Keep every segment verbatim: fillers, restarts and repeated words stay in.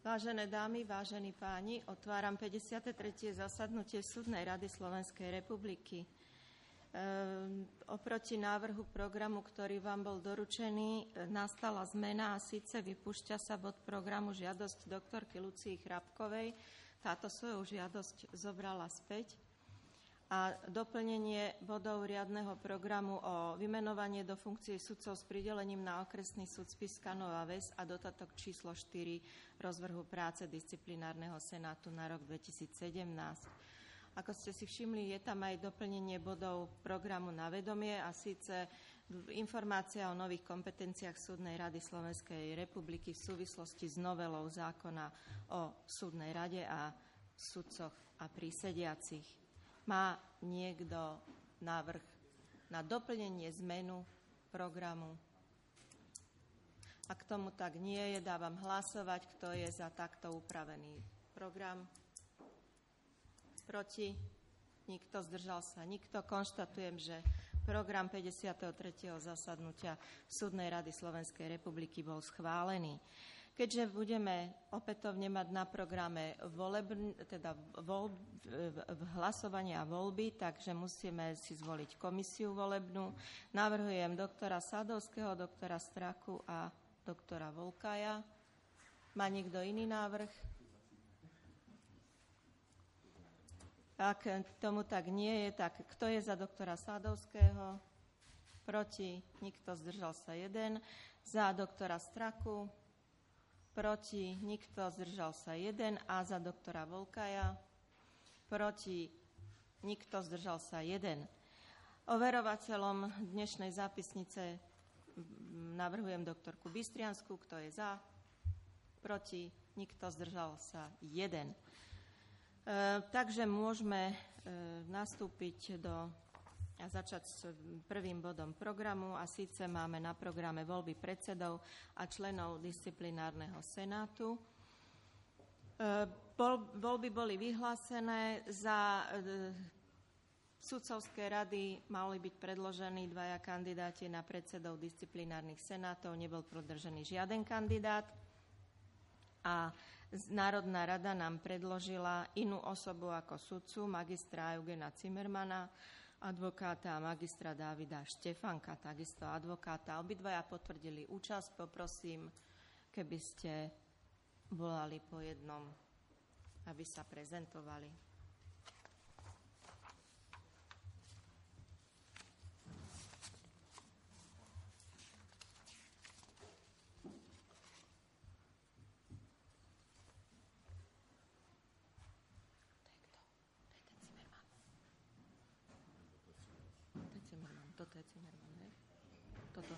Vážené dámy, vážení páni, otváram päťdesiate tretie zasadnutie Súdnej rady Slovenskej republiky. E, oproti návrhu programu, ktorý vám bol doručený, nastala zmena a síce vypúšťa sa bod programu žiadosť doktorky Lucii Chrapkovej. Táto svoju žiadosť zobrala späť. A doplnenie bodov riadneho programu o vymenovanie do funkcie sudcov s pridelením na okresný súd Spišská Nová Ves a dodatok číslo štyri rozvrhu práce disciplinárneho senátu na rok dvetisícsedemnásť. Ako ste si všimli, je tam aj doplnenie bodov programu na vedomie a síce informácia o nových kompetenciách Súdnej rady Slovenskej republiky v súvislosti s novelou zákona o Súdnej rade a sudcoch a prísediacich. Má niekto návrh na doplnenie zmenu programu? Ak tomu tak nie je, dávam hlasovať, kto je za takto upravený program. Proti? Nikto, zdržal sa nikto. Konštatujem, že program päťdesiateho tretieho zasadnutia Súdnej rady Slovenskej republiky bol schválený. Keďže budeme opätovne mať na programe volebn, teda voľb, hlasovania a voľby, takže musíme si zvoliť komisiu volebnú. Navrhujem doktora Sadovského, doktora Straku a doktora Volkaja. Má niekto iný návrh? Ak tomu tak nie je, tak kto je za doktora Sadovského? Proti? Nikto, zdržal sa jeden. Za doktora Straku? Proti, nikto, zdržal sa jeden. A za doktora Volkaja? Proti, nikto, zdržal sa jeden. Overovateľom dnešnej zápisnice navrhujem doktorku Bystriansku. Kto je za? Proti, nikto, zdržal sa jeden. E, takže môžeme e, nastúpiť do a začať s prvým bodom programu a síce máme na programe voľby predsedov a členov disciplinárneho senátu. Voľby boli vyhlásené, za sudcovské rady mali byť predložení dvaja kandidáti na predsedov disciplinárnych senátov, nebol predložený žiaden kandidát a Národná rada nám predložila inú osobu ako sudcu, magistra Eugena Zimmermana, advokáta a magistra Dávida Štefanka, takisto advokáta. Obidvaja potvrdili účasť. Poprosím, keby ste volali po jednom, aby sa prezentovali. Toto je Zimmerman, ne? Toto.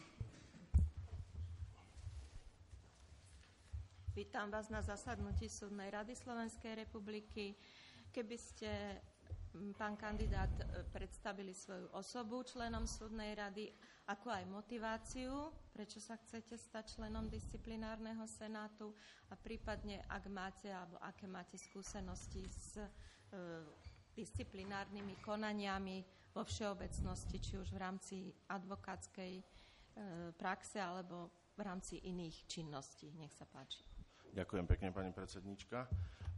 Vítam vás na zasadnutí Súdnej rady Slovenskej republiky. Keby ste, pán kandidát, predstavili svoju osobu členom Súdnej rady, ako aj motiváciu, prečo sa chcete stať členom disciplinárneho senátu a prípadne, ak máte, alebo aké máte skúsenosti s e, disciplinárnymi konaniami vo všeobecnosti, či už v rámci advokátskej e, praxe alebo v rámci iných činností. Nech sa páči. Ďakujem pekne, pani predsedníčka.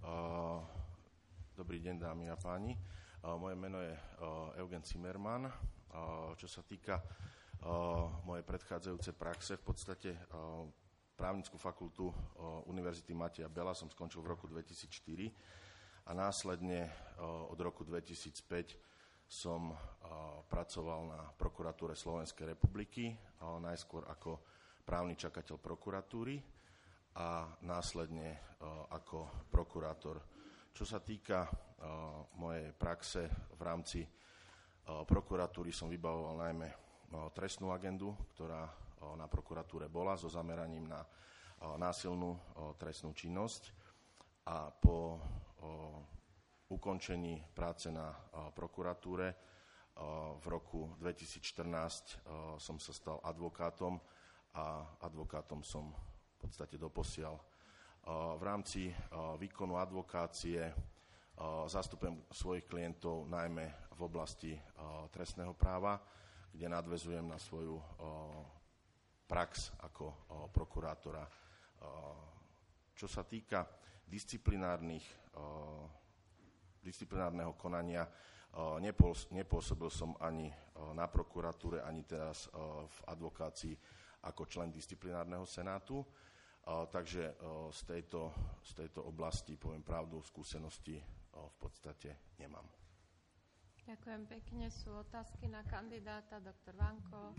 Dobrý deň, dámy a páni. Moje meno je Eugen Zimmerman. Čo sa týka mojej predchádzajúcej praxe, v podstate právnickú fakultu Univerzity Mateja Bela som skončil v roku dvetisícštyri a následne od roku dvetisícpäť som pracoval na prokuratúre Slovenskej republiky, najskôr ako právny čakateľ prokuratúry a následne ako prokurátor. Čo sa týka mojej praxe v rámci prokuratúry, som vybavoval najmä trestnú agendu, ktorá na prokuratúre bola so zameraním na násilnú trestnú činnosť a po ukončení práce na prokuratúre v roku dvetisícštrnásť som sa stal advokátom a advokátom som v podstate doposiaľ. V rámci výkonu advokácie zastupujem svojich klientov najmä v oblasti trestného práva, kde nadväzujem na svoju prax ako prokurátora, Čo sa týka disciplinárnych, disciplinárneho konania, nepôsobil som ani na prokuratúre, ani teraz v advokácii ako člen disciplinárneho senátu. Takže z tejto, z tejto oblasti, poviem pravdu, skúsenosti v podstate nemám. Ďakujem pekne. Sú otázky na kandidáta, doktor Vanko.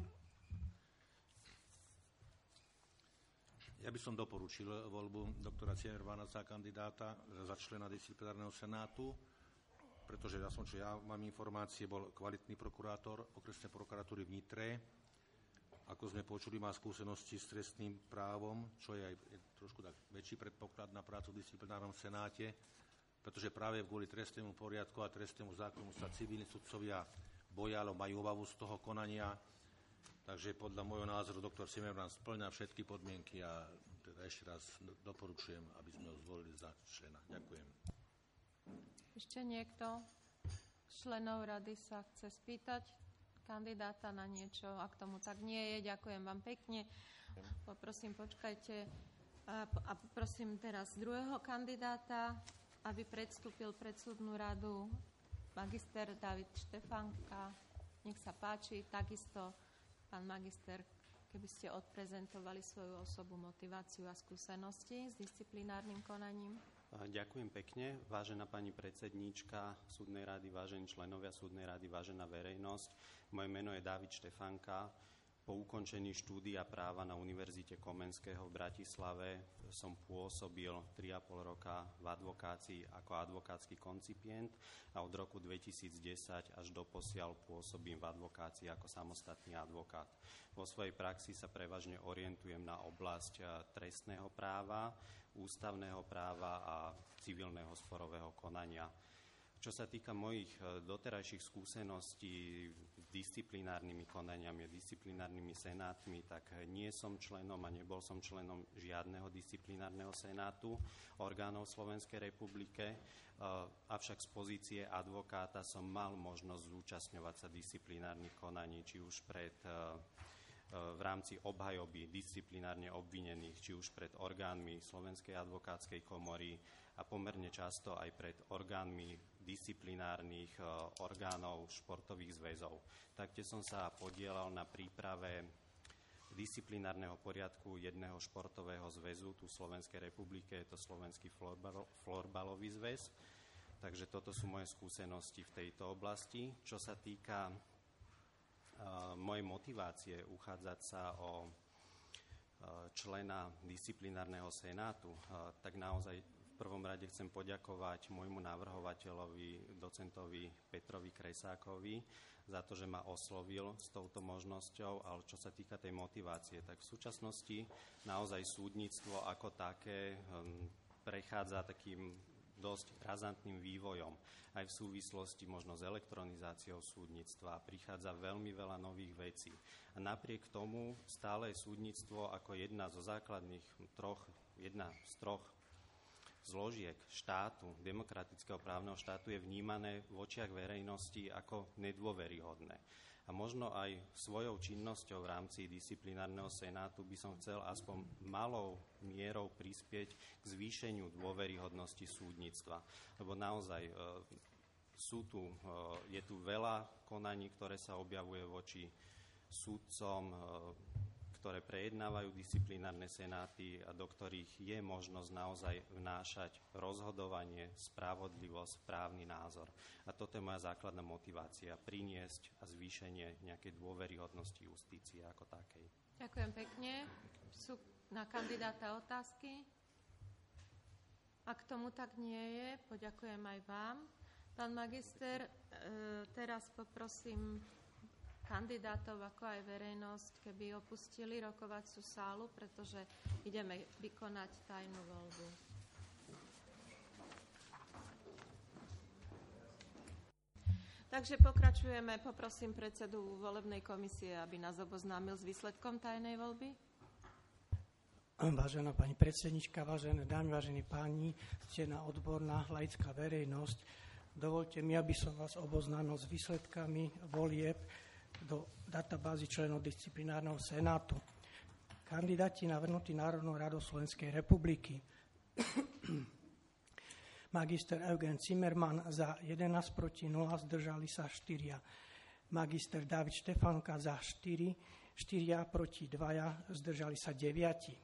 Ja by som doporučil voľbu doktora Cimermana za kandidáta za člena disciplinárneho senátu, pretože ja som, čo ja mám informácie, bol kvalitný prokurátor okresnej prokuratúry v Nitre. Ako sme počuli, má skúsenosti s trestným právom, čo je aj trošku tak väčší predpoklad na prácu v disciplinárnom senáte, pretože práve kvôli trestnému poriadku a trestnému zákonu sa civilní sudcovia boja, alebo majú obavu z toho konania. Takže podľa môjho názoru doktor Cimerman spĺňa všetky podmienky a teda ešte raz doporučujem, aby sme ho zvolili za člena. Ďakujem. Ešte niekto z členov rady sa chce spýtať kandidáta na niečo? Ak tomu tak nie je, ďakujem vám pekne. Poprosím, počkajte. A poprosím teraz druhého kandidáta, aby predstúpil pred súdnu radu magister David Štefánka. Nech sa páči, takisto pán magister, keby ste odprezentovali svoju osobu, motiváciu a skúsenosti s disciplinárnym konaním. Ďakujem pekne. Vážená pani predsedníčka súdnej rady, vážení členovia súdnej rady, vážená verejnosť. Moje meno je David Štefánka. Po ukončení štúdia práva na Univerzite Komenského v Bratislave som pôsobil tri a pol roka v advokácii ako advokátsky koncipient a od roku dvetisícdesať až doposiaľ pôsobím v advokácii ako samostatný advokát. Vo svojej praxi sa prevažne orientujem na oblasť trestného práva, ústavného práva a civilného sporového konania. Čo sa týka mojich doterajších skúseností s disciplinárnymi konaniami, disciplinárnymi senátmi, tak nie som členom a nebol som členom žiadneho disciplinárneho senátu orgánov Slovenskej republike, avšak z pozície advokáta som mal možnosť zúčastňovať sa disciplinárnych konaní, či už pred v rámci obhajoby disciplinárne obvinených, či už pred orgánmi Slovenskej advokátskej komory a pomerne často aj pred orgánmi disciplinárnych orgánov športových zväzov. Taktiež som sa podielal na príprave disciplinárneho poriadku jedného športového zväzu tu v Slovenskej republike, je to Slovenský florbalový zväz. Takže toto sú moje skúsenosti v tejto oblasti. Čo sa týka mojej motivácie uchádzať sa o člena disciplinárneho senátu, tak naozaj v prvom rade chcem poďakovať môjmu navrhovateľovi, docentovi Petrovi Kresákovi, za to, že ma oslovil s touto možnosťou, ale čo sa týka tej motivácie, tak v súčasnosti naozaj súdnictvo ako také prechádza takým dosť razantným vývojom. Aj v súvislosti možno s elektronizáciou súdnictva prichádza veľmi veľa nových vecí. A napriek tomu stále je súdnictvo ako jedna zo základných troch, jedna z troch zložiek štátu, demokratického právneho štátu je vnímané v očiach verejnosti ako nedôveryhodné. A možno aj svojou činnosťou v rámci disciplinárneho senátu by som chcel aspoň malou mierou prispieť k zvýšeniu dôveryhodnosti súdnictva. Lebo naozaj e, sú tu, e, je tu veľa konaní, ktoré sa objavuje voči súdcom, e, ktoré prejednávajú disciplinárne senáty a do ktorých je možnosť naozaj vnášať rozhodovanie, spravodlivosť, právny názor. A toto je moja základná motivácia, priniesť a zvýšenie nejakej dôveryhodnosti justície ako takej. Ďakujem pekne. Sú na kandidáta otázky? Ak tomu tak nie je, poďakujem aj vám. Pán magister, teraz poprosím kandidátov, ako aj verejnosť, keby opustili rokovaciu sálu, pretože ideme vykonať tajnú voľbu. Takže pokračujeme. Poprosím predsedu volebnej komisie, aby nás oboznámil s výsledkom tajnej voľby. Vážená pani predsednička, vážené dámy, vážení páni, ctená odborná laická verejnosť, dovolte mi, aby som vás oboznámil s výsledkami volieb do databázy členov disciplinárneho senátu. Kandidáti navrhnutí Národnou radou Slovenskej republiky. Magister Eugen Zimmermann za jedenásť proti nula, zdržali sa štyria. Magister Dávid Štefánka za štyri, štyria proti dvaja, zdržali sa deviati.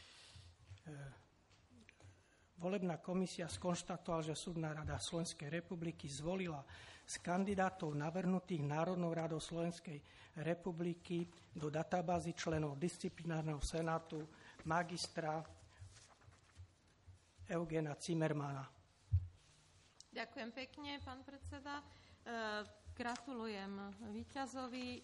Volebná komisia skonštatovala, že Súdna rada Slovenskej republiky zvolila z kandidátov navrhnutých Národnou radou Slovenskej republiky do databázy členov disciplinárneho senátu magistra Eugena Zimmermana. Ďakujem pekne, pán predseda. Gratulujem víťazovi.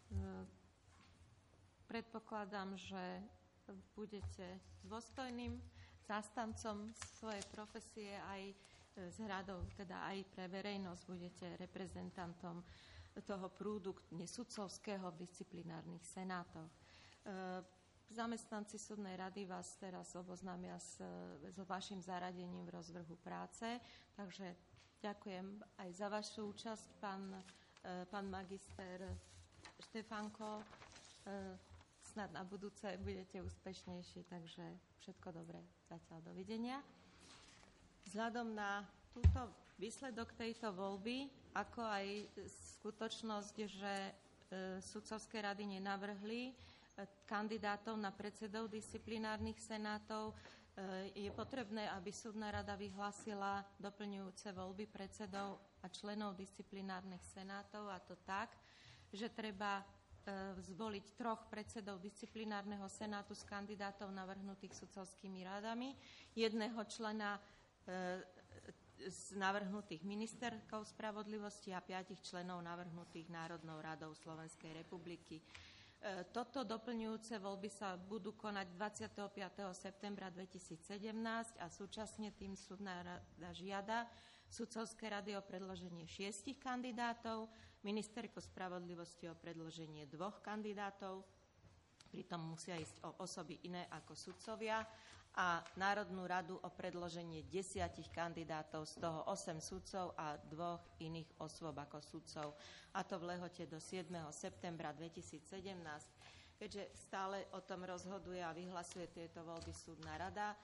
Predpokladám, že budete dôstojným zástancom svojej profesie aj s hradou, teda aj pre verejnosť budete reprezentantom toho prúdu nesudcovského v disciplinárnych senátoch. Zamestnanci súdnej rady vás teraz oboznámia s, s vašim zaradením v rozvrhu práce, takže ďakujem aj za vašu účasť, pán, pán magister Štefánko. Snad na budúce budete úspešnejší, takže všetko dobré. Zatiaľ dovidenia. Vzhľadom na túto výsledok tejto voľby, ako aj skutočnosť, že e, sudcovské rady nenavrhli e, kandidátov na predsedov disciplinárnych senátov, e, je potrebné, aby súdna rada vyhlásila doplňujúce voľby predsedov a členov disciplinárnych senátov, a to tak, že treba zvoliť troch predsedov disciplinárneho senátu z kandidátov navrhnutých sudcovskými radami, jedného člena e, z navrhnutých ministerkou spravodlivosti a piatich členov navrhnutých Národnou radou Slovenskej republiky. E, toto doplňujúce voľby sa budú konať dvadsiateho piateho septembra dvetisícsedemnásť a súčasne tým súdna rada žiada sudcovské rady o predloženie šiestich kandidátov, ministerku spravodlivosti o predloženie dvoch kandidátov, pritom musia ísť o osoby iné ako sudcovia, a Národnú radu o predloženie desiatich kandidátov, z toho osem sudcov a dvoch iných osôb ako sudcov, a to v lehote do siedmeho septembra dvetisícsedemnásť. Keďže stále o tom rozhoduje a vyhlasuje tieto voľby súdna rada,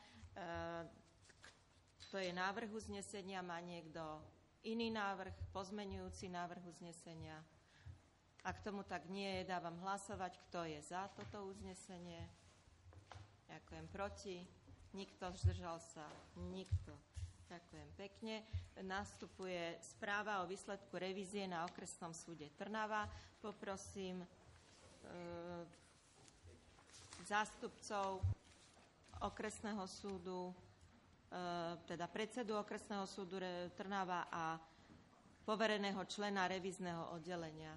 to je návrh uznesenia. Má niekto iný návrh, pozmeňujúci návrh uznesenia? Ak tomu tak nie je, dávam hlasovať. Kto je za toto uznesenie? Ďakujem. Proti? Nikto. Zdržal sa? Nikto. Ďakujem pekne. Nastupuje správa o výsledku revízie na Okresnom súde Trnava. Poprosím e, zástupcov Okresného súdu, teda predsedu Okresného súdu Trnava a povereného člena revízneho oddelenia.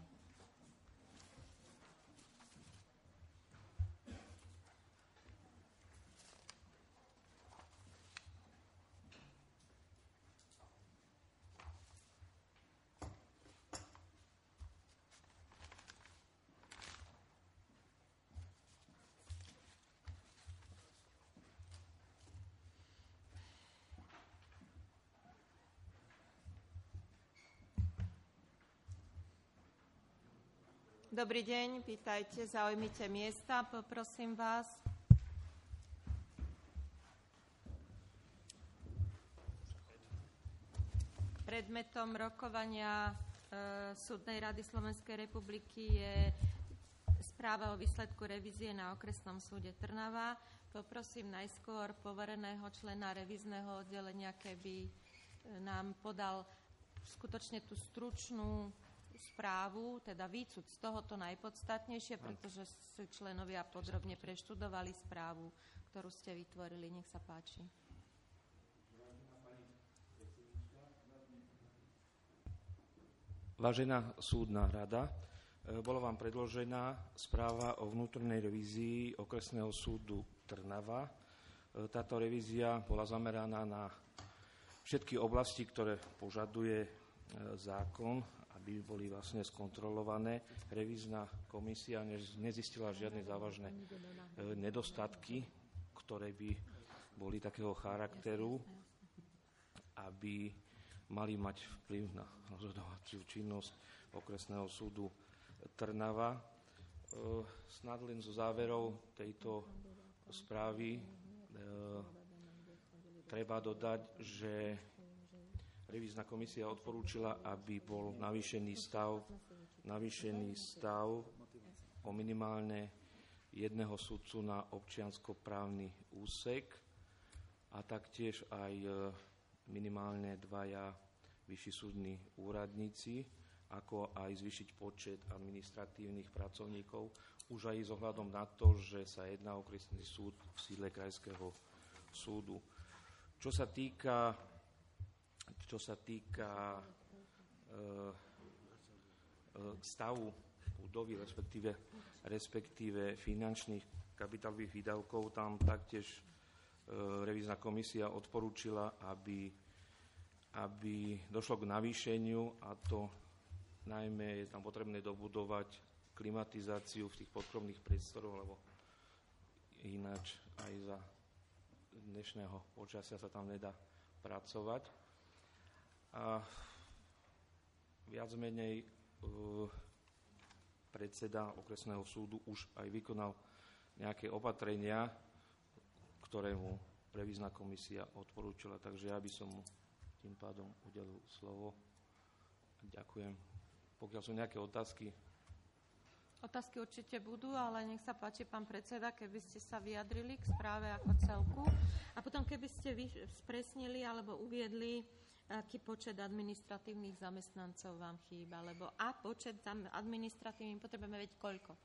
Dobrý deň, vítajte, zaujmite miesta, poprosím vás. Predmetom rokovania e, Súdnej rady Slovenskej republiky je správa o výsledku revízie na Okresnom súde Trnava. Poprosím najskôr povereného člena revízneho oddelenia, keby nám podal skutočne tú stručnú správu, teda výcud z tohoto najpodstatnejšie, pretože si členovia podrobne preštudovali správu, ktorú ste vytvorili. Nech sa páči. Vážená súdna rada, bola vám predložená správa o vnútornej revízii Okresného súdu Trnava. Táto revízia bola zameraná na všetky oblasti, ktoré požaduje zákon, aby boli vlastne skontrolované. Revízna komisia nezistila žiadne závažné nedostatky, ktoré by boli takého charakteru, aby mali mať vplyv na rozhodovaciu činnosť Okresného súdu Trnava. Snad len zo záverov tejto správy treba dodať, že revízna komisia odporúčila, aby bol navýšený stav, navýšený stav o minimálne jedného sudcu na občianskoprávny úsek a taktiež aj minimálne dvaja vyšší súdni úradníci, ako aj zvýšiť počet administratívnych pracovníkov, už aj s ohľadom na to, že sa jedná o okresný súd v sídle krajského súdu. Čo sa týka Čo sa týka e, e, stavu budovy, respektíve, respektíve finančných kapitálových výdavkov, tam taktiež e, revízna komisia odporúčila, aby, aby došlo k navýšeniu, a to najmä je tam potrebné dobudovať klimatizáciu v tých podkrovných priestoroch, lebo ináč aj za dnešného počasia sa tam nedá pracovať. A viac menej uh, predseda okresného súdu už aj vykonal nejaké opatrenia, ktoré mu revízna komisia odporúčila. Takže ja by som mu tým pádom udelil slovo. Ďakujem. Pokiaľ sú nejaké otázky. Otázky určite budú, ale nech sa páči, pán predseda, keby ste sa vyjadrili k správe ako celku. A potom, keby ste vy spresnili alebo uviedli, aký počet administratívnych zamestnancov vám chýba, lebo a počet administratívnych potrebujeme vedieť koľko.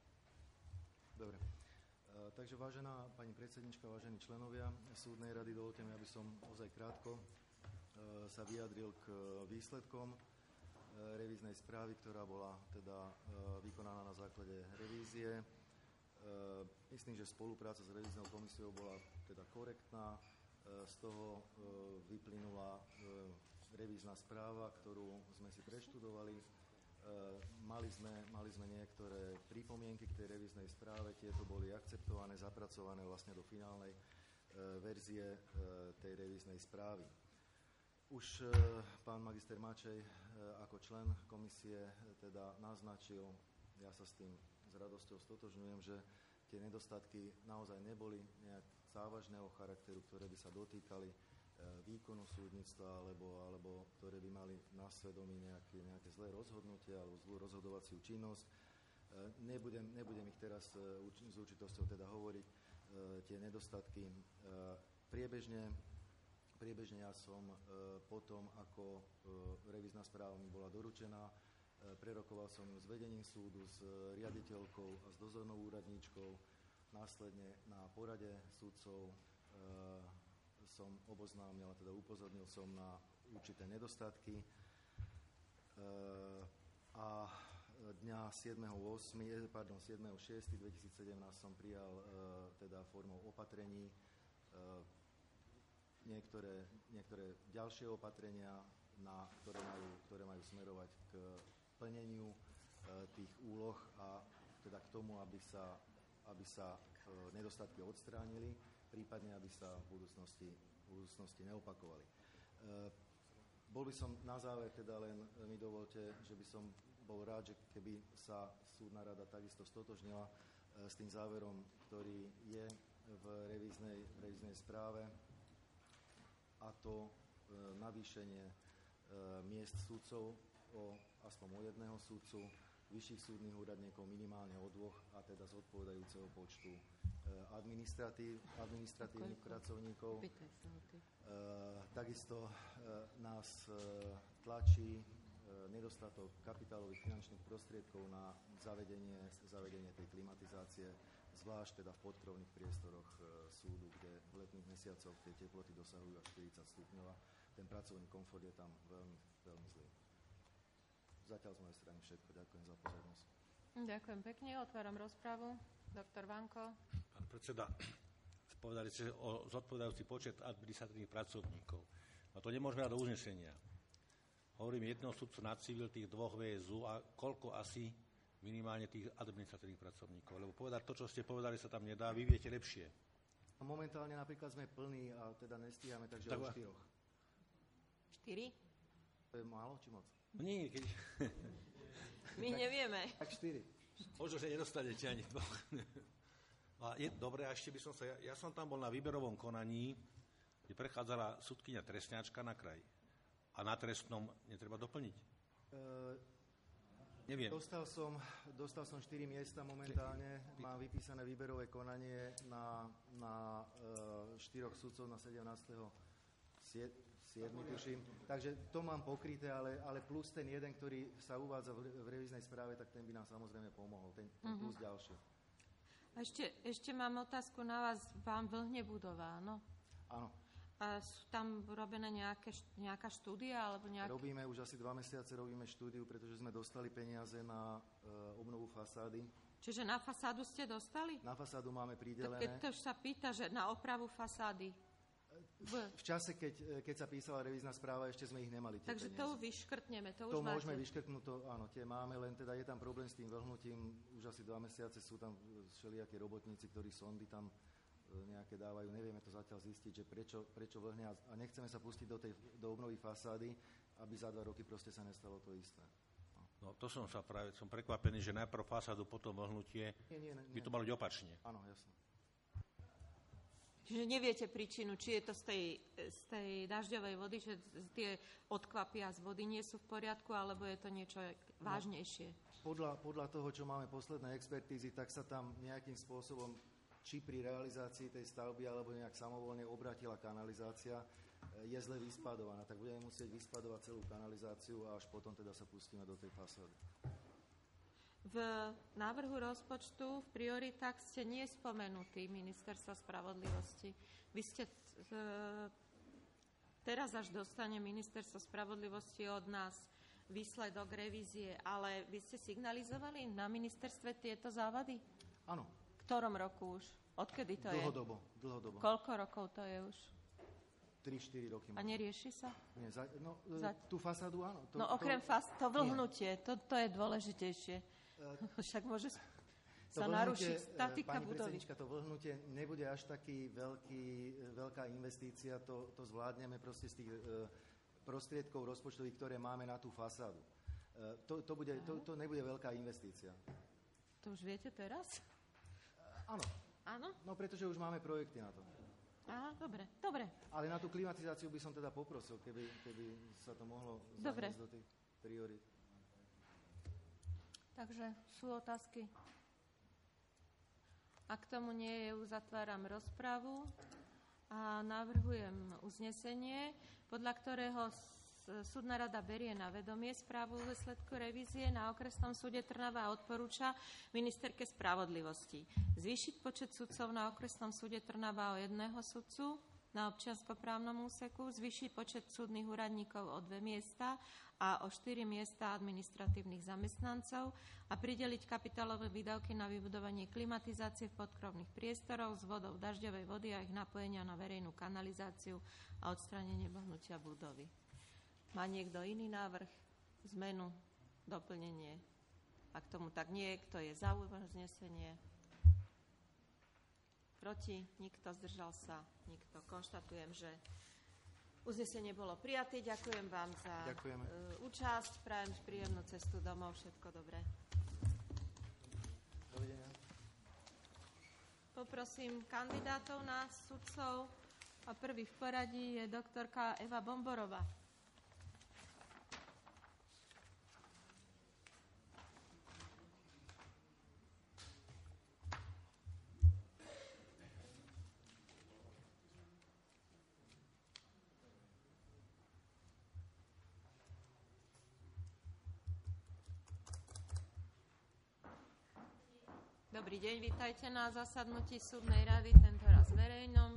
Dobre. E, takže vážená pani predsednička, vážení členovia súdnej rady, dovolte mi, aby som ozaj krátko e, sa vyjadril k výsledkom e, revíznej správy, ktorá bola teda e, vykonaná na základe revízie. E, myslím, že spolupráca s revíznou komisiou bola teda korektná. Z toho vyplynula revízna správa, ktorú sme si preštudovali. Mali sme, mali sme niektoré pripomienky k tej revíznej správe, tieto boli akceptované, zapracované vlastne do finálnej verzie tej revíznej správy. Už pán magister Mačej ako člen komisie teda naznačil, ja sa s tým s radosťou stotožňujem, že tie nedostatky naozaj neboli nejak závažného charakteru, ktoré by sa dotýkali e, výkonu súdnictva alebo, alebo ktoré by mali na svedomí nejaké, nejaké zlé rozhodnutie alebo zlú rozhodovaciu činnosť. E, nebudem, nebudem ich teraz e, uč, s určitosťou teda hovoriť, e, tie nedostatky. E, priebežne, priebežne ja som e, potom, ako e, revízna správa mi bola doručená, e, prerokoval som ju s vedením súdu, s e, riaditeľkou a s dozornou úradníčkou. Následne na porade sudcov e, som oboznámil, teda upozornil som na určité nedostatky e, a dňa siedmeho šiesteho dvetisícsedemnásť som prijal e, teda formou opatrení e, niektoré, niektoré ďalšie opatrenia, na, ktoré, majú, ktoré majú smerovať k plneniu e, tých úloh a teda k tomu, aby sa aby sa nedostatky odstránili, prípadne aby sa v budúcnosti, v budúcnosti neopakovali. E, bol by som na záver, teda len mi dovolte, že by som bol rád, že keby sa súdna rada takisto stotožnila e, s tým záverom, ktorý je v revíznej, v revíznej správe, a to e, navýšenie e, miest sudcov o aspoň o jedného sudcu, vyšších súdnych úradníkov minimálne o dvoch a teda z odpovedajúceho počtu administratív, administratívnych pracovníkov. E, takisto e, nás e, tlačí e, nedostatok kapitálových finančných prostriedkov na zavedenie, zavedenie tej klimatizácie, zvlášť teda v podkrovných priestoroch e, súdu, kde v letných mesiacoch tie teploty dosahujú až štyridsať stupňov a ten pracovný komfort je tam veľmi, veľmi zlý. Zatiaľ z mojej strany všetko. Ďakujem za pozornosť. Ďakujem pekne. Otváram rozpravu. Doktor Vanko. Pán predseda, povedali ste o zodpovedajúci počet administratívnych pracovníkov. A to nemôžeme dať do uznesenia. Hovorím jedného sudcu na civil, tých dvoch vé es ú a koľko asi minimálne tých administratívnych pracovníkov. Lebo povedať to, čo ste povedali, sa tam nedá. Vy viete lepšie. A momentálne napríklad sme plní a teda nestíhame, takže tak o štyroch. Štyri? To je málo či moc? Nie, keď... My nevieme. Tak štyri. Možno, že nedostanete ani dvoch. A je, dobre, a ešte by som sa... Ja, ja som tam bol na výberovom konaní kde prechádzala sudkyňa trestňáčka na kraj. A na trestnom netreba doplniť? E, Neviem. Dostal som, dostal som štyri miesta momentálne, mám vypísané výberové konanie na, na e, štyroch sudcov na sedemnásteho siedmeho tuším. Takže to mám pokryté, ale, ale plus ten jeden, ktorý sa uvádza v, v revíznej správe, tak ten by nám samozrejme pomohol, ten, ten plus uh-huh. ďalší. A ešte, ešte mám otázku na vás, vám vlhne budova, áno? Áno. A sú tam robené nejaké, nejaká štúdia? Alebo nejaké... Robíme, už asi dva mesiace robíme štúdiu, pretože sme dostali peniaze na e, obnovu fasády. Čiže na fasádu ste dostali? Na fasádu máme pridelené. Keď to sa pýta, že na opravu fasády. V, v čase, keď, keď sa písala revízna správa, ešte sme ich nemali. Takže peniaze. to vyškrtneme, to, to už máte. môžeme vyškrtnúť, to, áno, tie máme, len teda je tam problém s tým vlhnutím. Už asi dva mesiace sú tam všelijakí robotníci, ktorí sondy tam nejaké dávajú, nevieme to zatiaľ zistiť, že prečo, prečo vlhne a nechceme sa pustiť do, tej, do obnovy fasády, aby za dva roky proste sa nestalo to isté. No, no to som sa práve, som prekvapený, že najprv fasádu, potom vlhnutie, nie, nie, nie, by to malo byť opačne. Áno, jasne. Čiže neviete príčinu, či je to z tej, z tej dažďovej vody, že tie odkvapia z vody nie sú v poriadku, alebo je to niečo vážnejšie? No, podľa, podľa toho, čo máme posledné expertízy, tak sa tam nejakým spôsobom či pri realizácii tej stavby, alebo nejak samovolne obratila kanalizácia, je zle vyspadovaná. Tak budeme musieť vyspadovať celú kanalizáciu a až potom teda sa pustíme do tej fasády. V návrhu rozpočtu v prioritách ste nie spomenutí Ministerstva spravodlivosti. Vy ste t- teraz až dostane Ministerstvo spravodlivosti od nás výsledok revízie, ale vy ste signalizovali na ministerstve tieto závady? Áno. V ktorom roku už? Odkedy to dlhodobo, je? Dlhodobo. Koľko rokov to je už? tri štyri roky. A nerieši sa? Nie, za, no, za... tú fasádu áno. To, no okrem to... fas, to vlhnutie, to, to je dôležitejšie. Uh, Však môže sa narušiť statika pani budovy. Predsednička, to vlhnutie nebude až taký veľký, veľká investícia, to, to zvládneme proste z tých uh, prostriedkov rozpočtových, ktoré máme na tú fasádu. Uh, to, to, bude, to, to nebude veľká investícia. To už viete teraz? Uh, áno. Áno? No, pretože už máme projekty na to. Aha, dobre, dobre. Ale na tú klimatizáciu by som teda poprosil, keby, keby sa to mohlo zaniesť do tých priorít. Takže sú otázky? Ak tomu nie je, uzatváram rozpravu a navrhujem uznesenie, podľa ktorého súdna rada berie na vedomie správu o výsledku revízie na okresnom súde Trnava a odporúča ministerke spravodlivosti zvýšiť počet sudcov na okresnom súde Trnava o jedného sudcu na občianskoprávnom úseku, zvýšiť počet súdnych úradníkov o dve miesta a o štyri miesta administratívnych zamestnancov a prideliť kapitálové výdavky na vybudovanie klimatizácie v podkrovných priestoroch s vodou dažďovej vody a ich napojenia na verejnú kanalizáciu a odstránenie vlhnutia budovy. Má niekto iný návrh, zmenu, doplnenie? Ak tomu tak nie, kto je za uznesenie? Proti? Nikto, zdržal sa? Nikto. Konštatujem, že uznesenie bolo prijaté. Ďakujem vám za Ďakujeme. účasť. Prajem príjemnú cestu domov. Všetko dobré. Dovidenia. Poprosím kandidátov na sudcov. A prvý v poradí je doktorka Eva Bomborová. Dobrý deň, vítajte na zasadnutí súdnej rady, tentoraz verejnom.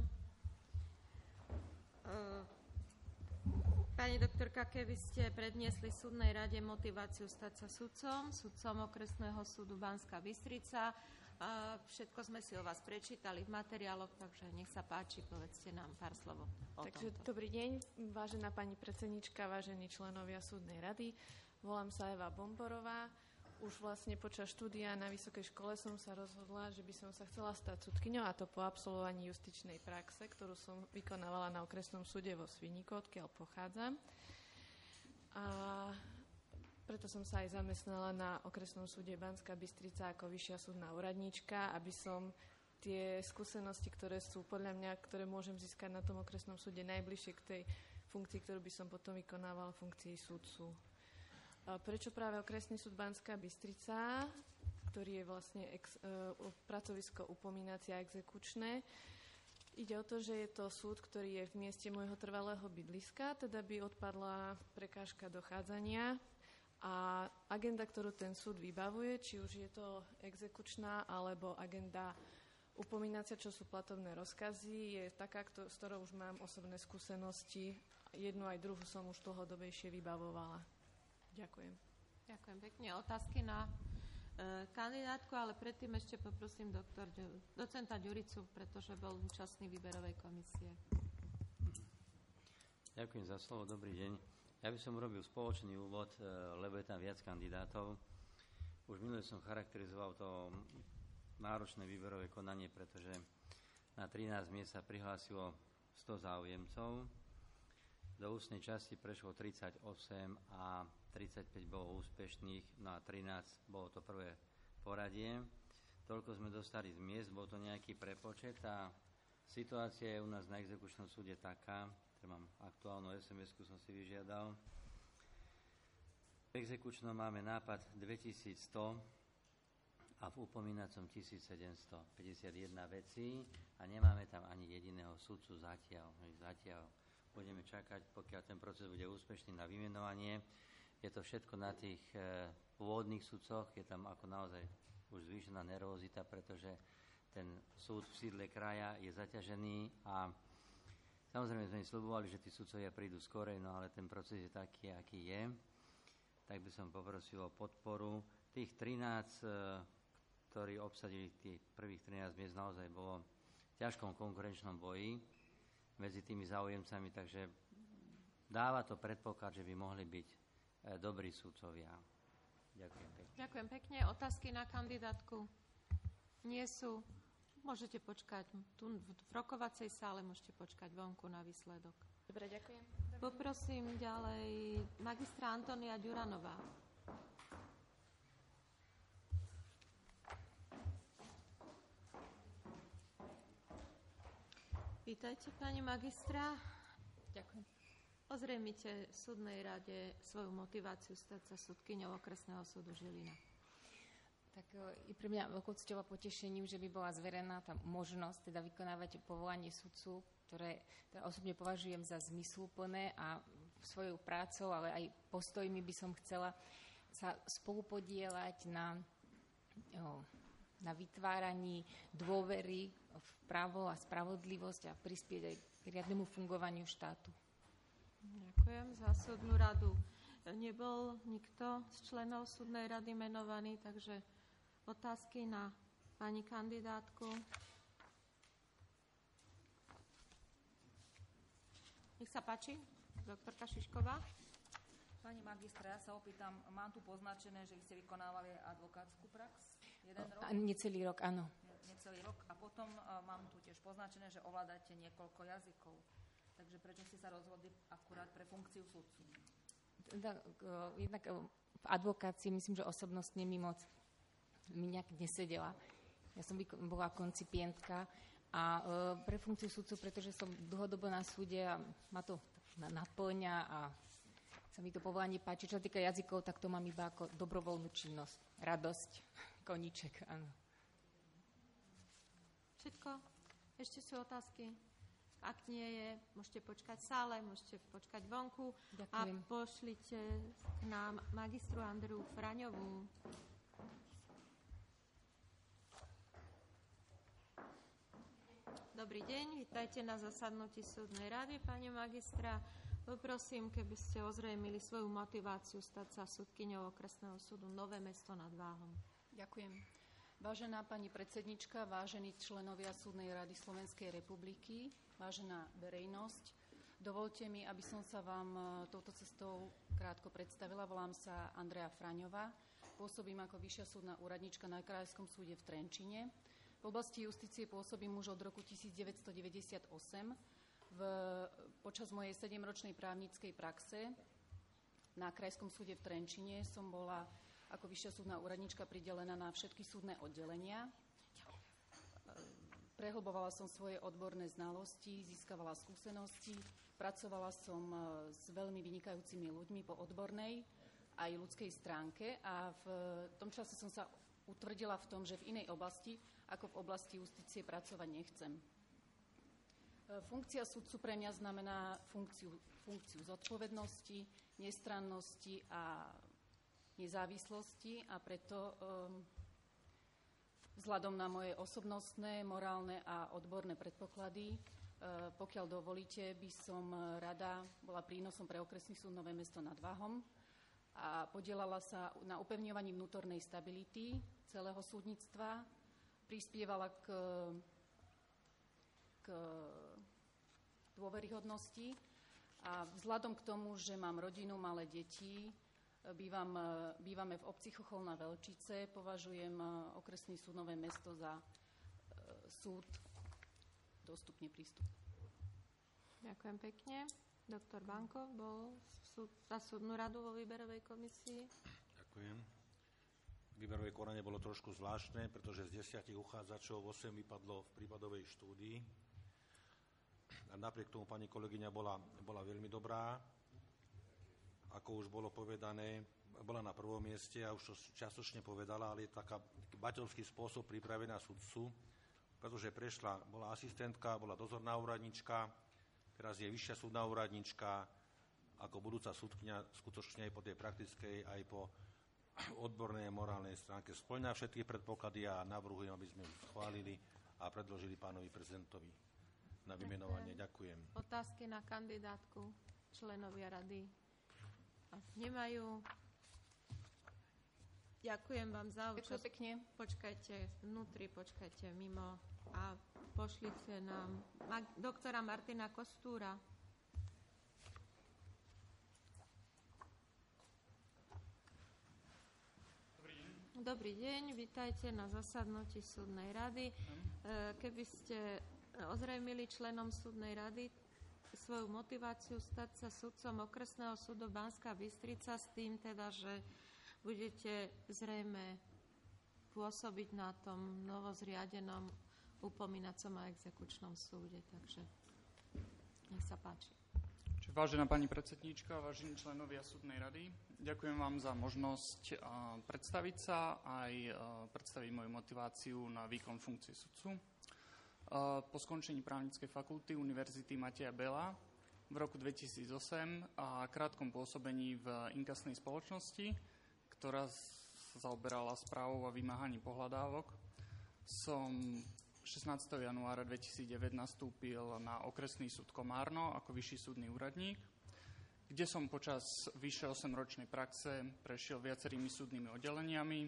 Pani doktorka, keby ste predniesli súdnej rade motiváciu stať sa sudcom, sudcom okresného súdu Banská Bystrica. Všetko sme si o vás prečítali v materiáloch, takže nech sa páči, povedzte nám pár slov o takže, tomto. Dobrý deň, vážená pani predsednička, vážení členovia súdnej rady. Volám sa Eva Bomborová. Už vlastne počas štúdia na vysokej škole som sa rozhodla, že by som sa chcela stať sudkyňou, a to po absolvovaní justičnej praxe, ktorú som vykonávala na okresnom súde vo Sviníku, odkiaľ pochádzam. A preto som sa aj zamestnala na okresnom súde Banská Bystrica ako vyššia súdna úradníčka, aby som tie skúsenosti, ktoré sú podľa mňa, ktoré môžem získať na tom okresnom súde najbližšie k tej funkcii, ktorú by som potom vykonávala, funkcii súdcu. Prečo práve okresný súd Banská Bystrica, ktorý je vlastne ex, uh, pracovisko upomínacie a exekučné? Ide o to, že je to súd, ktorý je v mieste môjho trvalého bydliska, teda by odpadla prekážka dochádzania a agenda, ktorú ten súd vybavuje, či už je to exekučná alebo agenda upomínacia, čo sú platobné rozkazy, je taká, s ktorou už mám osobné skúsenosti. Jednu aj druhú som už dlhodobejšie vybavovala. Ďakujem. Ďakujem pekne. Otázky na e, kandidátku, ale predtým ešte poprosím doktor, docenta Ďuricu, pretože bol účastný výberovej komisie. Ďakujem za slovo. Dobrý deň. Ja by som urobil spoločný úvod, e, lebo je tam viac kandidátov. Už minule som charakterizoval to náročné výberové konanie, pretože na trinásť miest sa prihlásilo sto záujemcov. Do ústnej časti prešlo tridsaťosem a tridsaťpäť bolo úspešných, no a trinásť bolo to prvé poradie. Toľko sme dostali z miest, bol to nejaký prepočet a situácia je u nás na exekučnom súde taká, že mám aktuálnu es em esku, som si vyžiadal. V exekučnom máme nápad dvetisícsto a v upomínacom tisícsedemstopäťdesiatjeden vecí a nemáme tam ani jediného sudcu zatiaľ. Zatiaľ budeme čakať, pokiaľ ten proces bude úspešný, na vymenovanie. Je to všetko na tých e, pôvodných sudcoch, je tam ako naozaj už zvýšená nervozita, pretože ten súd v sídle kraja je zaťažený a samozrejme sme im sľubovali, že tí sudcovia prídu skorej, no ale ten proces je taký, aký je. Tak by som poprosil o podporu. Tých trinásť, e, ktorí obsadili tých prvých trinásť miest, naozaj bolo v ťažkom konkurenčnom boji medzi tými záujemcami, takže dáva to predpoklad, že by mohli byť e, dobrí sudcovia. Ďakujem pekne. Ďakujem pekne. Otázky na kandidátku nie sú. Môžete počkať tu v rokovacej sále, môžete počkať vonku na výsledok. Dobre, ďakujem. Poprosím ďalej magistra Antónia Ďuranová. Vítajte, pani magistra. Ďakujem. Ozrejmite v súdnej rade svoju motiváciu stať sa sudkyňou okresného súdu Žilina. Tak je pre mňa veľkou cťou a potešením, že by bola zverená tá možnosť teda vykonávať povolanie sudcu, ktoré teda osobne považujem za zmysluplné a svojou prácou, ale aj postojmi by som chcela sa spolupodielať na, na vytváraní dôvery v právo a spravodlivosť a prispieť aj k riadnemu fungovaniu štátu. Ďakujem za súdnu radu. Nebol nikto z členov súdnej rady menovaný, takže otázky na pani kandidátku. Nech sa páči, doktorka Šišková. Pani magistra, ja sa opýtam, mám tu poznačené, že vy ste vykonávali advokátsku prax? Jeden rok? Necelý rok, áno. Necelý rok. A potom uh, mám tu tiež poznačené, že ovládate niekoľko jazykov. Takže prečo ste sa rozhodli akurát pre funkciu sudcu? Jednak v advokácii myslím, že osobnostne mi moc mi nejak nesedela. Ja som bola koncipientka a pre funkciu sudcu, pretože som dlhodobo na súde a ma to naplňa a sa mi to povolanie páči. Čo sa týka jazykov, tak to mám iba ako dobrovoľnú činnosť. Radosť, koníček, áno. Všetko? Ešte sú otázky? Ak nie je, môžete počkať v sále, môžete počkať vonku. Ďakujem. A pošlite k nám magistru Andreu Fraňovú. Dobrý deň, vítajte na zasadnutí súdnej rady, pani magistra. Poprosím, keby ste ozrejmili svoju motiváciu stať sa sudkyňou okresného súdu Nové Mesto nad Váhom. Ďakujem. Vážená pani predsednička, vážení členovia Súdnej rady Slovenskej republiky, vážená verejnosť, dovolte mi, aby som sa vám touto cestou krátko predstavila. Volám sa Andrea Fraňová, pôsobím ako vyššia súdna úradnička na Krajskom súde v Trenčine. V oblasti justície pôsobím už od roku devätnásťstodeväťdesiatosem. V, počas mojej sedemročnej právnickej praxe na Krajskom súde v Trenčine som bola ako vyššia súdna úradnička pridelená na všetky súdne oddelenia. prehlbovala som svoje odborné znalosti, získavala skúsenosti, pracovala som s veľmi vynikajúcimi ľuďmi po odbornej aj ľudskej stránke a v tom čase som sa utvrdila v tom, že v inej oblasti, ako v oblasti justície, pracovať nechcem. Funkcia sudcu pre mňa znamená funkciu, funkciu zodpovednosti, nestrannosti a nezávislosti a preto um, vzhľadom na moje osobnostné, morálne a odborné predpoklady, uh, pokiaľ dovolíte, by som rada bola prínosom pre okresný súd Nové Mesto nad Váhom a podielala sa na upevňovaní vnútornej stability celého súdnictva, prispievala k, k dôveryhodnosti a vzhľadom k tomu, že mám rodinu, malé deti, bývam, bývame v obci Chochol na Veľčice, považujem okresný súd Nové Mesto za súd dostupne prístupný. Ďakujem pekne. Doktor Bankov bol súd, za súdnu radu vo výberovej komisii. Ďakujem. Výberové konanie bolo trošku zvláštne, pretože z desiatich uchádzačov osem vypadlo v prípadovej štúdii. A napriek tomu pani kolegyňa bola, bola veľmi dobrá. Ako už bolo povedané, bola na prvom mieste a už to častočne povedala, ale je taká baťovský spôsob pripravená sudcu, pretože prešla, bola asistentka, bola dozorná úradnička, teraz je vyššia súdna úradnička, ako budúca súdkyňa skutočne aj po tej praktickej, aj po odbornej a morálnej stránke spĺňa všetky predpoklady a navrhujem, aby sme schválili a predložili pánovi prezidentovi na vymenovanie. Ďakujem. Otázky na kandidátku členovia rady nemajú. Ďakujem vám za účasť. Ďakujem pekne. Počkajte vnútri, počkajte mimo a pošlite nám Mag- doktora Martina Kostúra. Dobrý deň. Dobrý deň, vítajte na zasadnutí súdnej rady. Keby ste ozrejmili členom súdnej rady svoju motiváciu stať sa sudcom okresného súdu Banská Bystrica s tým teda, že budete zrejme pôsobiť na tom novozriadenom upomínacom a exekučnom súde. Takže nech sa páči. Vážená pani predsedníčka, vážení členovia súdnej rady, ďakujem vám za možnosť predstaviť sa aj predstaviť moju motiváciu na výkon funkcie sudcu. Po skončení právnickej fakulty Univerzity Mateja Bela v roku dvetisícosem a krátkom pôsobení v inkasnej spoločnosti, ktorá sa zaoberala správou a vymáhaním pohľadávok, som šestnásteho januára dvetisícdeväť nastúpil na okresný súd Komárno ako vyšší súdny úradník, kde som počas vyše osemročnej praxe prešiel viacerými súdnymi oddeleniami.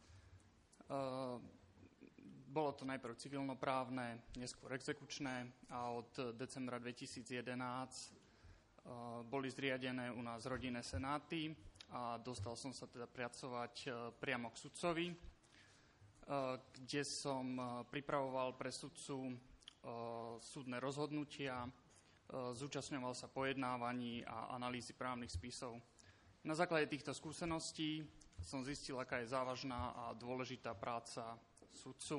Bolo to najprv civilnoprávne, neskôr exekučné a od decembra dvetisícjedenásť boli zriadené u nás rodinné senáty a dostal som sa teda pracovať priamo k sudcovi, kde som pripravoval pre sudcu súdne rozhodnutia, zúčastňoval sa pojednávaní a analýzy právnych spisov. Na základe týchto skúseností som zistil, aká je závažná a dôležitá práca sudcu.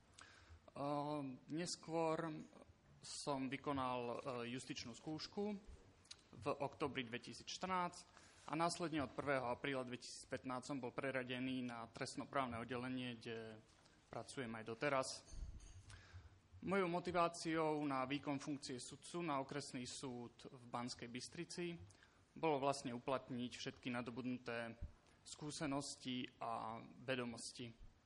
Neskôr som vykonal justičnú skúšku v októbri dvetisícštrnásť a následne od prvého apríla dvetisícpätnásť som bol preradený na trestnoprávne oddelenie, kde pracujem aj doteraz. Mojou motiváciou na výkon funkcie sudcu na okresný súd v Banskej Bystrici bolo vlastne uplatniť všetky nadobudnuté skúsenosti a vedomosti.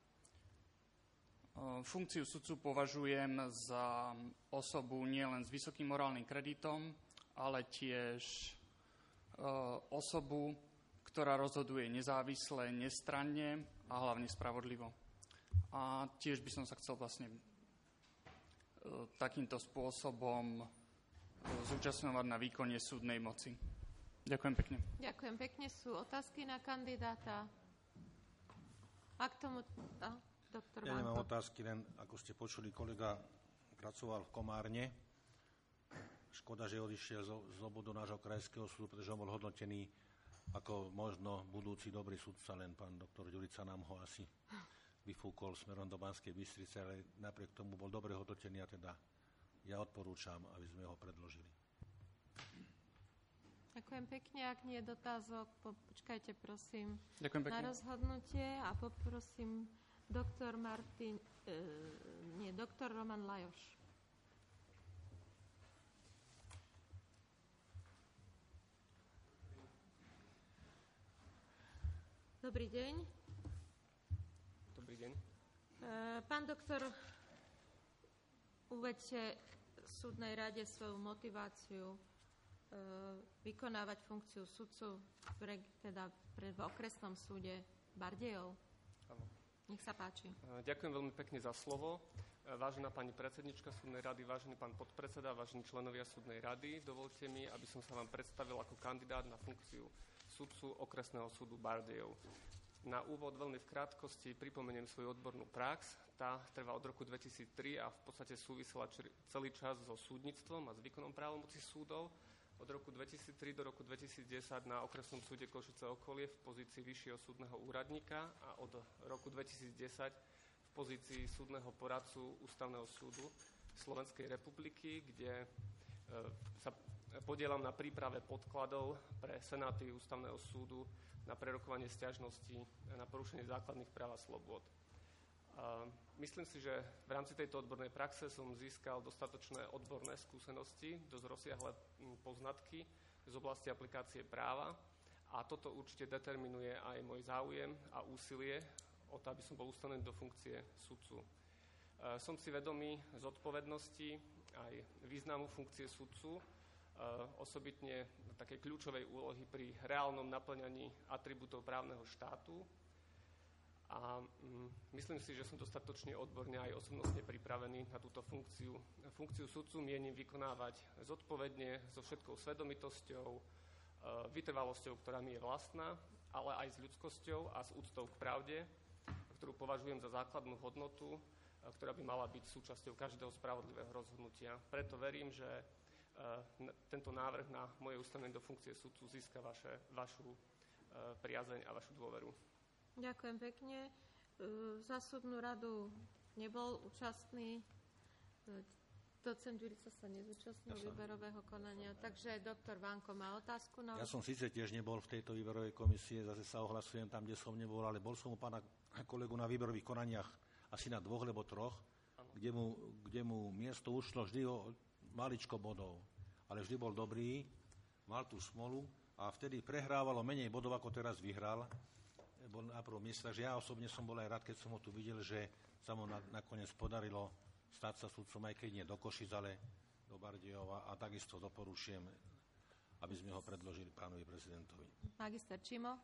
Funkciu sudcu považujem za osobu nielen s vysokým morálnym kreditom, ale tiež osobu, ktorá rozhoduje nezávisle, nestranne a hlavne spravodlivo. A tiež by som sa chcel vlastne takýmto spôsobom zúčastňovať na výkone súdnej moci. Ďakujem pekne. Ďakujem pekne. Sú otázky na kandidáta? A k tomu... A, doktor Ja Vanko. nemám otázky, len ako ste počuli, kolega pracoval v Komárne. Škoda, že odišiel z obodu nášho krajského súdu, pretože on bol hodnotený ako možno budúci dobrý sudca, len pán doktor Ďurica nám ho asi vyfúkol smerom do Banskej Bystrice, ale napriek tomu bol dobre hodnotený a teda ja odporúčam, aby sme ho predložili. Ďakujem pekne. Ak nie je dotázok, počkajte prosím Ďakujem pekne. na rozhodnutie a poprosím doktor Martin, e, nie, doktor Roman Lajoš. Dobrý deň. Dobrý deň. Pán doktor, uveďte v súdnej rade svoju motiváciu vykonávať funkciu sudcu pre, teda pre, v okresnom súde Bardejov. Áno. Nech sa páči. Ďakujem veľmi pekne za slovo. Vážená pani predsednička súdnej rady, vážený pán podpredseda, vážení členovia súdnej rady, dovolte mi, aby som sa vám predstavil ako kandidát na funkciu sudcu okresného súdu Bardejov. Na úvod veľmi v krátkosti pripomeniem svoju odbornú prax. Tá trvá od roku dvetisíctri a v podstate súvisela celý čas so súdnictvom a s výkonom právomoci súdov. Od roku dvetisíctri do roku dvetisícdesať na okresnom súde Košice okolie v pozícii vyššieho súdneho úradníka a od roku dvetisícdesať v pozícii súdneho poradcu Ústavného súdu Slovenskej republiky, kde sa podielam na príprave podkladov pre senáty Ústavného súdu na prerokovanie sťažností na porušenie základných práv a slobôd. Myslím si, že v rámci tejto odbornej praxe som získal dostatočné odborné skúsenosti, dosť rozsiahle poznatky z oblasti aplikácie práva a toto určite determinuje aj môj záujem a úsilie o to, aby som bol ustanovený do funkcie sudcu. Som si vedomý zodpovednosti aj významu funkcie sudcu, osobitne takej kľúčovej úlohy pri reálnom naplňaní atribútov právneho štátu. A myslím si, že som dostatočne odborne aj osobnostne pripravený na túto funkciu. Funkciu sudcu mienim vykonávať zodpovedne, so všetkou svedomitosťou, vytrvalosťou, ktorá mi je vlastná, ale aj s ľudskosťou a s úctou k pravde, ktorú považujem za základnú hodnotu, ktorá by mala byť súčasťou každého spravodlivého rozhodnutia. Preto verím, že tento návrh na moje ustavenie do funkcie sudcu získa vaše, vašu priazeň a vašu dôveru. Ďakujem pekne. Za súdnu radu nebol účastný. Docent Ďurica sa nezúčastnil ja výberového konania, takže doktor Vánko má otázku na... Ja som síce tiež nebol v tejto výberovej komisie, zase sa ohlasujem tam, kde som nebol, ale bol som u pána kolegu na výberových konaniach asi na dvoch alebo troch, kde mu, kde mu miesto ušlo vždy o maličko bodov, ale vždy bol dobrý, mal tú smolu a vtedy prehrávalo menej bodov, ako teraz vyhral. Bol na prvom mieste, takže ja osobne som bol aj rád, keď som ho tu videl, že sa mu na, nakoniec podarilo stať sa sudcom, aj keď nie do Košic, ale do Bardejova a takisto doporučujem, aby sme ho predložili pánovi prezidentovi. Magister Čimo?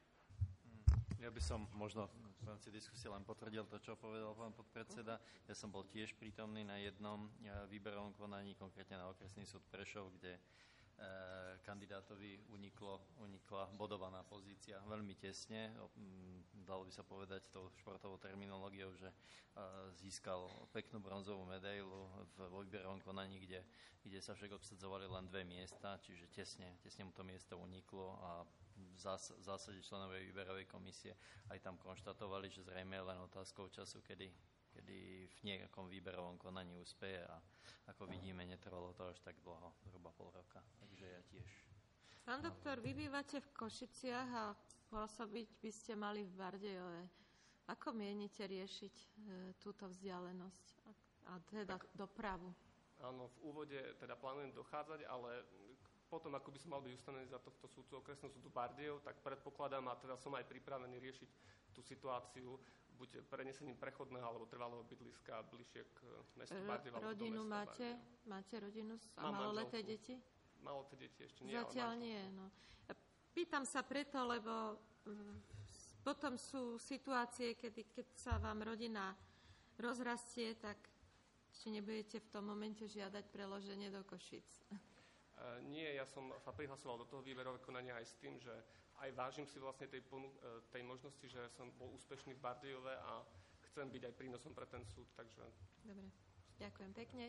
Ja by som možno v rámci diskusie len potvrdil to, čo povedal pán podpredseda. Ja som bol tiež prítomný na jednom výberovom konaní, konkrétne na okresný súd Prešov, kde kandidátovi uniklo, unikla bodovaná pozícia veľmi tesne. Dalo by sa povedať tou športovou terminológiou, že získal peknú bronzovú medailu vo výberovom konaní, kde, kde sa však obsadzovali len dve miesta, čiže tesne, tesne mu to miesto uniklo a v zásade členovia výberovej komisie aj tam konštatovali, že zrejme len otázkou času, kedy kedy v nejakom výberovom konaní úspeje a ako vidíme, netrvalo to až tak dlho, zhruba pol roka, takže ja tiež. Pán doktor, vy bývate v Košiciach a pôsobiť by ste mali v Bardejove. Ako mienite riešiť e, túto vzdialenosť a, a teda tak, dopravu? Áno, v úvode teda plánujem dochádzať, ale potom, ako by som mal byť ustanovený za tohto súdcu okresného súdu Bardejov, tak predpokladám a teda som aj pripravený riešiť tú situáciu buď prenesením prechodného alebo trvalého bydliska bližšie k mestu Bardejov. Rodinu máte? Bardejov. Máte rodinu a maloleté deti? Maloleté deti ešte nie. Zatiaľ nie, no. Pýtam sa preto, lebo potom sú situácie, kedy, keď sa vám rodina rozrastie, tak ešte nebudete v tom momente žiadať preloženie do Košíc. Nie, ja som sa prihlasoval do toho výberového konania aj s tým, že aj vážim si vlastne tej, tej možnosti, že som bol úspešný v Bardejove a chcem byť aj prínosom pre ten súd, takže... Dobre, ďakujem pekne.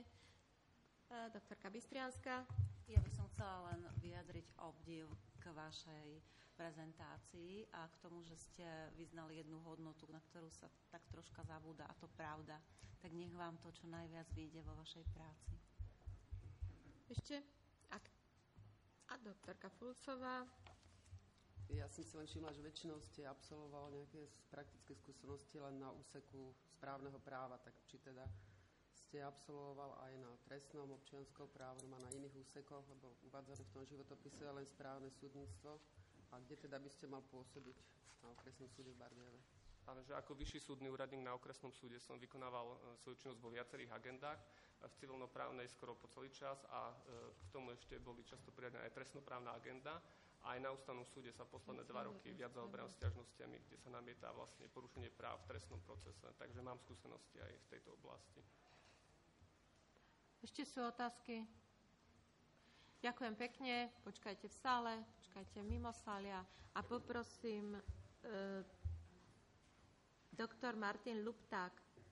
Doktorka Bystrianská. Ja by som chcela len vyjadriť obdiv k vašej prezentácii a k tomu, že ste vyznali jednu hodnotu, na ktorú sa tak troška zabúda, a to pravda. Tak nech vám to čo najviac vyjde vo vašej práci. Ešte? Ak... A doktorka Fulcová. Ja som si len všimla, že väčšinou ste absolvoval nejaké praktické skúsenosti len na úseku správneho práva, tak či teda ste absolvoval aj na trestnom, občianskom právom a na iných úsekoch, lebo uvádzané v tom životopise je len správne súdnictvo. A kde teda by ste mal pôsobiť na okresnom súde v Bardejove? Áno, že ako vyšší súdny úradník na okresnom súde som vykonával svoju činnosť vo viacerých agendách, v civilnoprávnej skoro po celý čas a k tomu ešte boli často pridané aj trestnoprávna agenda. Aj na ústavnom súde sa posledné dva roky viac zaoberám sťažnostiami, kde sa namietá vlastne porušenie práv v trestnom procese. Takže mám skúsenosti aj v tejto oblasti. Ešte sú otázky? Ďakujem pekne. Počkajte v sále, počkajte mimo sália a poprosím e, doktor Martin Lupták.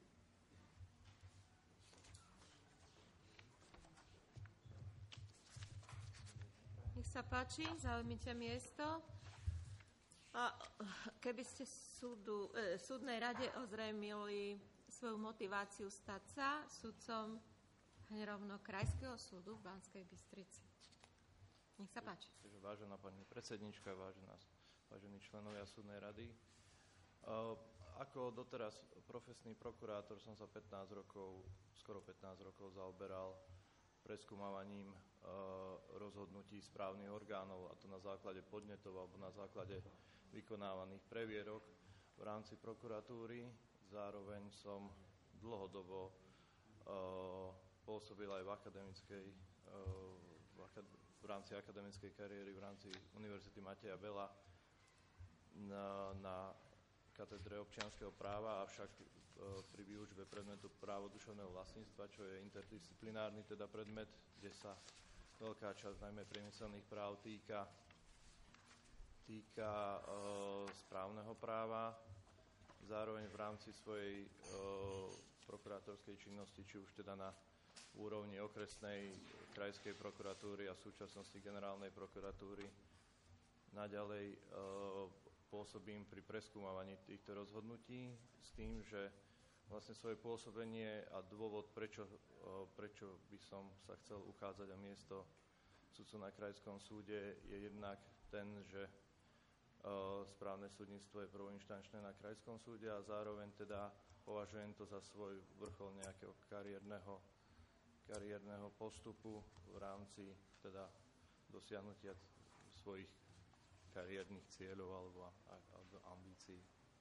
Nech sa páči, zaujmite miesto. A keby ste súdu, e, súdnej rade ozrejmili svoju motiváciu stať sa sudcom rovno Krajského súdu v Banskej Bystrici. Nech sa páči. Vážená pani predsednička, vážená, vážení členovia súdnej rady. Ako doteraz profesný prokurátor som sa pätnásť rokov, skoro pätnásť rokov zaoberal preskúmavaním rozhodnutí správnych orgánov, a to na základe podnetov alebo na základe vykonávaných previerok v rámci prokuratúry. Zároveň som dlhodobo pôsobil aj v akademickej, v, akad, v rámci akademickej kariéry, v rámci Univerzity Mateja Bela na, na katedre občianskeho práva, avšak pri výučbe predmetu právo duševného vlastníctva, čo je interdisciplinárny teda predmet, kde sa veľká časť najmä priemyselných práv týka, týka e, správneho práva. Zároveň v rámci svojej e, prokurátorskej činnosti, či už teda na úrovni okresnej, krajskej prokuratúry a v súčasnosti generálnej prokuratúry. Naďalej e, pôsobím pri preskúmavaní týchto rozhodnutí s tým, že vlastne svoje pôsobenie a dôvod, prečo, e, prečo by som sa chcel uchádzať o miesto sudcu na krajskom súde, je jednak ten, že e, správne súdnictvo je prvoinštančné na krajskom súde a zároveň teda považujem to za svoj vrchol nejakého kariérneho kariérneho postupu v rámci teda dosiahnutia svojich kariérnych cieľov alebo, alebo ambícií.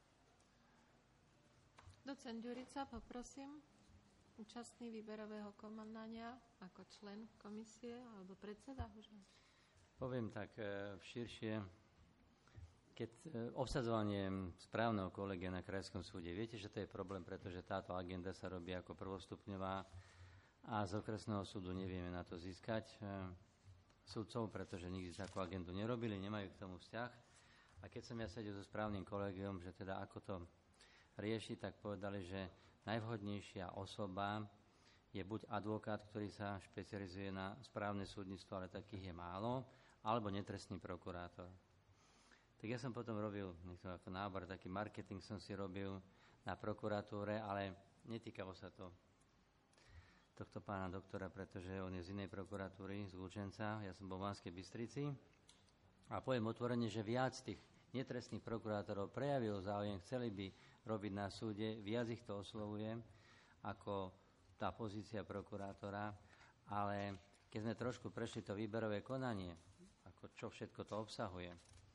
Docent Ďurica, poprosím, účastný výberového konania ako člen komisie alebo predseda? Už? Poviem tak širšie, keď obsadzovanie správneho kolegia na krajskom súde, viete, že to je problém, pretože táto agenda sa robí ako prvostupňová a z okresného súdu nevieme na to získať sudcov, pretože nikdy takú agendu nerobili, nemajú k tomu vzťah. A keď som ja sedel so správnym kolegiom, že teda ako to riešiť, tak povedali, že najvhodnejšia osoba je buď advokát, ktorý sa špecializuje na správne súdnictvo, ale takých je málo, alebo netrestný prokurátor. Tak ja som potom robil, nech to ako nábor, taký marketing som si robil na prokuratúre, ale netýkalo sa to tohto pána doktora, pretože on je z inej prokuratúry, z Lučenca, ja som bol v Banskej Bystrici a poviem otvorene, že viac tých netrestných prokurátorov prejavil záujem, chceli by robiť na súde, viac ich to oslovuje ako tá pozícia prokurátora, ale keď sme trošku prešli to výberové konanie, ako čo všetko to obsahuje,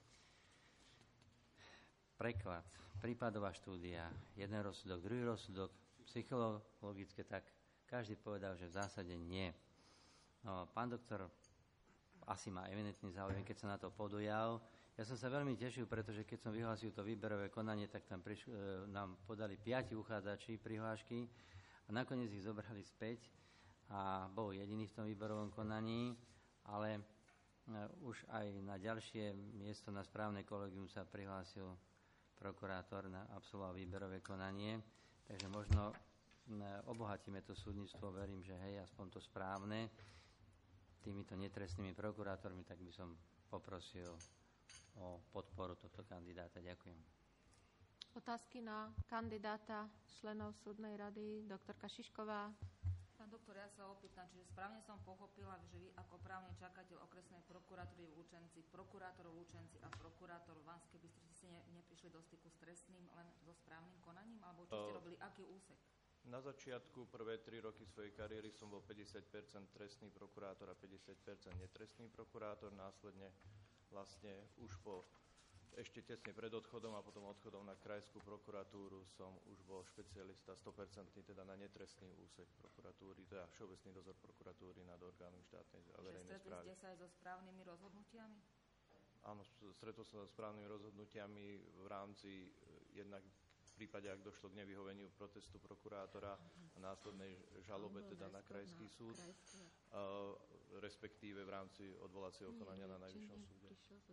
preklad, prípadová štúdia, jeden rozsudok, druhý rozsudok, psychologické, tak každý povedal, že v zásade nie. No, pán doktor asi má eminentný záujem, keď sa na to podujal. Ja som sa veľmi tešil, pretože keď som vyhlásil to výberové konanie, tak tam prišli, e, nám podali piati uchádzači prihlášky a nakoniec ich zobrali späť a bol jediný v tom výberovom konaní, ale e, už aj na ďalšie miesto na správne kolegium sa prihlásil prokurátor na absolvoval výberové konanie, takže možno obohatíme to súdnictvo, verím, že hej, aspoň to správne. Týmito netrestnými prokurátormi, tak by som poprosil o podporu tohto kandidáta. Ďakujem. Otázky na kandidáta členov súdnej rady, doktorka Šišková. Pán doktor, ja sa opýtam, čiže správne som pochopila, že vy ako právny čakateľ okresnej prokuratúry v Lučenci, prokurátor v Lučenci a prokurátor v Banskej Bystrici ste ne, neprišli do styku s trestným, len so správnym konaním? Alebo či ste robili aký úsek? Na začiatku prvé tri roky svojej kariéry som bol päťdesiat percent trestný prokurátor a päťdesiat percent netrestný prokurátor. Následne vlastne už po ešte tesne pred odchodom a potom odchodom na krajskú prokuratúru som už bol špecialista sto percent teda na netrestný úsek prokuratúry, teda všeobecný dozor prokuratúry nad orgánmi štátnej a verejnej správy. Stretli ste sa aj so správnymi rozhodnutiami? Áno, stretol som sa so správnymi rozhodnutiami v rámci jednak v prípade, ak došlo k nevyhoveniu protestu prokurátora a následnej žalobe teda na krajský súd, uh, respektíve v rámci odvolacieho konania na Najvyššom súde.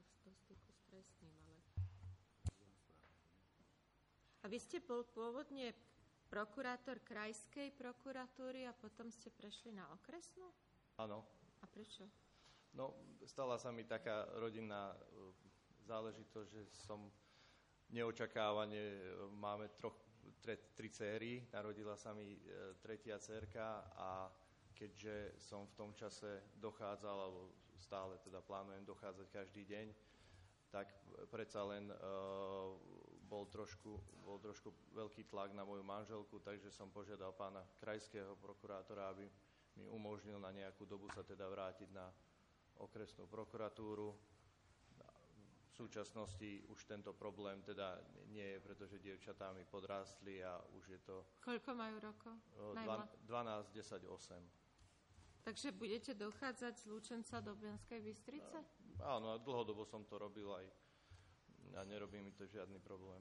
A vy ste bol pôvodne prokurátor krajskej prokuratúry a potom ste prešli na okresnú? Áno. A prečo? No, stala sa mi taká rodinná záležitosť, že som neočakávane, máme troch, tre, tri céry, narodila sa mi e, tretia dcérka a keďže som v tom čase dochádzal, alebo stále teda plánujem dochádzať každý deň, tak predsa len e, bol trošku, bol trošku veľký tlak na moju manželku, takže som požiadal pána krajského prokurátora, aby mi umožnil na nejakú dobu sa teda vrátiť na okresnú prokuratúru. V súčasnosti už tento problém teda nie je, pretože dievčatá mi podrástli a už je to... Koľko majú rokov? dvanásť, desať, osem. Takže budete dochádzať z Lučenca do Banskej Bystrice? Áno, a dlhodobo som to robil aj a nerobí mi to žiadny problém.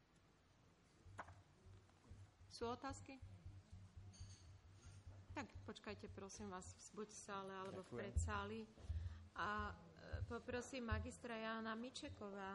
Sú otázky? Tak počkajte, prosím vás, buď v sále alebo Ďakujem. v predsáli. A e, poprosím magistra Jána Mičeková.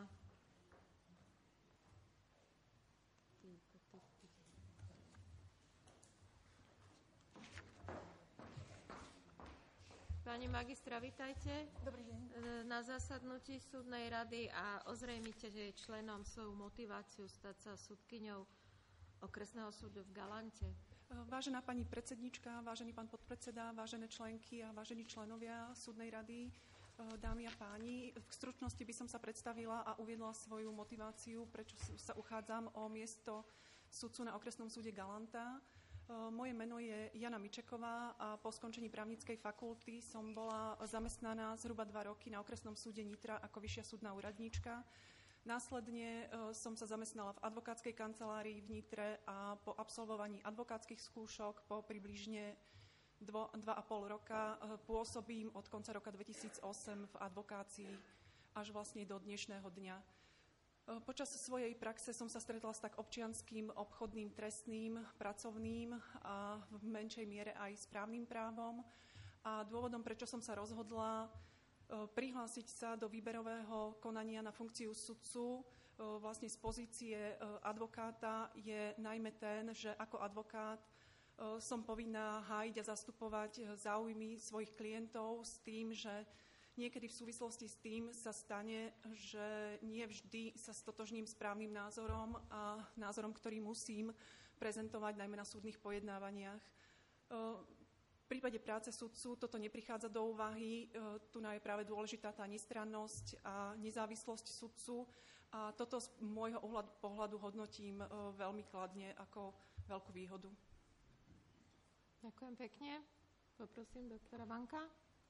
Pani magistra, vitajte. Dobrý deň. Na zasadnutí súdnej rady a ozrejmite členom svoju motiváciu stať sa súdkyňou okresného súdu v Galante. Vážená pani predsednička, vážený pán podpredseda, vážené členky a vážení členovia súdnej rady, dámy a páni, v stručnosti by som sa predstavila a uviedla svoju motiváciu, prečo sa uchádzam o miesto sudcu na okresnom súde Galanta. Moje meno je Jana Mičeková a po skončení právnickej fakulty som bola zamestnaná zhruba dva roky na okresnom súde Nitra ako vyššia súdna úradníčka. Následne som sa zamestnala v advokátskej kancelárii v Nitre a po absolvovaní advokátskych skúšok po približne dvo, dva a pol roka pôsobím od konca roka dvetisícosem v advokácii až vlastne do dnešného dňa. Počas svojej praxe som sa stretla s tak občianským, obchodným, trestným, pracovným a v menšej miere aj správnym právom. A dôvodom, prečo som sa rozhodla prihlásiť sa do výberového konania na funkciu sudcu vlastne z pozície advokáta je najmä ten, že ako advokát som povinná hájiť a zastupovať záujmy svojich klientov s tým, že niekedy v súvislosti s tým sa stane, že nie vždy sa stotožním správnym názorom a názorom, ktorý musím prezentovať najmä na súdnych pojednávaniach. V prípade práce sudcu toto neprichádza do úvahy. Tu je práve dôležitá tá nestrannosť a nezávislosť sudcu. A toto z môjho pohľadu hodnotím veľmi kladne ako veľkú výhodu. Ďakujem pekne. Poprosím doktora Vanka.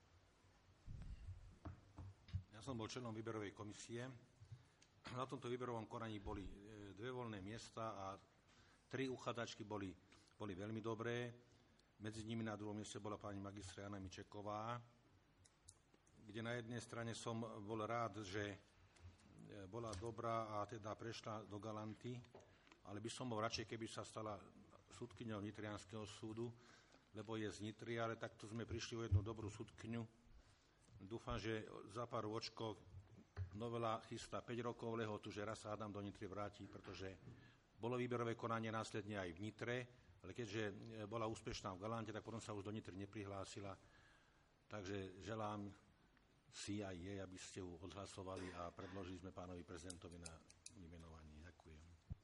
Ja som bol členom výberovej komisie. Na tomto výberovom konaní boli dve voľné miesta a tri uchádzačky boli, boli veľmi dobré. Medzi nimi na druhom mieste bola pani magistra Jana Mičeková, kde na jednej strane som bol rád, že bola dobrá a teda prešla do Galanty, ale by som bol radšej, keby sa stala súdkyňou Nitrianskeho súdu, lebo je z Nitry, ale takto sme prišli o jednu dobrú súdkyňu. Dúfam, že za pár ročkov novela chystá päť rokov lehotu, že raz sa Adam do Nitry vráti, pretože bolo výberové konanie následne aj v Nitre, ale keďže bola úspešná v Galante, tak potom sa už do Nitry neprihlásila. Takže želám si aj je, aby ste ju odhlasovali a predložili sme pánovi prezidentovi na vymenovanie. Ďakujem.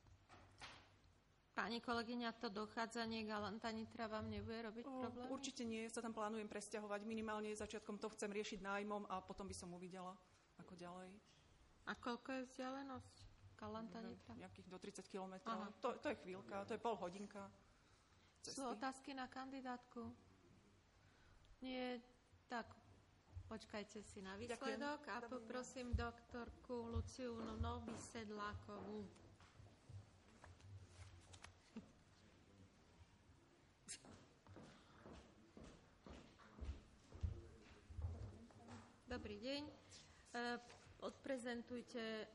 Pani kolegyňa, to dochádzanie Galanta Nitra vám nebude robiť problém? Určite nie, sa tam plánujem presťahovať. Minimálne začiatkom to chcem riešiť nájmom a potom by som uvidela, ako ďalej. A koľko je vzdialenosť Galanta Nitra? Nejakých do tridsať kilometrov. To, to je chvíľka, to je pol hodinka. Cesty. Sú otázky na kandidátku? Nie, tak počkajte si na výsledok. Ďakujem. A poprosím doktorku Luciu Novisedlákovú. Dobrý deň. Odprezentujte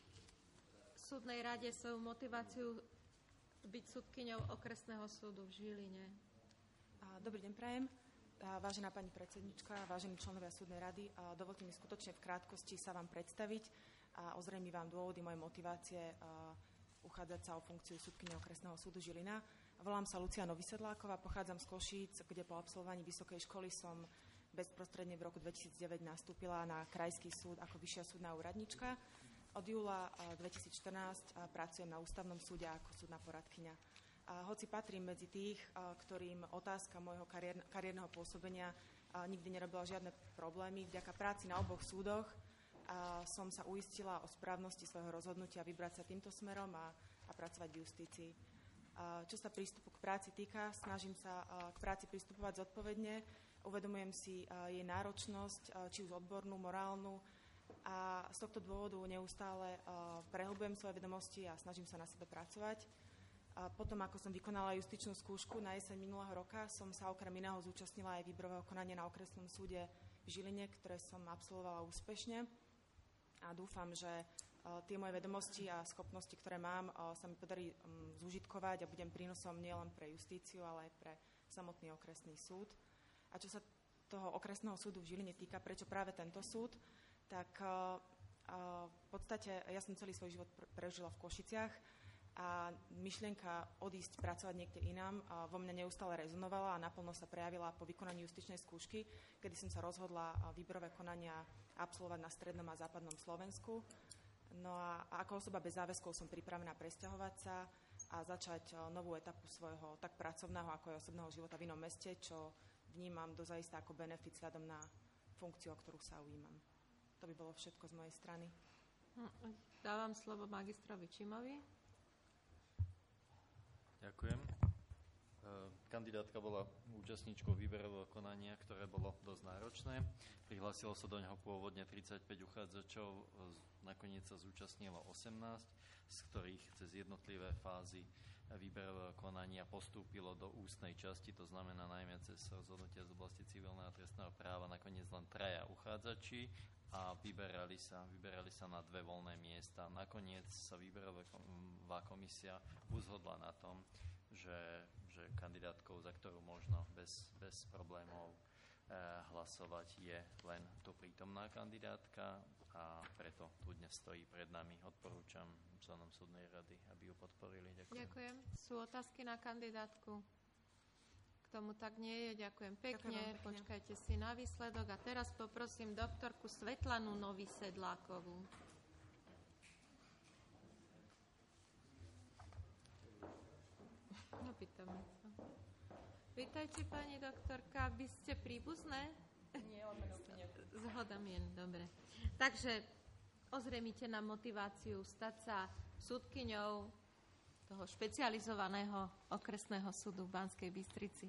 v súdnej rade svoju motiváciu byť súdkyňou okresného súdu v Žiline. Dobrý deň, prajem. Vážená pani predsednička, vážení členovia súdnej rady, dovolte mi skutočne v krátkosti sa vám predstaviť a ozrejmím vám dôvody mojej motivácie uchádzať sa o funkciu súdkyne okresného súdu Žilina. Volám sa Lucia Novisedláková, pochádzam z Košíc, kde po absolvovaní vysokej školy som bezprostredne v roku dvetisícdeväť nastúpila na krajský súd ako vyššia súdna úradnička. Od júla dvetisícštrnásť pracujem na ústavnom súde ako súdna poradkyňa. A hoci patrím medzi tých, ktorým otázka môjho kariér, kariérneho pôsobenia nikdy nerobila žiadne problémy, vďaka práci na oboch súdoch som sa uistila o správnosti svojho rozhodnutia vybrať sa týmto smerom a, a pracovať v justícii. Čo sa prístupu k práci týka, snažím sa k práci pristupovať zodpovedne, uvedomujem si jej náročnosť, či už odbornú, morálnu, a z tohto dôvodu neustále prehlbujem svoje vedomosti a snažím sa na sebe pracovať. A potom, ako som vykonala justičnú skúšku na jeseň minulého roka, som sa okrem iného zúčastnila aj výberového konania na okresnom súde v Žiline, ktoré som absolvovala úspešne. A dúfam, že tie moje vedomosti a schopnosti, ktoré mám, sa mi podarí zúžitkovať a budem prínosom nielen pre justíciu, ale aj pre samotný okresný súd. A čo sa toho okresného súdu v Žiline týka, prečo práve tento súd, tak uh, uh, v podstate ja som celý svoj život pr- prežila v Košiciach a myšlienka odísť pracovať niekde inám uh, vo mne neustále rezonovala a naplno sa prejavila po vykonaní justičnej skúšky, kedy som sa rozhodla uh, výberové konania absolvovať na strednom a západnom Slovensku. No a, a ako osoba bez záväzkov som pripravená presťahovať sa a začať uh, novú etapu svojho tak pracovného ako aj osobného života v inom meste, čo vnímam dozajista ako benefit vzhľadom na funkciu, o ktorú sa ujímam. To by bolo všetko z mojej strany. Dávam slovo magistrovi Čimovi. Ďakujem. Kandidátka bola účastníčkou výberového konania, ktoré bolo dosť náročné. Prihlásilo sa do neho pôvodne tridsaťpäť uchádzačov, nakoniec sa zúčastnilo osemnásť, z ktorých cez jednotlivé fázy výberového konania postúpilo do ústnej časti, to znamená najmä cez rozhodnutia z oblasti civilného a trestného práva, nakoniec len traja uchádzači a vyberali sa, vyberali sa na dve voľné miesta. Nakoniec sa výberová komisia uzhodla na tom, že, že kandidátkou, za ktorú možno bez, bez problémov eh, hlasovať, je len to prítomná kandidátka a preto tu dnes stojí pred nami. Odporúčam členom súdnej rady, aby ju podporili. Ďakujem. Ďakujem. Sú otázky na kandidátku? K tomu tak nie je. Ďakujem pekne. Ďakujem pekne. Počkajte si na výsledok. A teraz poprosím doktorku Svetlanu Novisedlákovú. No, pýtame sa. Vítajte, pani doktorka. Vy ste príbuzné? Nie, ale Zhoda mien, dobre. Takže ozrejmite nám motiváciu stať sa súdkyňou toho špecializovaného okresného súdu v Banskej Bystrici.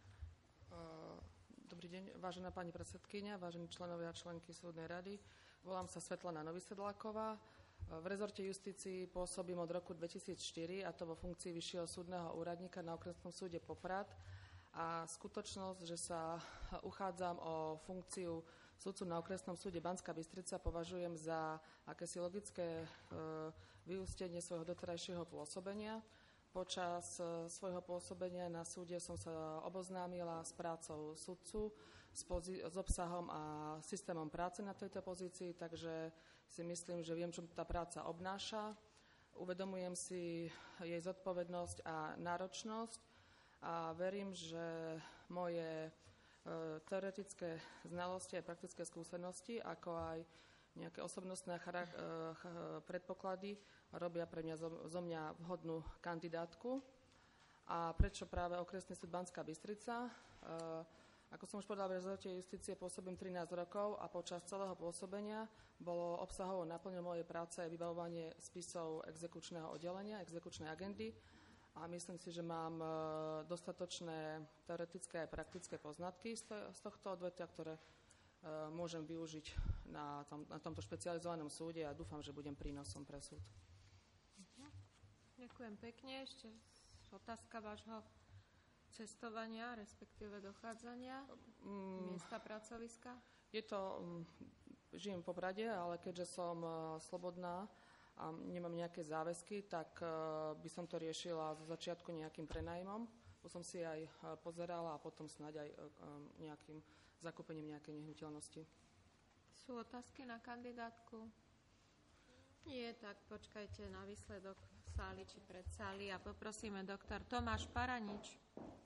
Dobrý deň, vážená pani predsedkyňa, vážení členovia a členky súdnej rady. Volám sa Svetlana Novisedláková. V rezorte justícii pôsobím od roku dvetisícštyri, a to vo funkcii vyššieho súdneho úradníka na okresnom súde Poprad. A skutočnosť, že sa uchádzam o funkciu sudcu na okresnom súde Banská Bystrica, považujem za akési logické e, vyústenie svojho doterajšieho pôsobenia. Počas e, svojho pôsobenia na súde som sa oboznámila s prácou sudcu, s, pozí- s obsahom a systémom práce na tejto pozícii, takže si myslím, že viem, čo tá práca obnáša. Uvedomujem si jej zodpovednosť a náročnosť a verím, že moje teoretické znalosti a praktické skúsenosti, ako aj nejaké osobnostné charak- predpoklady robia pre mňa zo, zo mňa vhodnú kandidátku. A prečo práve okresný súd Banská Bystrica? Ako som už povedala, v rezorte justície pôsobím trinásť rokov a počas celého pôsobenia bolo obsahovou naplňou mojej práce vybavovanie spisov exekučného oddelenia, exekučnej agendy. A myslím si, že mám dostatočné teoretické a praktické poznatky z tohto odvetvia, ktoré môžem využiť na, tom, na tomto špecializovanom súde a dúfam, že budem prínosom pre súd. Ďakujem pekne. Ešte otázka vášho cestovania, respektíve dochádzania, mm, miesta pracoviska? Je to, žijem v Poprade, ale keďže som slobodná a nemám nejaké záväzky, tak by som to riešila zo začiatku nejakým prenajmom. Už som si aj pozerala a potom snáď aj nejakým zakúpením nejakej nehnuteľnosti. Sú otázky na kandidátku? Nie, tak počkajte na výsledok v sáli či pred sáli a poprosíme doktor Tomáš Paranič.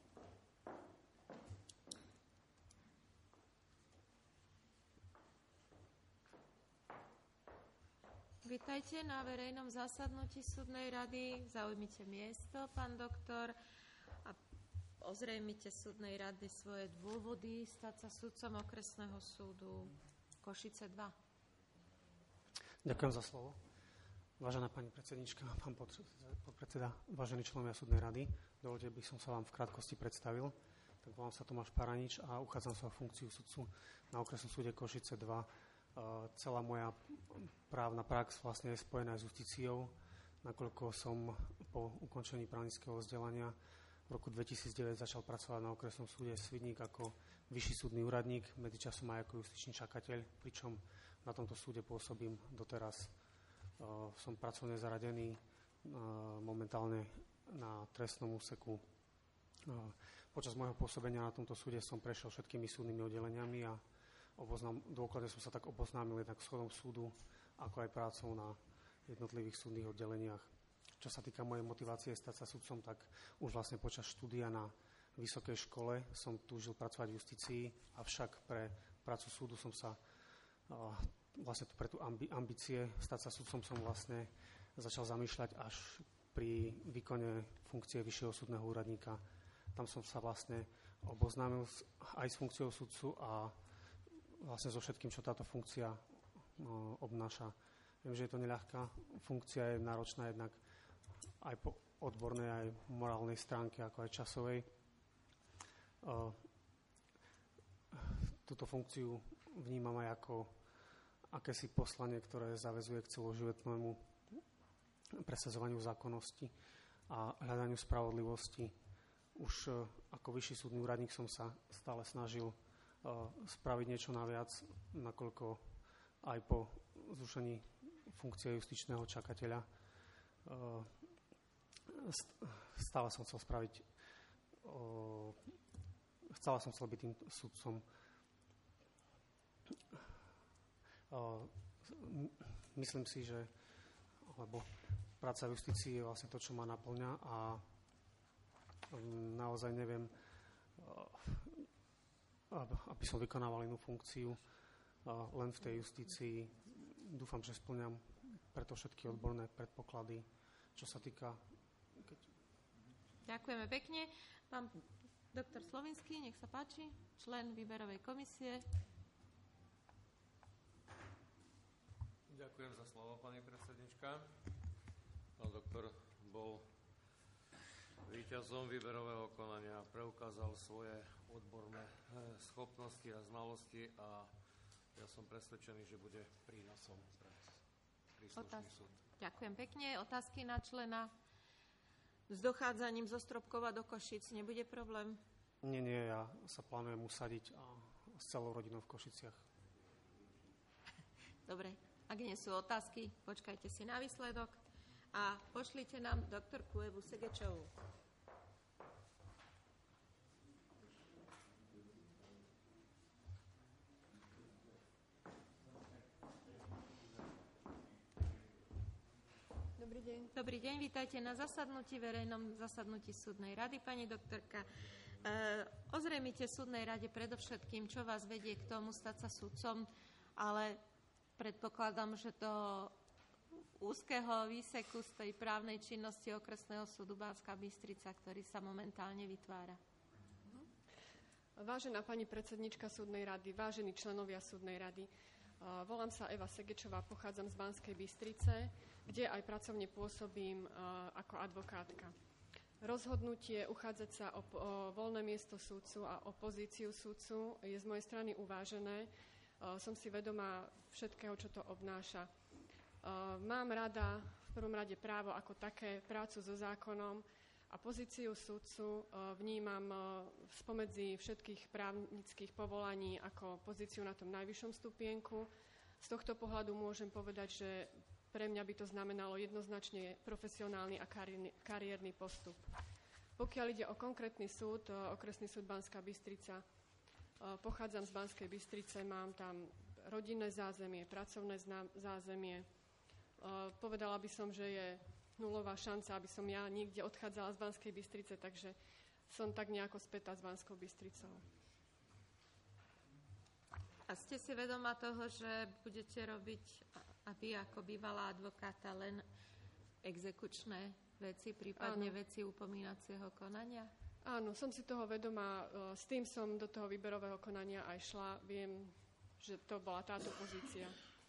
Vítajte na verejnom zasadnutí súdnej rady. Zaujmite miesto, pán doktor, a ozrejmite súdnej rady svoje dôvody stať sa sudcom okresného súdu Košice dva. Ďakujem za slovo. Vážená pani predsednička, pán podpredseda, vážení členovia súdnej rady, dovoľte, by som sa vám v krátkosti predstavil. Tak volám sa Tomáš Paranič a uchádzam sa o funkciu sudcu na okresnom súde Košice dva. Celá moja právna prax vlastne je spojená s justíciou, nakoľko som po ukončení právnického vzdelania v roku dvetisícdeväť začal pracovať na okresnom súde Svidník ako vyšší súdny úradník, medzičasom aj ako justičný čakateľ, pričom na tomto súde pôsobím doteraz. Som pracovne zaradený momentálne na trestnom úseku. Počas môjho pôsobenia na tomto súde som prešiel všetkými súdnymi oddeleniami a oboznám, dôkladne som sa tak oboznámil jednak s chodom súdu, ako aj prácou na jednotlivých súdnych oddeleniach. Čo sa týka mojej motivácie stať sa sudcom, tak už vlastne počas štúdia na vysokej škole som túžil pracovať v justícii, avšak pre prácu súdu som sa vlastne pre tú ambície stať sa sudcom som vlastne začal zamýšľať až pri výkone funkcie vyššieho súdneho úradníka. Tam som sa vlastne oboznámil aj s funkciou sudcu a vlastne so všetkým, čo táto funkcia obnáša. Viem, že je to neľahká funkcia, je náročná jednak aj po odbornej, aj morálnej stránke, ako aj časovej. Túto funkciu vnímam aj ako akési poslanie, ktoré zaväzuje k celoživotnému presadzovaniu zákonnosti a hľadaniu spravodlivosti. Už ako vyšší súdny úradník som sa stále snažil spraviť niečo naviac, nakoľko aj po zrušení funkcie justičného čakateľa stále som chcel spraviť chcela som chcel byť tým sudcom. Myslím si, že lebo práca v justícii je vlastne to, čo ma naplňa a naozaj neviem, aby som vykonával inú funkciu len v tej justícii. Dúfam, že spĺňam preto všetky odborné predpoklady, čo sa týka... Keď... Ďakujeme pekne. Pán doktor Slovinský, nech sa páči, člen výberovej komisie. Ďakujem za slovo, pani predsednička. Pán doktor bol víťazom výberového konania, preukázal svoje odborné schopnosti a znalosti a ja som presvedčený, že bude prínosom pre príslušný Otáz... súd. Ďakujem pekne. Otázky na člena s dochádzaním zo Stropkova do Košic nebude problém? Nie, nie, ja sa plánujem usadiť a s celou rodinou v Košiciach. Dobre, ak nie sú otázky, počkajte si na výsledok a pošlite nám doktorku Evu Segečovú. Dobrý deň. Dobrý deň, vítajte na zasadnutí, verejnom zasadnutí súdnej rady, pani doktorka. ozrejmite súdnej rade predovšetkým, čo vás vedie k tomu stať sa sudcom, ale predpokladám, že do úzkeho výseku z tej právnej činnosti okresného súdu Banská Bystrica, ktorý sa momentálne vytvára. Vážená pani predsednička súdnej rady, vážení členovia súdnej rady, volám sa Eva Segečová, pochádzam z Banskej Bystrice, kde aj pracovne pôsobím ako advokátka. Rozhodnutie uchádzať sa o, o voľné miesto sudcu a o pozíciu sudcu je z mojej strany uvážené. Som si vedomá všetkého, čo to obnáša. Mám rada v prvom rade právo ako také, prácu so zákonom a pozíciu sudcu vnímam spomedzi všetkých právnických povolaní ako pozíciu na tom najvyššom stupienku. Z tohto pohľadu môžem povedať, že pre mňa by to znamenalo jednoznačne profesionálny a kariérny, kariérny postup. Pokiaľ ide o konkrétny súd, okresný súd Banská Bystrica, pochádzam z Banskej Bystrice, mám tam rodinné zázemie, pracovné zázemie. Povedala by som, že je nulová šanca, aby som ja niekde odchádzala z Banskej Bystrice, takže som tak nejako spätá s Banskou Bystricou. A ste si vedomá toho, že budete robiť, a vy ako bývalá advokáta, len exekučné veci, prípadne Áno. veci upomínacieho konania? Áno, som si toho vedomá. S tým som do toho výberového konania aj šla. Viem, že to bola táto pozícia.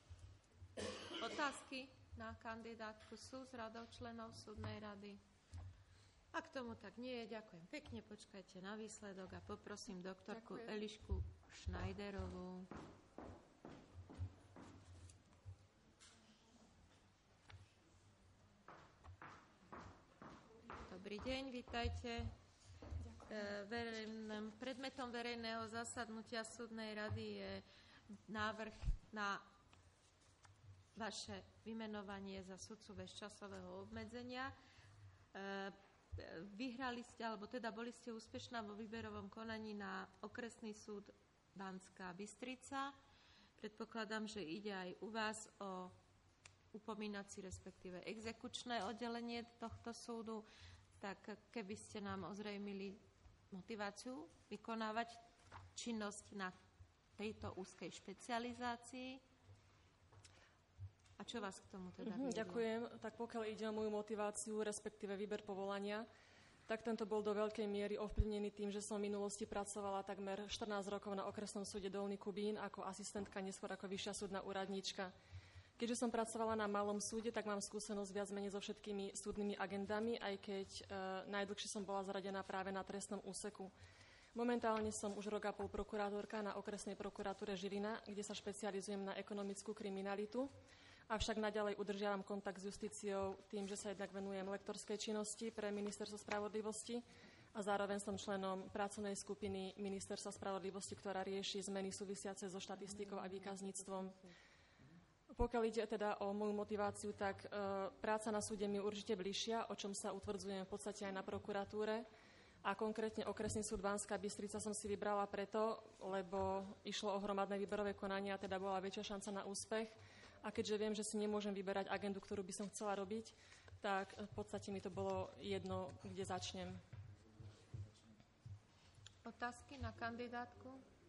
Otázky na kandidátku sú z radou členov súdnej rady? Ak tomu tak nie je, ďakujem pekne, počkajte na výsledok a poprosím doktorku ďakujem. Elišku Schneiderovú. Dobrý deň, vítajte. Verejným, predmetom verejného zasadnutia súdnej rady je návrh na vaše vymenovanie za sudcu bez časového obmedzenia. Vyhrali ste, alebo teda boli ste úspešná vo výberovom konaní na okresný súd Banská Bystrica. Predpokladám, že ide aj u vás o upomínací, respektíve exekučné oddelenie tohto súdu. Tak keby ste nám ozrejmili motiváciu vykonávať činnosť na tejto úzkej špecializácii. A čo vás k tomu teda mm-hmm, Ďakujem. Tak pokiaľ ide o moju motiváciu, respektíve výber povolania, tak tento bol do veľkej miery ovplyvnený tým, že som v minulosti pracovala takmer štrnásť rokov na okresnom súde Dolný Kubín ako asistentka, neskôr ako vyššia súdna úradníčka. Keďže som pracovala na malom súde, tak mám skúsenosť viac menej so všetkými súdnymi agendami, aj keď e, najdlhšie som bola zaradená práve na trestnom úseku. Momentálne som už rok a pol prokurátorka na okresnej prokuratúre Žilina, kde sa špecializujem na ekonomickú kriminalitu, avšak naďalej udržiavam kontakt s justíciou tým, že sa jednak venujem lektorskej činnosti pre Ministerstvo spravodlivosti a zároveň som členom pracovnej skupiny Ministerstva spravodlivosti, ktorá rieši zmeny súvisiace so štatistikou a výkazníctvom. Pokiaľ ide teda o moju motiváciu, tak e, práca na súde mi je určite bližšia, o čom sa utvrdzujem v podstate aj na prokuratúre. A konkrétne okresný súd Banská Bystrica som si vybrala preto, lebo išlo o hromadné výberové konanie a teda bola väčšia šanca na úspech. A keďže viem, že si nemôžem vyberať agendu, ktorú by som chcela robiť, tak v podstate mi to bolo jedno, kde začnem. Otázky na kandidátku?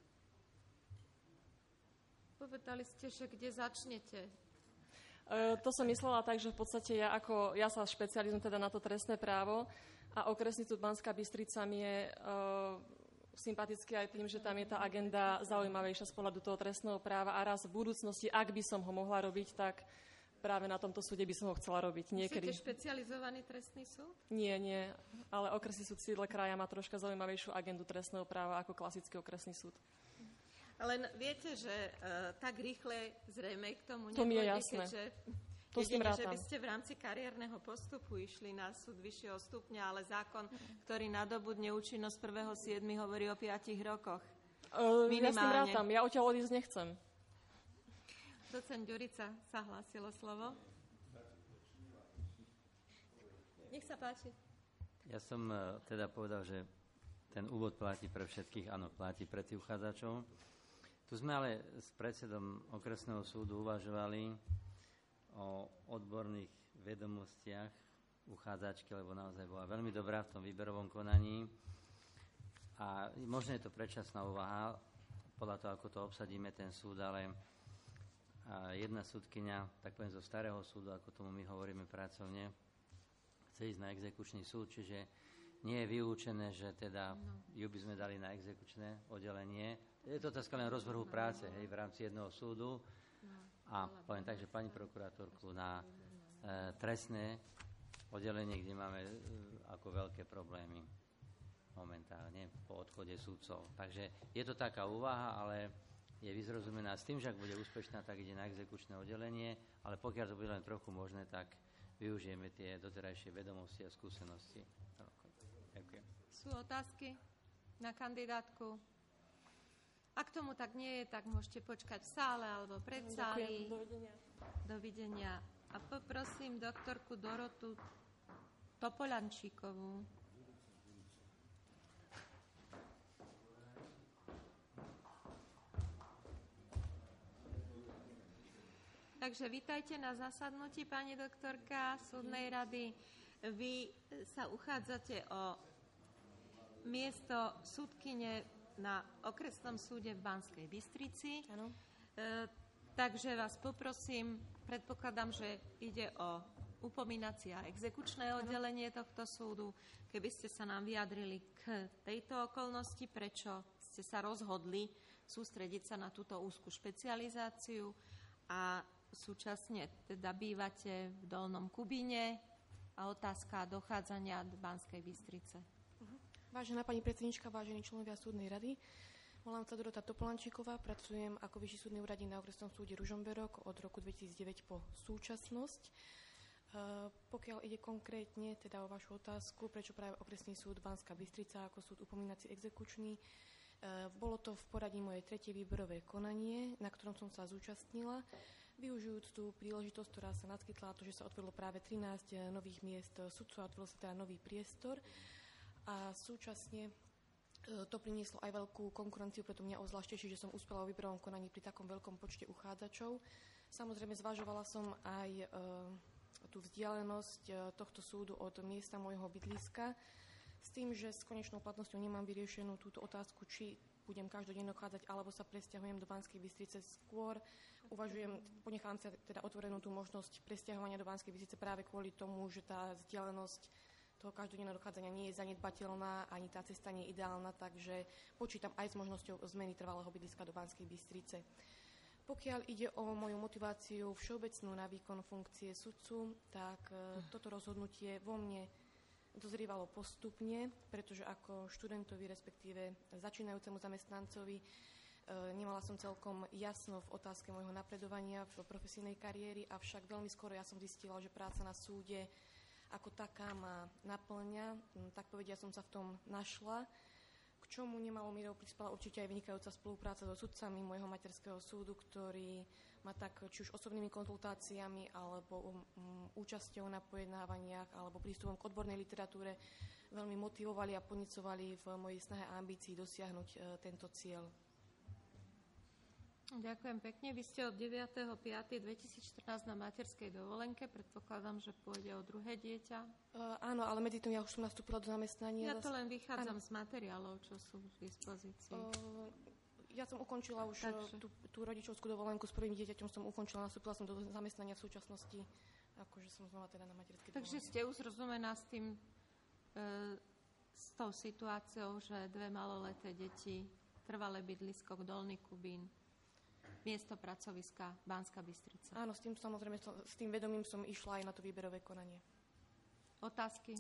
Povedali ste, že kde začnete? E, to som myslela tak, že v podstate ja, ako, ja sa špecializujem teda na to trestné právo a okresný súd Banská Bystrica mi je e, sympatický aj tým, že tam je tá agenda zaujímavejšia z pohľadu toho trestného práva a raz v budúcnosti, ak by som ho mohla robiť, tak práve na tomto súde by som ho chcela robiť. Niekedy. Myslíte špecializovaný trestný súd? Nie, nie, ale okresný súd sídle kraja má troška zaujímavejšiu agendu trestného práva ako klasický okresný súd. Len viete, že uh, tak rýchle zrejme k tomu to nepôjde, jasné. keďže to jedine, že by ste v rámci kariérneho postupu išli na súd vyššieho stupňa, ale zákon, ktorý nadobudne účinnosť prvého siedmeho hovorí o piatich rokoch. Uh, ja s tým rátam, ja odtiaľ odísť nechcem. Docent Ďurica sa hlásilo slovo. Nech sa páči. Ja som uh, teda povedal, že ten úvod platí pre všetkých, áno, platí pre tých uchádzačov. Tu sme ale s predsedom okresného súdu uvažovali o odborných vedomostiach uchádzačky, lebo naozaj bola veľmi dobrá v tom výberovom konaní. A možno je to predčasná úvaha, podľa toho, ako to obsadíme ten súd, ale jedna súdkyňa, tak poviem zo starého súdu, ako tomu my hovoríme pracovne, chce ísť na exekučný súd, čiže nie je vylúčené, že teda ju by sme dali na exekučné oddelenie. Je to otázka len rozvrhu práce, hej, v rámci jedného súdu. A poviem tak, že pani prokurátorku na e, trestné oddelenie, kde máme e, ako veľké problémy momentálne po odchode súdcov. Takže je to taká úvaha, ale je vyzrozumená s tým, že ak bude úspešná, tak ide na exekučné oddelenie, ale pokiaľ to bude len trochu možné, tak využijeme tie doterajšie vedomosti a skúsenosti. Ďakujem. Sú otázky na kandidátku? Ak tomu tak nie je, tak môžete počkať v sále alebo pred sály. Dovidenia. Dovidenia. A poprosím doktorku Dorotu Topoľančíkovú. Takže vítajte na zasadnutí, pani doktorka súdnej rady. Vy sa uchádzate o miesto súdkyne na okresnom súde v Banskej Bystrici. Áno. E, takže vás poprosím, predpokladám, že ide o upomínacie a exekučné oddelenie tohto súdu. Keby ste sa nám vyjadrili k tejto okolnosti, prečo ste sa rozhodli sústrediť sa na túto úzku špecializáciu a súčasne teda bývate v Dolnom Kubíne a otázka dochádzania do Banskej Bystrice. Vážená pani predsednička, vážení členovia súdnej rady, volám sa Dorota Topoľančíková, pracujem ako vyšší súdny úradník na okresnom súde Ružomberok od roku dvetisícdeväť po súčasnosť. E, pokiaľ ide konkrétne teda o vašu otázku, prečo práve okresný súd Banská Bystrica ako súd upomínací exekučný, e, bolo to v poradí moje tretie výberové konanie, na ktorom som sa zúčastnila. Využijúc tú príležitosť, ktorá sa naskytla, to, že sa otvorilo práve trinásť nových miest sudcov a otvoril sa teda nový priestor. A súčasne to prinieslo aj veľkú konkurenciu, preto mňa ozvlášť teší, že som uspela vo výberovom konaní pri takom veľkom počte uchádzačov. Samozrejme zvažovala som aj e, tú vzdialenosť e, tohto súdu od miesta môjho bydliska, s tým, že s konečnou platnosťou nemám vyriešenú túto otázku, či budem každodenne dochádzať, alebo sa presťahujem do Banskej Bystrice skôr. Uvažujem, ponechám sa teda otvorenú tú možnosť presťahovania do Banskej Bystrice práve kvôli tomu, že tá vzdialenosť toho každodenného dochádzania nie je zanedbateľná, ani tá cesta nie je ideálna, takže počítam aj s možnosťou zmeny trvalého bydliska do Banskej Bystrice. Pokiaľ ide o moju motiváciu všeobecnú na výkon funkcie sudcu, tak toto rozhodnutie vo mne dozrievalo postupne, pretože ako študentovi, respektíve začínajúcemu zamestnancovi, e, nemala som celkom jasno v otázke môjho napredovania v profesijnej kariéry, avšak veľmi skoro ja som zistila, že práca na súde ako taká ma naplňa, tak povedia som sa v tom našla, k čomu nemalo mierou prispela určite aj vynikajúca spolupráca so sudcami môjho materského súdu, ktorí ma tak či už osobnými konzultáciami alebo um, účasťou na pojednávaniach alebo prístupom k odbornej literatúre veľmi motivovali a podnicovali v mojej snahe a ambícii dosiahnuť uh, tento cieľ. Ďakujem pekne. Vy ste od deviateho piateho dvetisícštrnásť na materskej dovolenke. Predpokladám, že pôjde o druhé dieťa. Uh, áno, ale medzi tým ja už som nastúpila do zamestnania. Ja to len vychádzam áno. z materiálov, čo sú v dispozícii. Uh, Ja som ukončila už tú, tú rodičovskú dovolenku s prvým dieťaťom, som ukončila, nastúpila som do zamestnania v súčasnosti, akože som znova teda na materskej dovolenke. Takže ste uzrozumená s tým, e, s tou situáciou, že dve maloleté deti, trvalé bydlisko Dolný Kubín, miesto pracoviska Banská Bystrica. Áno, s tým samozrejme, s tým vedomím som išla aj na to výberové konanie. Otázky?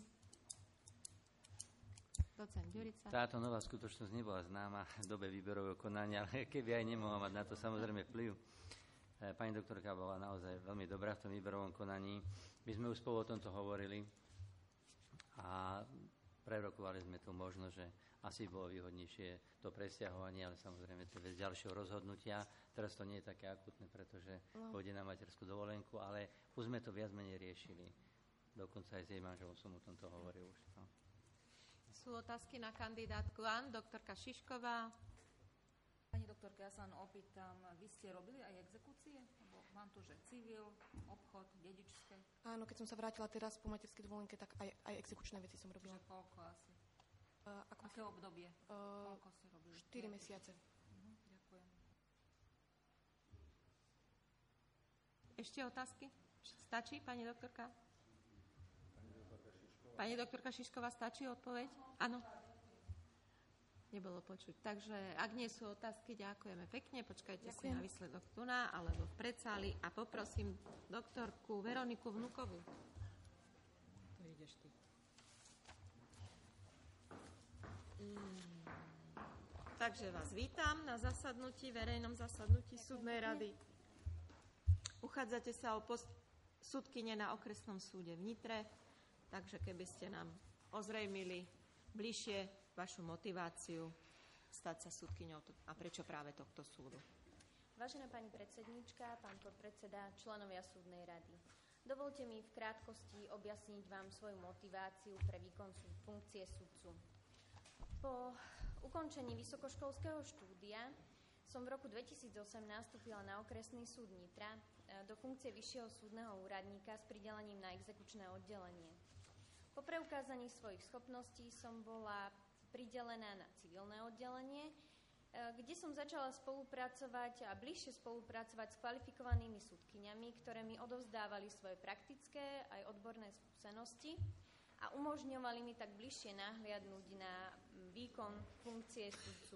Docent Ďurica. Táto nová skutočnosť nebola známa v dobe výberového konania, ale keby aj nemohla mať na to samozrejme vplyv. Pani doktorka bola naozaj veľmi dobrá v tom výberovom konaní. My sme už spolu o tomto hovorili a prerokovali sme tu možnosť, že asi bolo výhodnejšie to presťahovanie, ale samozrejme to je vec ďalšieho rozhodnutia. Teraz to nie je také akutné, pretože no. pôjde na materskú dovolenku, ale už sme to viac menej riešili. Dokonca aj s jej manželom som o tomto hovoril už. No. Sú otázky na kandidátku. Án, doktorka Šišková. Pani doktorka, ja sa len opýtam, vy ste robili aj exekúcie? Lebo mám tu, že civil, obchod, dedičské. Áno, keď som sa vrátila teraz po materskej dovolenke, tak aj, aj exekučné veci som robila. Čiže koľko asi? Uh, ako Aké obdobie? Uh, Koľko ste robili? štyri mesiace. Uh-huh, ďakujem. Ešte otázky? Stačí, pani doktorka? Pani doktorka Šišková, stačí odpoveď? Áno. Nebolo počuť. Takže ak nie sú otázky, ďakujeme pekne. Počkajte Ďakujem. si na výsledok tuna alebo v predsáli a poprosím doktorku Veroniku Vnukovú. To ideš ty. Mm. Takže vás vítam na zasadnutí, verejnom zasadnutí súdnej rady. Uchádzate sa o post súdkyne na okresnom súde v Nitre, takže keby ste nám ozrejmili bližšie vašu motiváciu stať sa súdkyňou a prečo práve tohto súdu. Vážená pani predsedníčka, pán podpredseda, členovia súdnej rady. Dovolte mi v krátkosti objasniť vám svoju motiváciu pre výkon funkcie sudcu. Po ukončení vysokoškolského štúdia som v roku dvetisícosem nastúpila na okresný súd Nitra do funkcie vyššieho súdneho úradníka s pridelením na exekučné oddelenie. Po preukázaní svojich schopností som bola pridelená na civilné oddelenie, kde som začala spolupracovať a bližšie spolupracovať s kvalifikovanými súdkyňami, ktoré mi odovzdávali svoje praktické aj odborné skúsenosti a umožňovali mi tak bližšie nahliadnúť na výkon funkcie sudcu.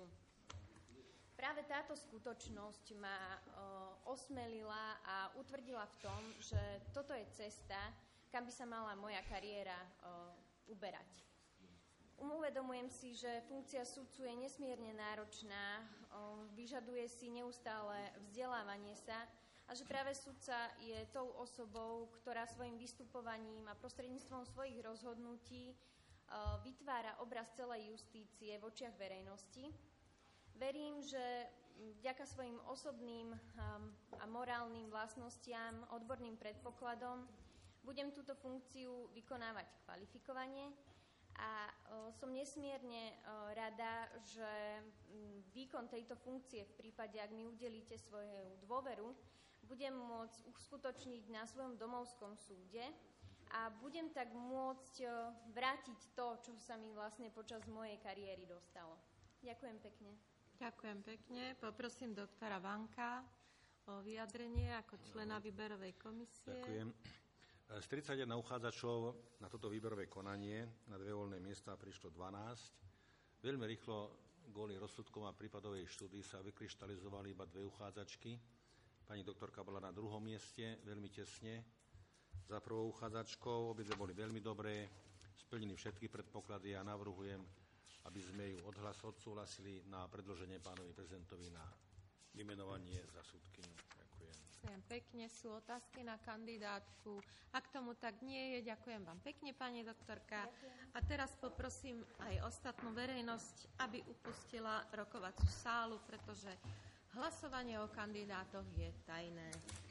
Práve táto skutočnosť ma o, osmelila a utvrdila v tom, že toto je cesta, kam by sa mala moja kariéra o, uberať. Uvedomujem si, že funkcia sudcu je nesmierne náročná, o, vyžaduje si neustále vzdelávanie sa a že práve sudca je tou osobou, ktorá svojim vystupovaním a prostredníctvom svojich rozhodnutí o, vytvára obraz celej justície v očiach verejnosti. Verím, že vďaka svojim osobným um, a morálnym vlastnostiam, odborným predpokladom budem túto funkciu vykonávať kvalifikovane a uh, som nesmierne uh, rada, že um, výkon tejto funkcie v prípade, ak mi udelíte svoju dôveru, budem môcť uskutočniť na svojom domovskom súde a budem tak môcť uh, vrátiť to, čo sa mi vlastne počas mojej kariéry dostalo. Ďakujem pekne. Ďakujem pekne. Poprosím doktora Vanka o vyjadrenie ako člena výberovej komisie. Ďakujem. Z tridsaťjeden uchádzačov na toto výberové konanie na dve voľné miesta prišlo dvanásť. Veľmi rýchlo kvôli rozsudkom a prípadovej štúdii sa vykryštalizovali iba dve uchádzačky. Pani doktorka bola na druhom mieste, veľmi tesne. Za prvou uchádzačkou obidve boli veľmi dobré, splnili všetky predpoklady a navrhujem, aby sme ju odhlas odsúhlasili na predloženie pánovi prezidentovi na vymenovanie za súdkyňu. Ďakujem. Ďakujem pekne. Sú otázky na kandidátku? Ak tomu tak nie je, ďakujem vám pekne, pani doktorka. Ďakujem. A teraz poprosím aj ostatnú verejnosť, aby upustila rokovaciu sálu, pretože hlasovanie o kandidátoch je tajné.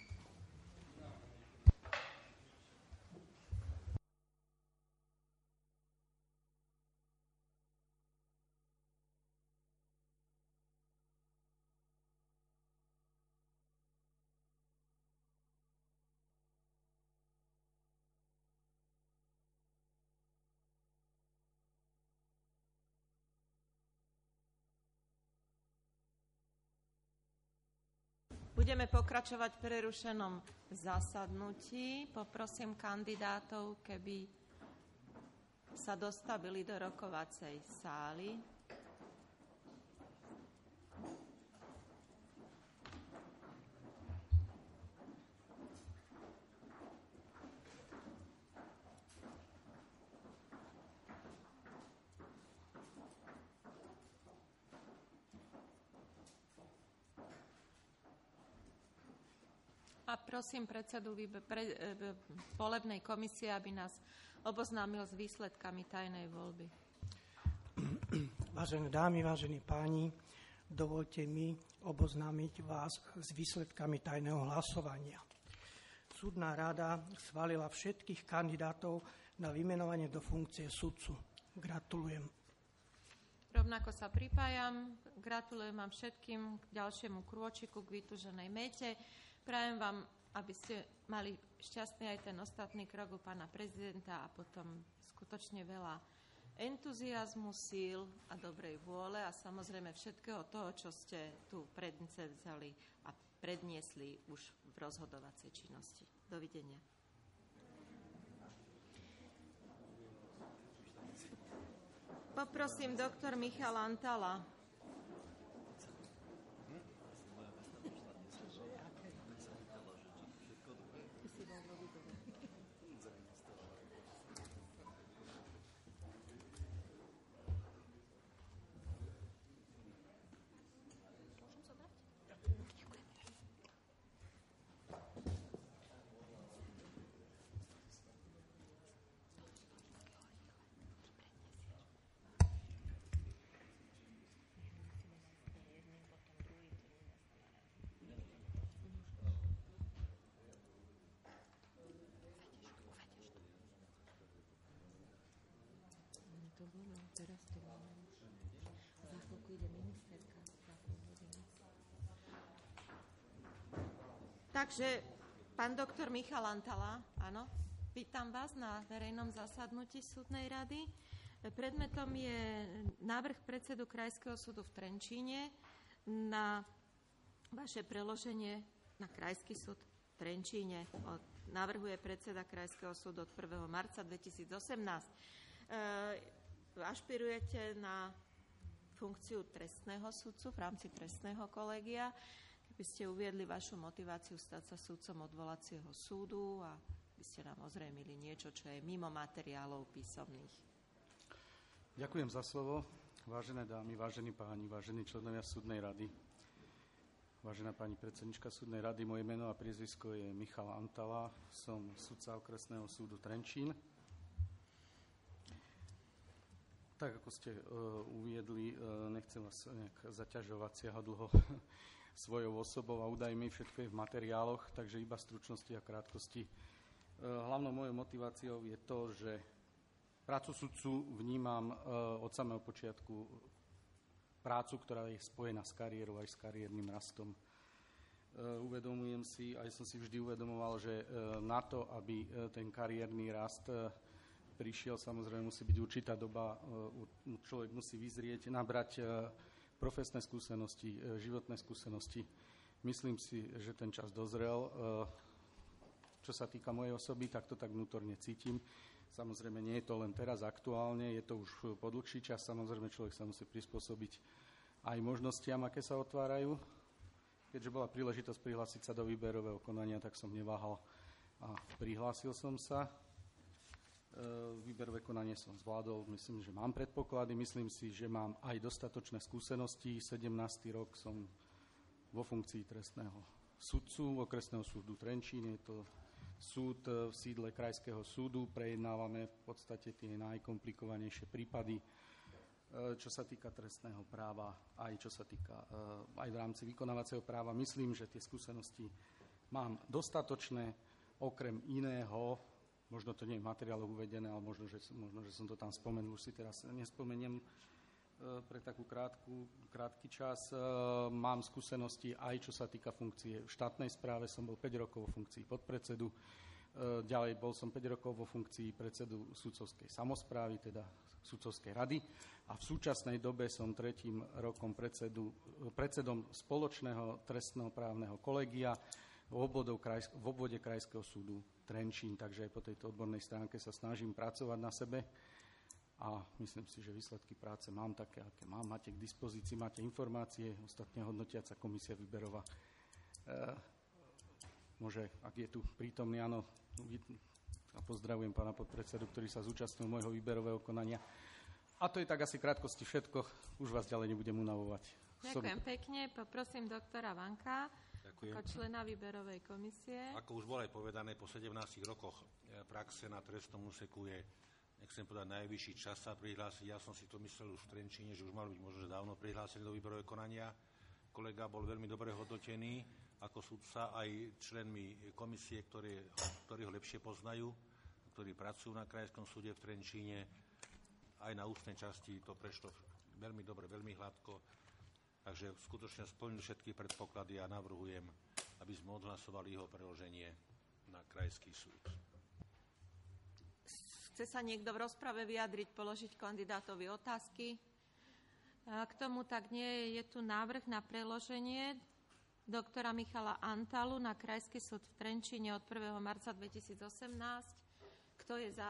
Budeme pokračovať v prerušenom zasadnutí. Poprosím kandidátov, keby sa dostavili do rokovacej sály. A prosím predsedu pre, e, volebnej komisie, aby nás oboznámil s výsledkami tajnej voľby. Vážené dámy, vážení páni, dovolte mi oboznámiť vás s výsledkami tajného hlasovania. Súdna rada schválila všetkých kandidátov na vymenovanie do funkcie sudcu. Gratulujem. Rovnako sa pripájam. Gratulujem vám všetkým k ďalšiemu krôčiku, k vytúženej mete. Prajem vám, aby ste mali šťastný aj ten ostatný krok u pána prezidenta a potom skutočne veľa entuziazmu, síl a dobrej vôle a samozrejme všetkého toho, čo ste tu predcevzali a predniesli už v rozhodovacej činnosti. Dovidenia. Poprosím doktor Michal Antala. Teraz to máme. Za chvíľku ide ministerka. Takže, pán doktor Michal Antala, áno, vítam vás na verejnom zasadnutí súdnej rady. Predmetom je návrh predsedu Krajského súdu v Trenčíne na vaše preloženie na Krajský súd v Trenčíne. Navrhuje predseda Krajského súdu od prvého marca dvetisícosemnásť. E, Ašpirujete na funkciu trestného sudcu v rámci trestného kolégia. Keby ste uviedli vašu motiváciu stať sa sudcom odvolacieho súdu a by ste nám ozrejmili niečo, čo je mimo materiálov písomných. Ďakujem za slovo. Vážené dámy, vážení páni, vážení členovia súdnej rady. Vážená pani predsednička súdnej rady, moje meno a priezvisko je Michal Antala. Som sudca okresného súdu Trenčín. Tak, ako ste uh, uviedli, uh, nechcem vás nejak zaťažovať siahadlho svojou osobou a údajmi, všetko je v materiáloch, takže iba stručnosti a krátkosti. Uh, hlavnou mojou motiváciou je to, že prácu sudcu vnímam uh, od samého počiatku prácu, ktorá je spojená s kariérou aj s kariérnym rastom. Uh, uvedomujem si, aj som si vždy uvedomoval, že uh, na to, aby uh, ten kariérny rast uh, prišiel, samozrejme musí byť určitá doba, človek musí vyzrieť, nabrať profesné skúsenosti, životné skúsenosti. Myslím si, že ten čas dozrel. Čo sa týka mojej osoby, tak to tak vnútorne cítim. Samozrejme, nie je to len teraz aktuálne, je to už po dlhší čas. Samozrejme, človek sa musí prispôsobiť aj možnostiam, aké sa otvárajú. Keďže bola príležitosť prihlásiť sa do výberového konania, tak som neváhal a prihlásil som sa. Výberové konanie som zvládol, myslím, že mám predpoklady, myslím si, že mám aj dostatočné skúsenosti. sedemnásty rok som vo funkcii trestného sudcu okresného súdu Trenčín. Je to súd v sídle Krajského súdu. Prejednávame v podstate tie najkomplikovanejšie prípady, čo sa týka trestného práva, aj čo sa týka aj v rámci vykonávacieho práva. Myslím, že tie skúsenosti mám dostatočné, okrem iného. Možno to nie je v materiáloch uvedené, ale možno že, možno, že som to tam spomenul, už si teraz nespomeniem e, pre takú krátku, krátky čas. E, mám skúsenosti aj čo sa týka funkcie v štátnej správe, som bol päť rokov vo funkcii podpredsedu, e, ďalej bol som päť rokov vo funkcii predsedu sudcovskej samosprávy, teda sudcovskej rady a v súčasnej dobe som tretím rokom predsedu, predsedom spoločného trestného právneho kolegia v obvode, krajsk- v obvode Krajského súdu Trenčín, takže aj po tejto odbornej stránke sa snažím pracovať na sebe a myslím si, že výsledky práce mám také, aké mám. Máte k dispozícii, máte informácie, ostatne hodnotiaca komisia výberová. E, môže, ak je tu prítomný, áno, a pozdravujem pána podpredsedu, ktorý sa zúčastnil môjho výberového konania. A to je tak asi krátkosti všetko, už vás ďalej nebudem unavovať. Ďakujem Som... pekne, poprosím doktora Vanka. Ďakujem. Ako člena výberovej komisie. Ako už bolo aj povedané, po sedemnástich rokoch praxe na trestnom úseku je, nechcem povedať, najvyšší čas sa prihlásiť. Ja som si to myslel už v Trenčíne, že už mal byť možno že dávno prihlásený do výberového konania. Kolega bol veľmi dobre hodnotený ako sudca aj členmi komisie, ktoré, ktorí ho lepšie poznajú, ktorí pracujú na Krajskom súde v Trenčíne. Aj na ústnej časti to prešlo veľmi dobre, veľmi hladko. Takže skutočne splnil všetky predpoklady a navrhujem, aby sme odhlasovali jeho preloženie na Krajský súd. Chce sa niekto v rozprave vyjadriť, položiť kandidátovi otázky? K tomu tak nie je. Je tu návrh na preloženie doktora Michala Antalu na Krajský súd v Trenčíne od prvého marca dvetisícosemnásť. Kto je za?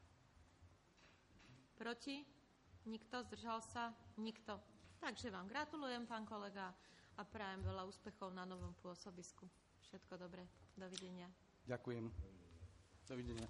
Proti? Nikto? Zdržal sa? Nikto. Takže vám gratulujem, pán kolega, a prajem veľa úspechov na novom pôsobisku. Všetko dobré. Dovidenia. Ďakujem. Dovidenia.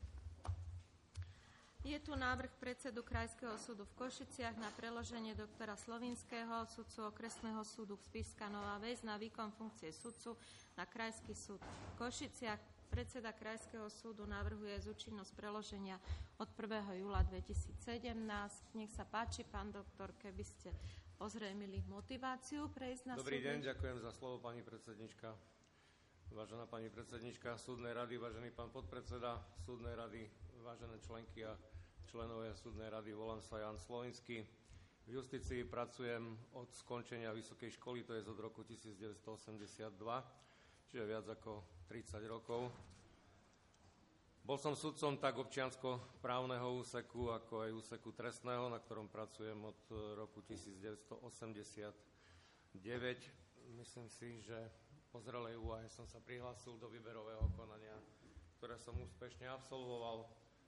Je tu návrh predsedu Krajského súdu v Košiciach na preloženie doktora Slovinského, sudcu okresného súdu Spišská Nová Ves na výkon funkcie sudcu na Krajský súd v Košiciach. Predseda Krajského súdu navrhuje zúčinnosť preloženia od prvého júla dvetisícsedemnásť. Nech sa páči, pán doktor, keby ste ozrejmili motiváciu prejsť na súd. Dobrý deň, ďakujem za slovo, pani predsednička. Vážená pani predsednička súdnej rady, vážený pán podpredseda súdnej rady, vážené členky a členovia súdnej rady, volám sa Jan Slovinský. V justícii pracujem od skončenia vysokej školy, to je od roku devätnásťstoosemdesiatdva, čiže viac ako tridsať rokov. Bol som sudcom tak občiansko-právneho úseku, ako aj úseku trestného, na ktorom pracujem od roku devätnásťstoosemdesiatdeväť. Myslím si, že po zrelej úvahe som sa prihlásil do výberového konania, ktoré som úspešne absolvoval.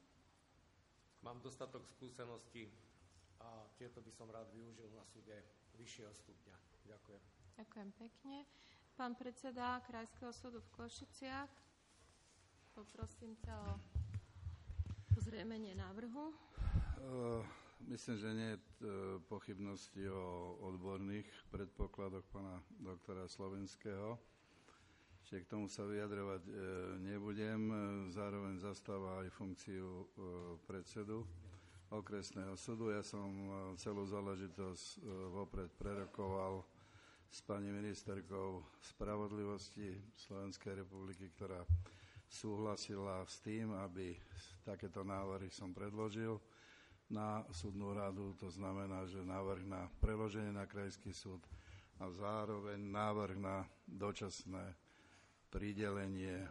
Mám dostatok skúseností a tieto by som rád využil na súde vyššieho stupňa. Ďakujem. Ďakujem pekne. Pán predseda Krajského súdu v Košiciach, poprosím ťa o uzrejmenie návrhu. Uh, myslím, že nie je pochybnosti o odborných predpokladoch pána doktora Slovenského. Čiže k tomu sa vyjadrovať e, nebudem. Zároveň zastáva aj funkciu e, predsedu okresného súdu. Ja som e, celú záležitosť e, vopred prerokoval s pani ministerkou spravodlivosti Slovenskej republiky, ktorá súhlasila s tým, aby takéto návrhy som predložil na súdnu radu. To znamená, že návrh na preloženie na krajský súd a zároveň návrh na dočasné pridelenie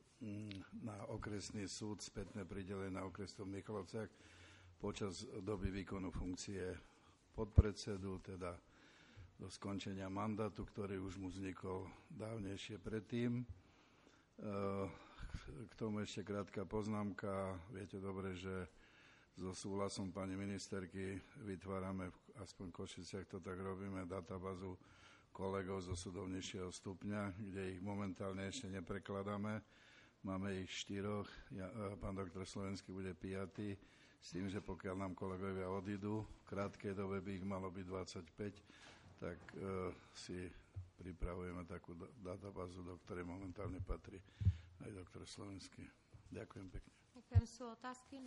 na okresný súd, spätné pridelenie na okres v Michalovciach počas doby výkonu funkcie podpredsedu, teda do skončenia mandátu, ktorý už mu vznikol dávnejšie predtým. K tomu ešte krátka poznámka. Viete dobre, že so súhlasom pani ministerky vytvárame, aspoň v Košiciach to tak robíme, databázu kolegov zo súdov nižšieho stupňa, kde ich momentálne ešte neprekladáme. Máme ich štyroch, ja, pán doktor Slovenský bude piatý, s tým, že pokiaľ nám kolegovia odídu, v krátkej dobe by ich malo byť dvadsaťpäť, tak e, si pripravujeme takú databázu, do ktorej momentálne patrí aj doktor Slovenský. Ďakujem pekne. Ďakujem. Sú otázky?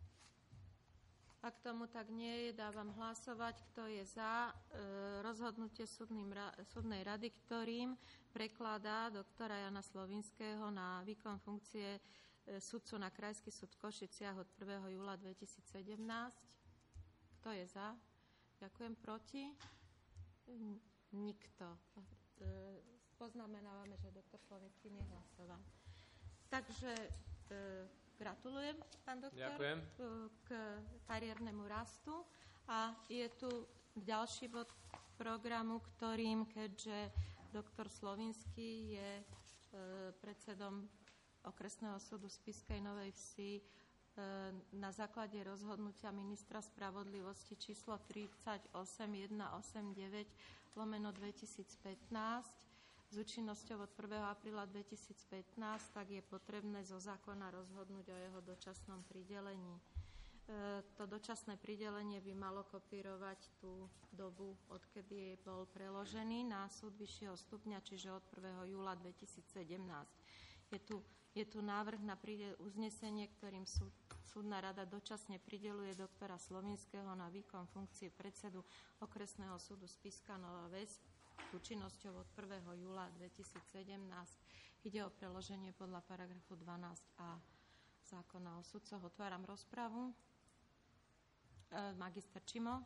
Ak tomu tak nie je, dávam hlasovať, kto je za e, rozhodnutie súdnym, súdnej rady, ktorým prekladá doktora Jana Slovinského na výkon funkcie e, sudcu na Krajský súd v Košiciach od prvého júla dvetisícsedemnásť. Kto je za? Ďakujem. Proti? Nikto. E, poznamenávame, že doktor Slovinský nehlasoval. Takže e, gratulujem, pán doktor, Ďakujem. K kariérnemu rastu. A je tu ďalší bod programu, ktorým, keďže doktor Slovinský je e, predsedom okresného súdu Spišskej Novej Vsi, e, na základe rozhodnutia ministra spravodlivosti číslo tridsaťosem tisíc stoosemdesiatdeväť lomeno dvetisícpätnásť s účinnosťou od prvého apríla dvetisícpätnásť, tak je potrebné zo zákona rozhodnúť o jeho dočasnom pridelení. E, to dočasné pridelenie by malo kopírovať tú dobu, odkedy bol preložený na súd vyššieho stupňa, čiže od prvého júla dvetisícsedemnásť. Je tu, je tu návrh na pridel, uznesenie, ktorým súd, súdna rada dočasne prideluje doktora Slovinského na výkon funkcie predsedu okresného súdu Spišská Nová Ves účinnosťou od prvého júla dvetisícsedemnásť. Ide o preloženie podľa paragrafu dvanásť a zákona o sudcoch. Otváram rozpravu. E, magister Čimo.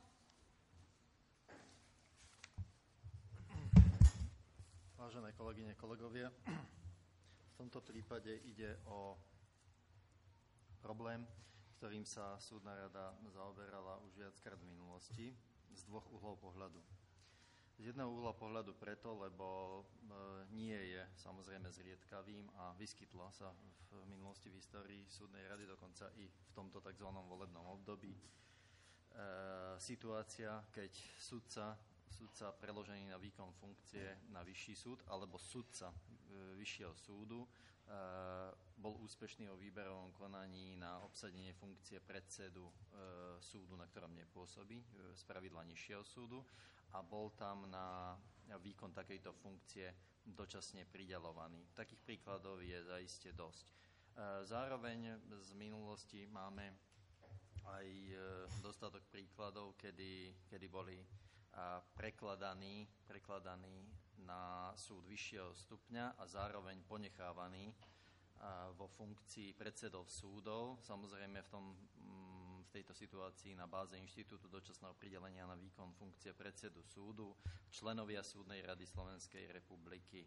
Vážené kolegyne, kolegovia, v tomto prípade ide o problém, ktorým sa súdna rada zaoberala už viackrát v minulosti z dvoch uhlov pohľadu. Z jedného uhla pohľadu preto, lebo e, nie je samozrejme zriedkavým a vyskytlo sa v minulosti v histórii súdnej rady, dokonca i v tomto tzv. Volebnom období, e, situácia, keď sudca, sudca preložený na výkon funkcie na vyšší súd alebo sudca e, vyššieho súdu e, bol úspešný o výberovom konaní na obsadenie funkcie predsedu e, súdu, na ktorom nepôsobí, e, spravidla nižšieho súdu, a bol tam na výkon takejto funkcie dočasne prideľovaný. Takých príkladov je zaiste dosť. Zároveň z minulosti máme aj dostatok príkladov, kedy, kedy boli prekladaní, prekladaní na súd vyššieho stupňa a zároveň ponechávaní vo funkcii predsedov súdov. Samozrejme v tom v tejto situácii na báze Inštitútu dočasného pridelenia na výkon funkcie predsedu súdu členovia Súdnej rady Slovenskej republiky.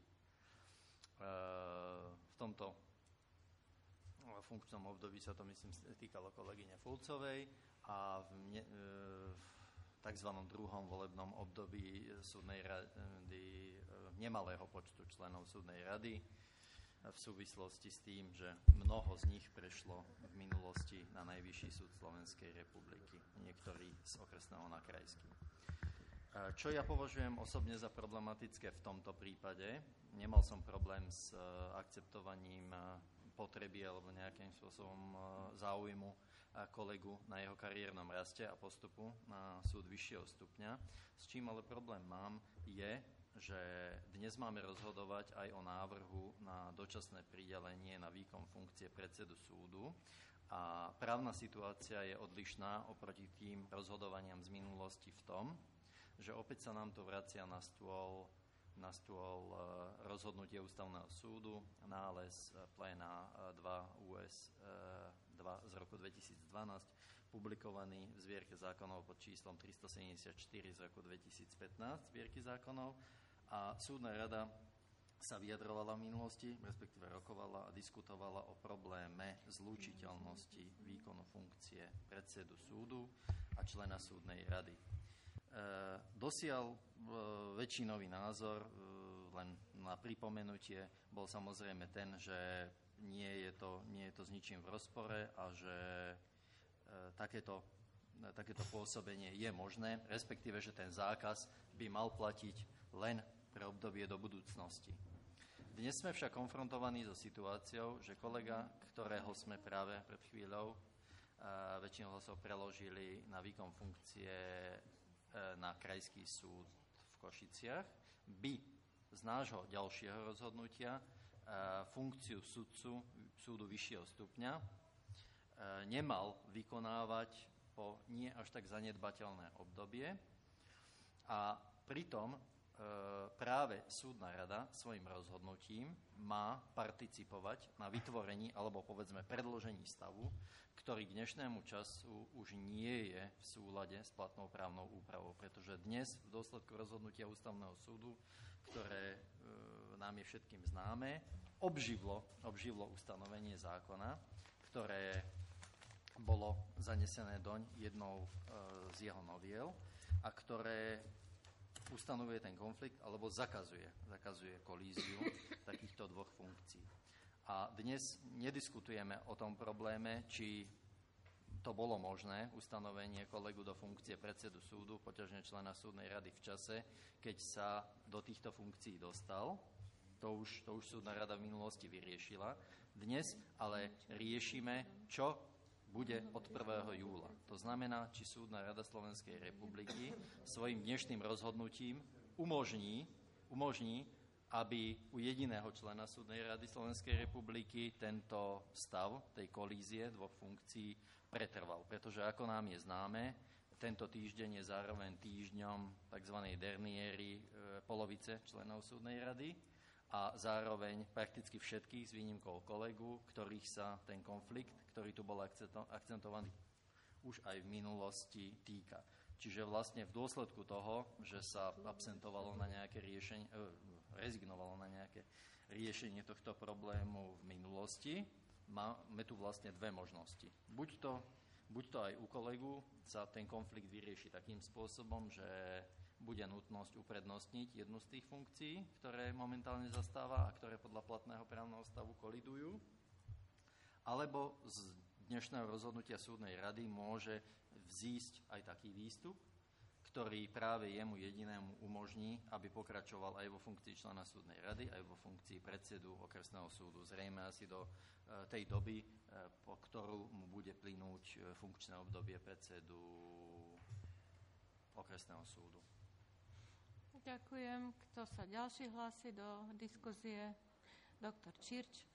V tomto funkčnom období sa to, myslím, týkalo kolegyne Fulcovej a v, ne, v tzv. Druhom volebnom období Súdnej rady nemalého počtu členov Súdnej rady v súvislosti s tým, že mnoho z nich prešlo v minulosti na Najvyšší súd Slovenskej republiky, niektorí z okresného na krajský. Čo ja považujem osobne za problematické v tomto prípade, nemal som problém s akceptovaním potreby alebo nejakým spôsobom záujmu kolegu na jeho kariérnom raste a postupu na súd vyššieho stupňa. S čím ale problém mám je, že dnes máme rozhodovať aj o návrhu na dočasné pridelenie na výkon funkcie predsedu súdu a právna situácia je odlišná oproti tým rozhodovaniam z minulosti v tom, že opäť sa nám to vracia na stôl, na stôl rozhodnutie Ústavného súdu, nález pléna dva ú es dva z roku dvetisícdvanásť, publikovaný v zbierke zákonov pod číslom tristosedemdesiatštyri z roku dvetisícpätnásť zbierky zákonov. A súdna rada sa vyjadrovala v minulosti, respektíve rokovala a diskutovala o probléme zlúčiteľnosti výkonu funkcie predsedu súdu a člena súdnej rady. E, dosiaľ e, väčšinový názor, e, len na pripomenutie, bol samozrejme ten, že nie je to, nie je to s ničím v rozpore a že e, takéto, e, takéto pôsobenie je možné, respektíve, že ten zákaz by mal platiť len pre obdobie do budúcnosti. Dnes sme však konfrontovaní so situáciou, že kolega, ktorého sme práve pred chvíľou väčšinou hlasov preložili na výkon funkcie na Krajský súd v Košiciach, by z nášho ďalšieho rozhodnutia funkciu sudcu súdu vyššieho stupňa nemal vykonávať po nie až tak zanedbateľné obdobie a pritom práve súdna rada svojim rozhodnutím má participovať na vytvorení alebo povedzme predĺžení stavu, ktorý k dnešnému času už nie je v súlade s platnou právnou úpravou, pretože dnes v dôsledku rozhodnutia Ústavného súdu, ktoré e, nám je všetkým známe, obživlo, obživlo ustanovenie zákona, ktoré bolo zanesené doň jednou e, z jeho noviel a ktoré ustanovuje ten konflikt alebo zakazuje, zakazuje kolíziu takýchto dvoch funkcií. A dnes nediskutujeme o tom probléme, či to bolo možné, ustanovenie kolegu do funkcie predsedu súdu, poťažne člena súdnej rady v čase, keď sa do týchto funkcií dostal. To už, to už súdna rada v minulosti vyriešila. Dnes ale riešime, čo bude od prvého júla. To znamená, či súdna rada Slovenskej republiky svojim dnešným rozhodnutím umožní, umožní, aby u jediného člena súdnej rady Slovenskej republiky tento stav tej kolízie dvoch funkcií pretrval. Pretože ako nám je známe, tento týždeň je zároveň týždňom tzv. Derniéry e, polovice členov súdnej rady a zároveň prakticky všetkých s výnimkou kolegu, ktorých sa ten konflikt, ktorý tu bol akcentovaný už aj v minulosti, týka. Čiže vlastne v dôsledku toho, že sa absentovalo na nejaké riešenie, eh, rezignovalo na nejaké riešenie tohto problému v minulosti, máme tu vlastne dve možnosti. Buď to, buď to aj u kolegu sa ten konflikt vyrieši takým spôsobom, že bude nutnosť uprednostniť jednu z tých funkcií, ktoré momentálne zastáva a ktoré podľa platného právneho stavu kolidujú, alebo z dnešného rozhodnutia súdnej rady môže vzísť aj taký výstup, ktorý práve jemu jedinému umožní, aby pokračoval aj vo funkcii člena súdnej rady, aj vo funkcii predsedu okresného súdu. Zrejme asi do tej doby, po ktorú mu bude plynúť funkčné obdobie predsedu okresného súdu. Ďakujem. Kto sa ďalší hlási do diskuzie? Doktor Čirč.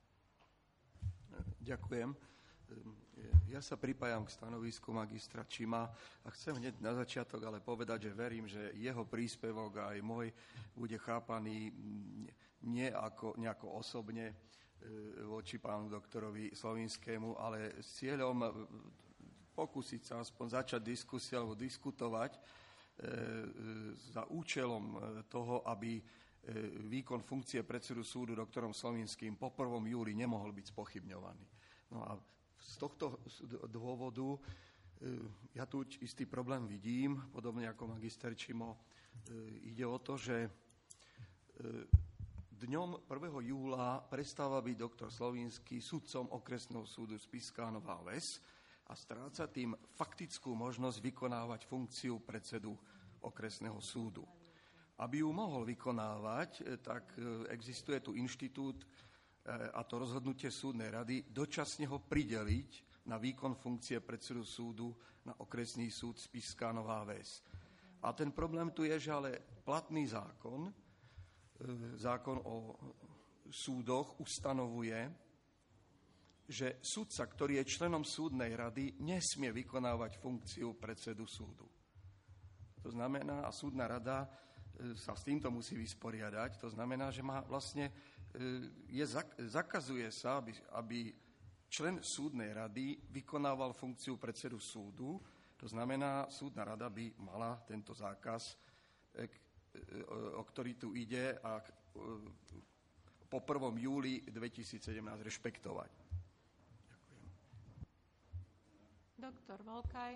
Ďakujem. Ja sa pripájam k stanovisku magistra Čima a chcem hneď na začiatok ale povedať, že verím, že jeho príspevok aj môj bude chápaný nie ako nejako osobne voči pánu doktorovi Slovinskému, ale s cieľom pokúsiť sa aspoň začať diskusiu alebo diskutovať za účelom toho, aby výkon funkcie predsedu súdu doktorom Slovinským po prvom júli nemohol byť spochybňovaný. No a z tohto dôvodu ja tu istý problém vidím, podobne ako magister Čimo. Ide o to, že dňom prvého júla prestáva byť doktor Slovinský sudcom okresného súdu Spišská Nová Ves a stráca tým faktickú možnosť vykonávať funkciu predsedu okresného súdu. Aby ju mohol vykonávať, tak existuje tu inštitút a to rozhodnutie súdnej rady dočasne ho prideliť na výkon funkcie predsedu súdu na okresný súd Spišská Nová Ves. A ten problém tu je, že ale platný zákon, zákon o súdoch ustanovuje, že sudca, ktorý je členom súdnej rady, nesmie vykonávať funkciu predsedu súdu. To znamená, a súdna rada sa s týmto musí vysporiadať, to znamená, že má vlastne, je, zakazuje sa, aby, aby člen súdnej rady vykonával funkciu predsedu súdu, to znamená, súdna rada by mala tento zákaz, o ktorý tu ide, a po prvom júli dvetisícsedemnásť rešpektovať. Doktor Volkaj.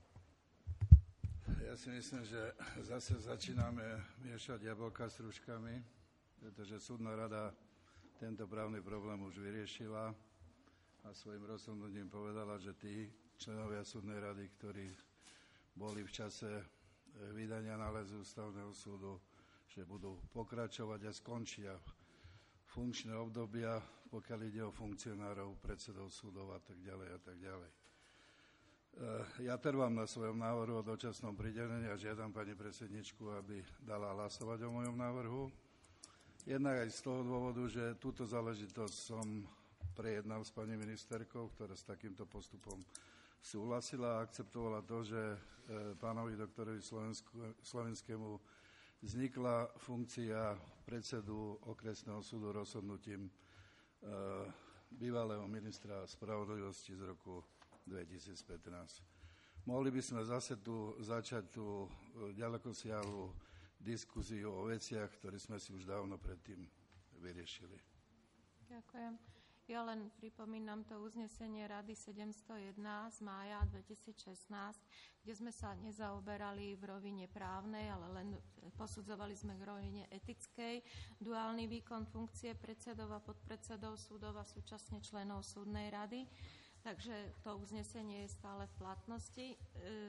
Ja si myslím, že zase začíname miešať jablka s hruškami, pretože súdna rada tento právny problém už vyriešila a svojim rozhodnutím povedala, že tí členovia súdnej rady, ktorí boli v čase vydania nálezu ústavného súdu, že budú pokračovať a skončia funkčné obdobia, pokiaľ ide o funkcionárov, predsedov súdov a tak ďalej a tak ďalej. Ja trvám na svojom návrhu o dočasnom pridelení a žiadam pani predsedničku, aby dala hlasovať o mojom návrhu. Jednak aj z toho dôvodu, že túto záležitosť som prejednal s pani ministerkou, ktorá s takýmto postupom súhlasila a akceptovala to, že pánovi doktorovi Slovenskému vznikla funkcia predsedu okresného súdu rozhodnutím bývalého ministra spravodlivosti z roku dvetisícpätnásť. Mohli by sme zase tu začať tú ďalekosiahlu diskusiu o veciach, ktoré sme si už dávno predtým vyriešili. Ďakujem. Ja len pripomínam to uznesenie Rady sedemsto jeden z mája dvetisícšestnásť, kde sme sa nezaoberali v rovine právnej, ale len posudzovali sme k rovine etickej duálny výkon funkcie predsedov a podpredsedov súdov a súčasne členov súdnej rady. Takže to uznesenie je stále v platnosti. E,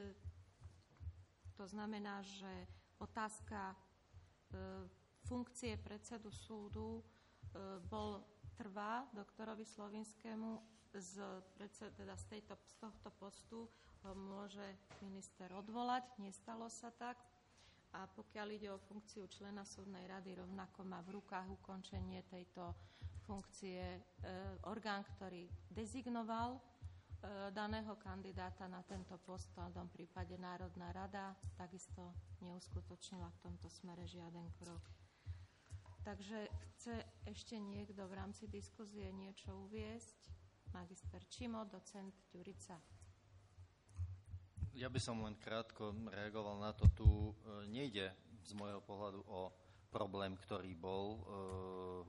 to znamená, že otázka e, funkcie predsedu súdu e, bol trvá doktorovi Slovinskému z, predsed, teda z, tejto, z tohto postu ho môže minister odvolať. Nestalo sa tak. A pokiaľ ide o funkciu člena súdnej rady, rovnako má v rukách ukončenie tejto funkcie e, orgán, ktorý dezignoval e, daného kandidáta na tento post, v tom prípade Národná rada takisto neuskutočnila v tomto smere žiaden krok. Takže chce ešte niekto v rámci diskuzie niečo uviesť? Magister Čimo, docent Ďurica. Ja by som len krátko reagoval na to. Tu nejde z môjho pohľadu o problém, ktorý bol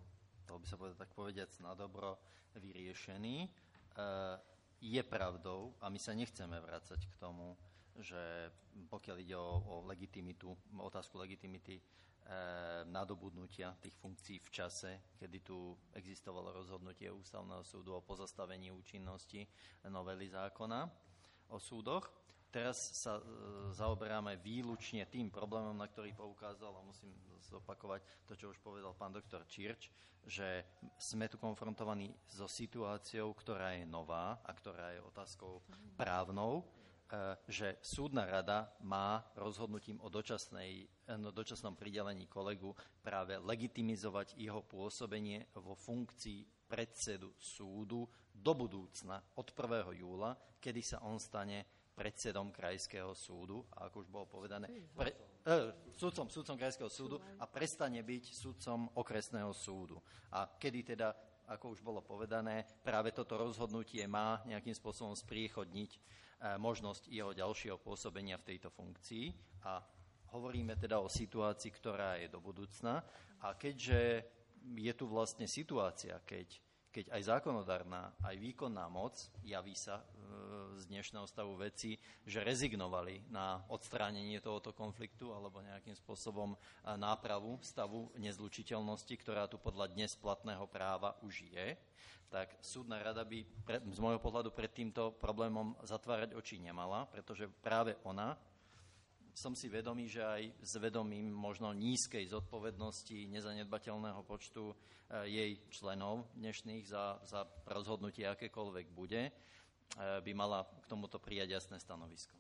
to by sa povedať tak povediac na dobro, vyriešený. Je pravdou, a my sa nechceme vrácať k tomu, že pokiaľ ide o, o legitimitu, otázku legitimity e, nadobudnutia tých funkcií v čase, kedy tu existovalo rozhodnutie Ústavného súdu o pozastavení účinnosti novely zákona o súdoch. Teraz sa e, zaoberáme výlučne tým problémom, na ktorý poukázal, a musím zopakovať to, čo už povedal pán doktor Čirč, že sme tu konfrontovaní so situáciou, ktorá je nová a ktorá je otázkou právnou, že súdna rada má rozhodnutím o dočasnej, no, dočasnom pridelení kolegu práve legitimizovať jeho pôsobenie vo funkcii predsedu súdu do budúcna od prvého júla, kedy sa on stane predsedom krajského súdu, a ako už bolo povedané, pre, eh, sudcom, sudcom krajského súdu a prestane byť sudcom okresného súdu. A kedy teda, ako už bolo povedané, práve toto rozhodnutie má nejakým spôsobom spriechodniť možnosť jeho ďalšieho pôsobenia v tejto funkcii, a hovoríme teda o situácii, ktorá je do budúcna. A keďže je tu vlastne situácia, keď, keď aj zákonodárna, aj výkonná moc javí sa e, z dnešného stavu veci, že rezignovali na odstránenie tohoto konfliktu alebo nejakým spôsobom nápravu stavu nezlučiteľnosti, ktorá tu podľa dnes platného práva už je, tak súdna rada by pre, z môjho pohľadu pred týmto problémom zatvárať oči nemala, pretože práve ona, som si vedomý, že aj s vedomím možno nízkej zodpovednosti nezanedbateľného počtu e, jej členov dnešných za, za rozhodnutie akékoľvek bude, e, by mala k tomuto prijať jasné stanovisko.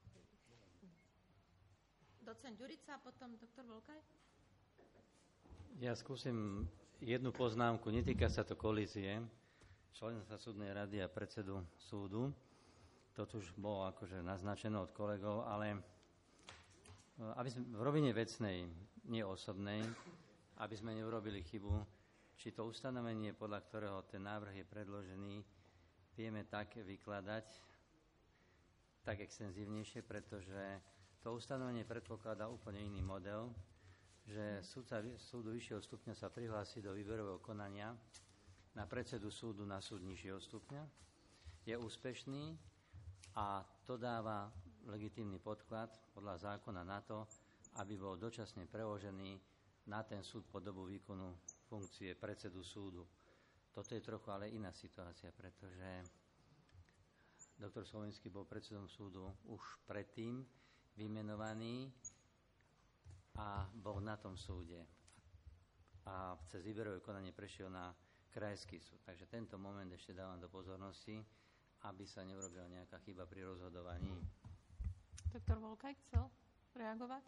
Docent Ďurica a potom doktor Volkaj. Ja skúsim jednu poznámku, netýka sa to kolízie členstva súdnej rady a predsedu súdu. To tu už bolo akože naznačené od kolegov, ale aby sme v rovine vecnej, nie osobnej, aby sme neurobili chybu, či to ustanovenie, podľa ktorého ten návrh je predložený, vieme tak vykladať, tak extenzívnejšie, pretože to ustanovenie predpokladá úplne iný model, že súdca súdu vyššieho stupňa sa prihlási do výberového konania na predsedu súdu na súd nižšieho stupňa, je úspešný a to dáva legitímny podklad podľa zákona na to, aby bol dočasne preložený na ten súd po dobu výkonu funkcie predsedu súdu. Toto je trochu ale iná situácia, pretože doktor Slovenský bol predsedom súdu už predtým vymenovaný a bol na tom súde. A cez výberové konanie prešiel na krajský súd. Takže tento moment ešte dávam do pozornosti, aby sa neurobila nejaká chyba pri rozhodovaní. Doktor Volkaj chcel reagovať?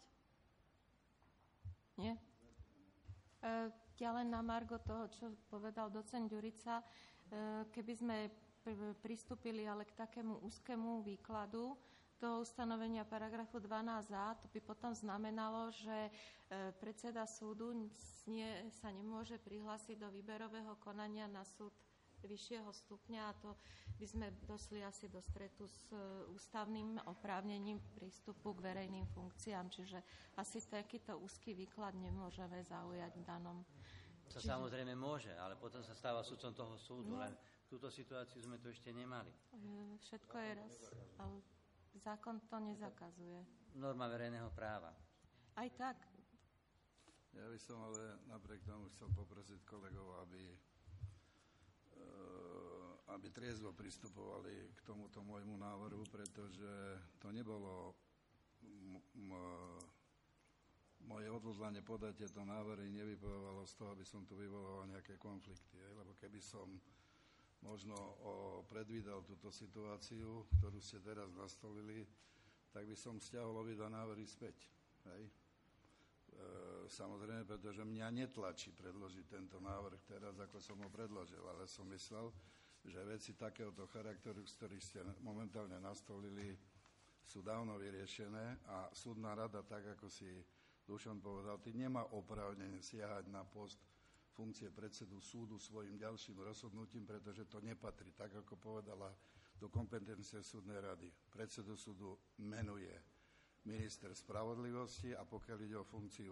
Nie? E, ja len na margo toho, čo povedal docent Ďurica, e, keby sme pristúpili ale k takému úzkému výkladu toho ustanovenia paragrafu dvanásť a, to by potom znamenalo, že predseda súdu nie, sa nemôže prihlásiť do výberového konania na súd vyššieho stupňa, a to by sme došli asi do stretu s ústavným oprávnením prístupu k verejným funkciám, čiže asi takýto úzky výklad nemôžeme zaujať v danom. To čiže... samozrejme môže, ale potom sa stáva sudcom toho súdu, no. Len túto situáciu sme tu ešte nemali. Všetko je raz, ale zákon to nezakazuje. Norma verejného práva. Aj tak. Ja by som ale napriek tomu chcel poprosiť kolegov, aby, aby triezvo pristupovali k tomuto môjmu návrhu, pretože to nebolo m- m- moje odhodlanie podať tieto návrhy, nevypovávalo z toho, aby som tu vyvolal nejaké konflikty. Lebo keby som možno o, predvídal túto situáciu, ktorú ste teraz nastolili, tak by som stiahol obidva návrhy späť. Hej? E, samozrejme, pretože mňa netlačí predložiť tento návrh teraz, ako som ho predložil, ale som myslel, že veci takéhoto charakteru, z ktorých ste momentálne nastolili, sú dávno vyriešené a súdna rada, tak ako si Dušan povedal, ty nemá oprávnenie siahať na post funkcie predsedu súdu svojim ďalším rozhodnutím, pretože to nepatrí, tak ako povedala, do kompetencie súdnej rady. Predsedu súdu menuje minister spravodlivosti a pokiaľ ide o funkciu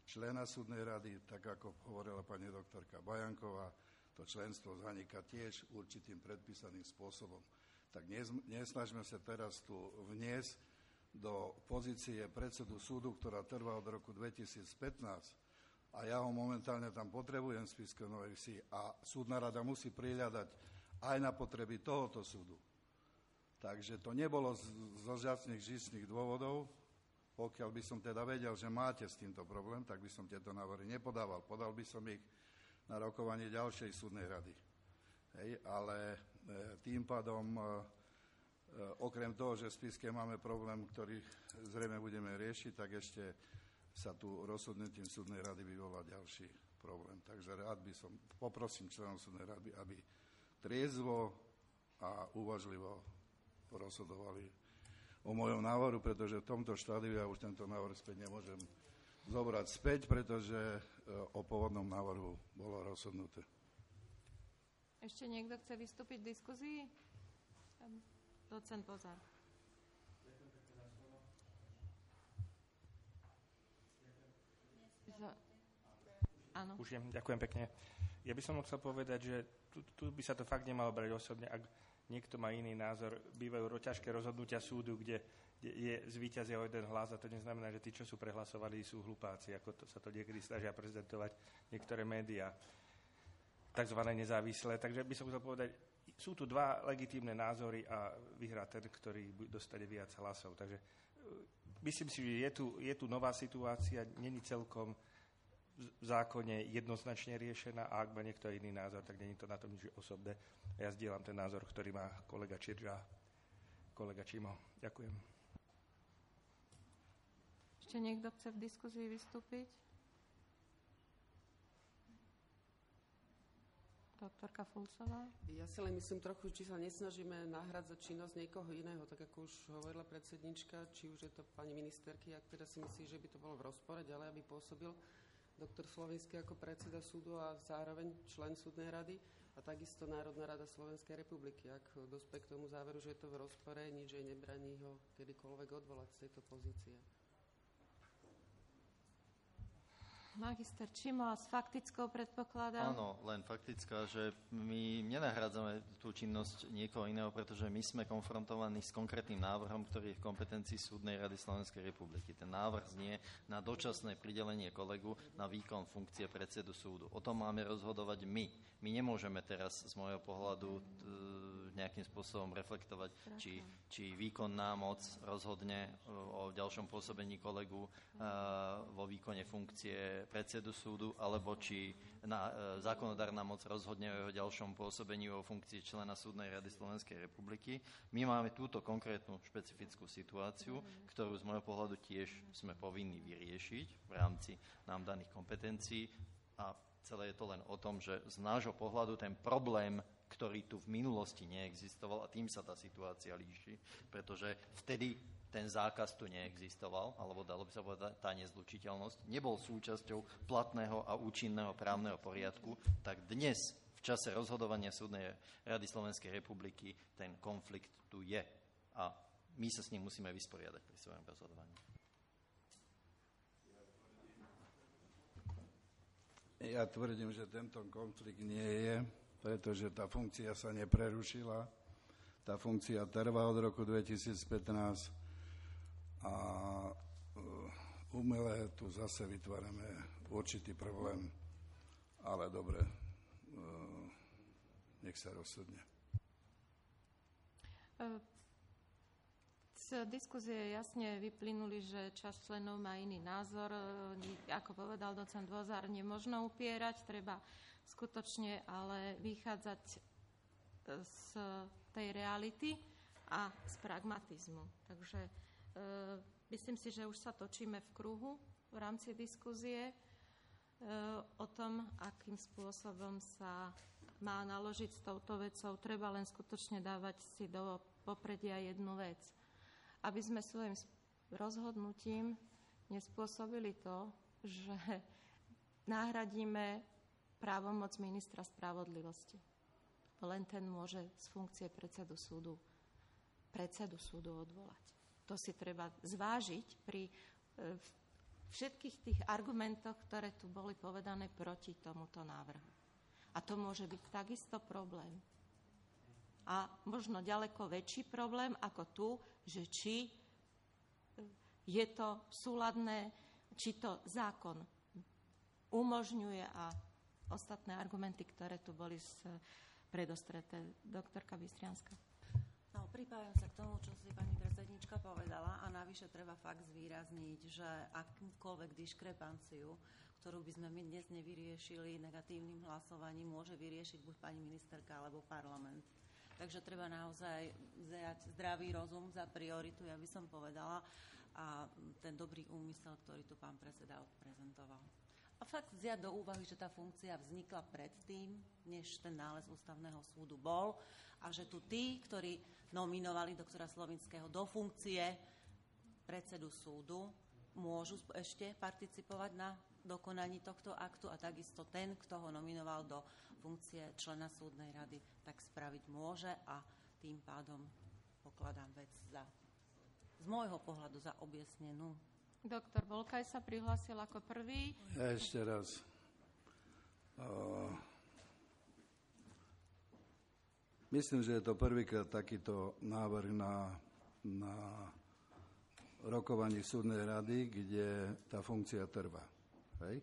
člena súdnej rady, tak ako hovorila pani doktorka Bajanková, to členstvo zaniká tiež určitým predpísaným spôsobom. Tak nesnažme sa teraz tu vniesť do pozície predsedu súdu, ktorá trvá od roku dvetisícpätnásť, a ja ho momentálne tam potrebujem v Spišskej Novej Vsi a súdna rada musí prihľadať aj na potreby tohoto súdu. Takže to nebolo zo žiacných žičných dôvodov. Pokiaľ by som teda vedel, že máte s týmto problém, tak by som tieto návrhy nepodával. Podal by som ich na rokovanie ďalšej súdnej rady. Hej, ale tým pádom, okrem toho, že v Spišskej máme problém, ktorý zrejme budeme riešiť, tak ešte sa tu rozhodnutím súdnej rady vyvolá ďalší problém. Takže rád by som, poprosím členov súdnej rady, aby triezvo a uvažlivo rozhodovali o mojom návrhu, pretože v tomto štádiu ja už tento návrh späť nemôžem zobrať späť, pretože o pôvodnom návrhu bolo rozhodnuté. Ešte niekto chce vystúpiť v diskuzii? Docent Bozár. Áno. Už jem, ďakujem pekne. Ja by som chcel povedať, že tu, tu by sa to fakt nemalo brať osobne, ak niekto má iný názor. Bývajú ťažké rozhodnutia súdu, kde, kde je zvíťazia o jeden hlas a to neznamená, že tí, čo sú prehlasovali, sú hlupáci, ako to, sa to niekedy snažia prezentovať niektoré médiá, takzvané nezávislé. Takže by som chcel povedať, sú tu dva legitímne názory a vyhrá ten, ktorý dostane viac hlasov. Takže myslím si, že je tu, je tu nová situácia, není celkom v zákone jednoznačne riešená a ak má niekto iný názor, tak není to na tom nič osobné. Ja zdieľam ten názor, ktorý má kolega Čirža, kolega Čimo. Ďakujem. Ešte niekto chce v diskuzii vystúpiť? Doktorka Fulcová. Ja si len myslím trochu, či sa nesnažíme nahradzať činnosť niekoho iného, tak ako už hovorila predsednička, či už je to pani ministerky, ak teda si myslí, že by to bolo v rozpore, ďalej aby pôsobil doktor Slovinský ako predseda súdu a zároveň člen súdnej rady a takisto Národná rada Slovenskej republiky. Ak dospie k tomu záveru, že je to v rozpore, nič jej nebraní ho kedykoľvek odvolať z tejto pozície. Magister Čimo, s faktickou predpokladám? Áno, len faktická, že my nenahrádzame tú činnosť niekoho iného, pretože my sme konfrontovaní s konkrétnym návrhom, ktorý je v kompetencii Súdnej rady Slovenskej republiky. Ten návrh znie na dočasné pridelenie kolegu na výkon funkcie predsedu súdu. O tom máme rozhodovať my. My nemôžeme teraz z môjho pohľadu t- nejakým spôsobom reflektovať, či, či výkonná moc rozhodne o ďalšom pôsobení kolegu vo výkone funkcie predsedu súdu, alebo či na, zákonodárna moc rozhodne o jeho ďalšom pôsobení vo funkcii člena Súdnej rady Slovenskej republiky. My máme túto konkrétnu špecifickú situáciu, ktorú z môjho pohľadu tiež sme povinní vyriešiť v rámci nám daných kompetencií a celé je to len o tom, že z nášho pohľadu ten problém, ktorý tu v minulosti neexistoval, a tým sa tá situácia líši, pretože vtedy ten zákaz tu neexistoval, alebo dalo by sa povedať tá nezlučiteľnosť, nebol súčasťou platného a účinného právneho poriadku, tak dnes, v čase rozhodovania Súdnej rady Slovenskej republiky, ten konflikt tu je. A my sa s ním musíme vysporiadať pri svojom rozhodovaní. Ja tvrdím, že tento konflikt nie je, pretože tá funkcia sa neprerušila. Tá funkcia trvá od roku dvetisícpätnásť a umelé tu zase vytvárame určitý problém. Ale dobre, nech sa rozsudne. Z diskuzie jasne vyplynuli, že časť členov má iný názor. Ako povedal docent Bozár, nemožno upierať, treba skutočne ale vychádzať z tej reality a z pragmatizmu. Takže e, myslím si, že už sa točíme v kruhu v rámci diskuzie e, o tom, akým spôsobom sa má naložiť s touto vecou. Treba len skutočne dávať si do popredia jednu vec. Aby sme svojim rozhodnutím nespôsobili to, že nahradíme právomoc ministra spravodlivosti. Len ten môže z funkcie predsedu súdu, predsedu súdu odvolať. To si treba zvážiť pri všetkých tých argumentoch, ktoré tu boli povedané proti tomuto návrhu. A to môže byť takisto problém. A možno ďaleko väčší problém ako tu, že či je to súladné, či to zákon umožňuje a ostatné argumenty, ktoré tu boli predostreté. Doktorka Bystrianská. No, pripájam sa k tomu, čo si pani predsednička povedala a navyše treba fakt zvýrazniť, že akúkoľvek diškrepanciu, ktorú by sme my dnes nevyriešili negatívnym hlasovaním, môže vyriešiť buď pani ministerka alebo parlament. Takže treba naozaj vziať zdravý rozum za prioritu, ja by som povedala, a ten dobrý úmysel, ktorý tu pán predseda odprezentoval. A fakt vziať do úvahy, že tá funkcia vznikla predtým, než ten nález ústavného súdu bol a že tu tí, ktorí nominovali doktora Slovinského do funkcie predsedu súdu, môžu ešte participovať na dokonaní tohto aktu a takisto ten, kto ho nominoval do funkcie člena súdnej rady, tak spraviť môže a tým pádom pokladám vec za, z môjho pohľadu za objasnenú. Doktor Volkaj sa prihlásil ako prvý. Ja ešte raz. Uh, myslím, že je to prvýkrát takýto návrh na, na rokovaní súdnej rady, kde tá funkcia trvá. Hej?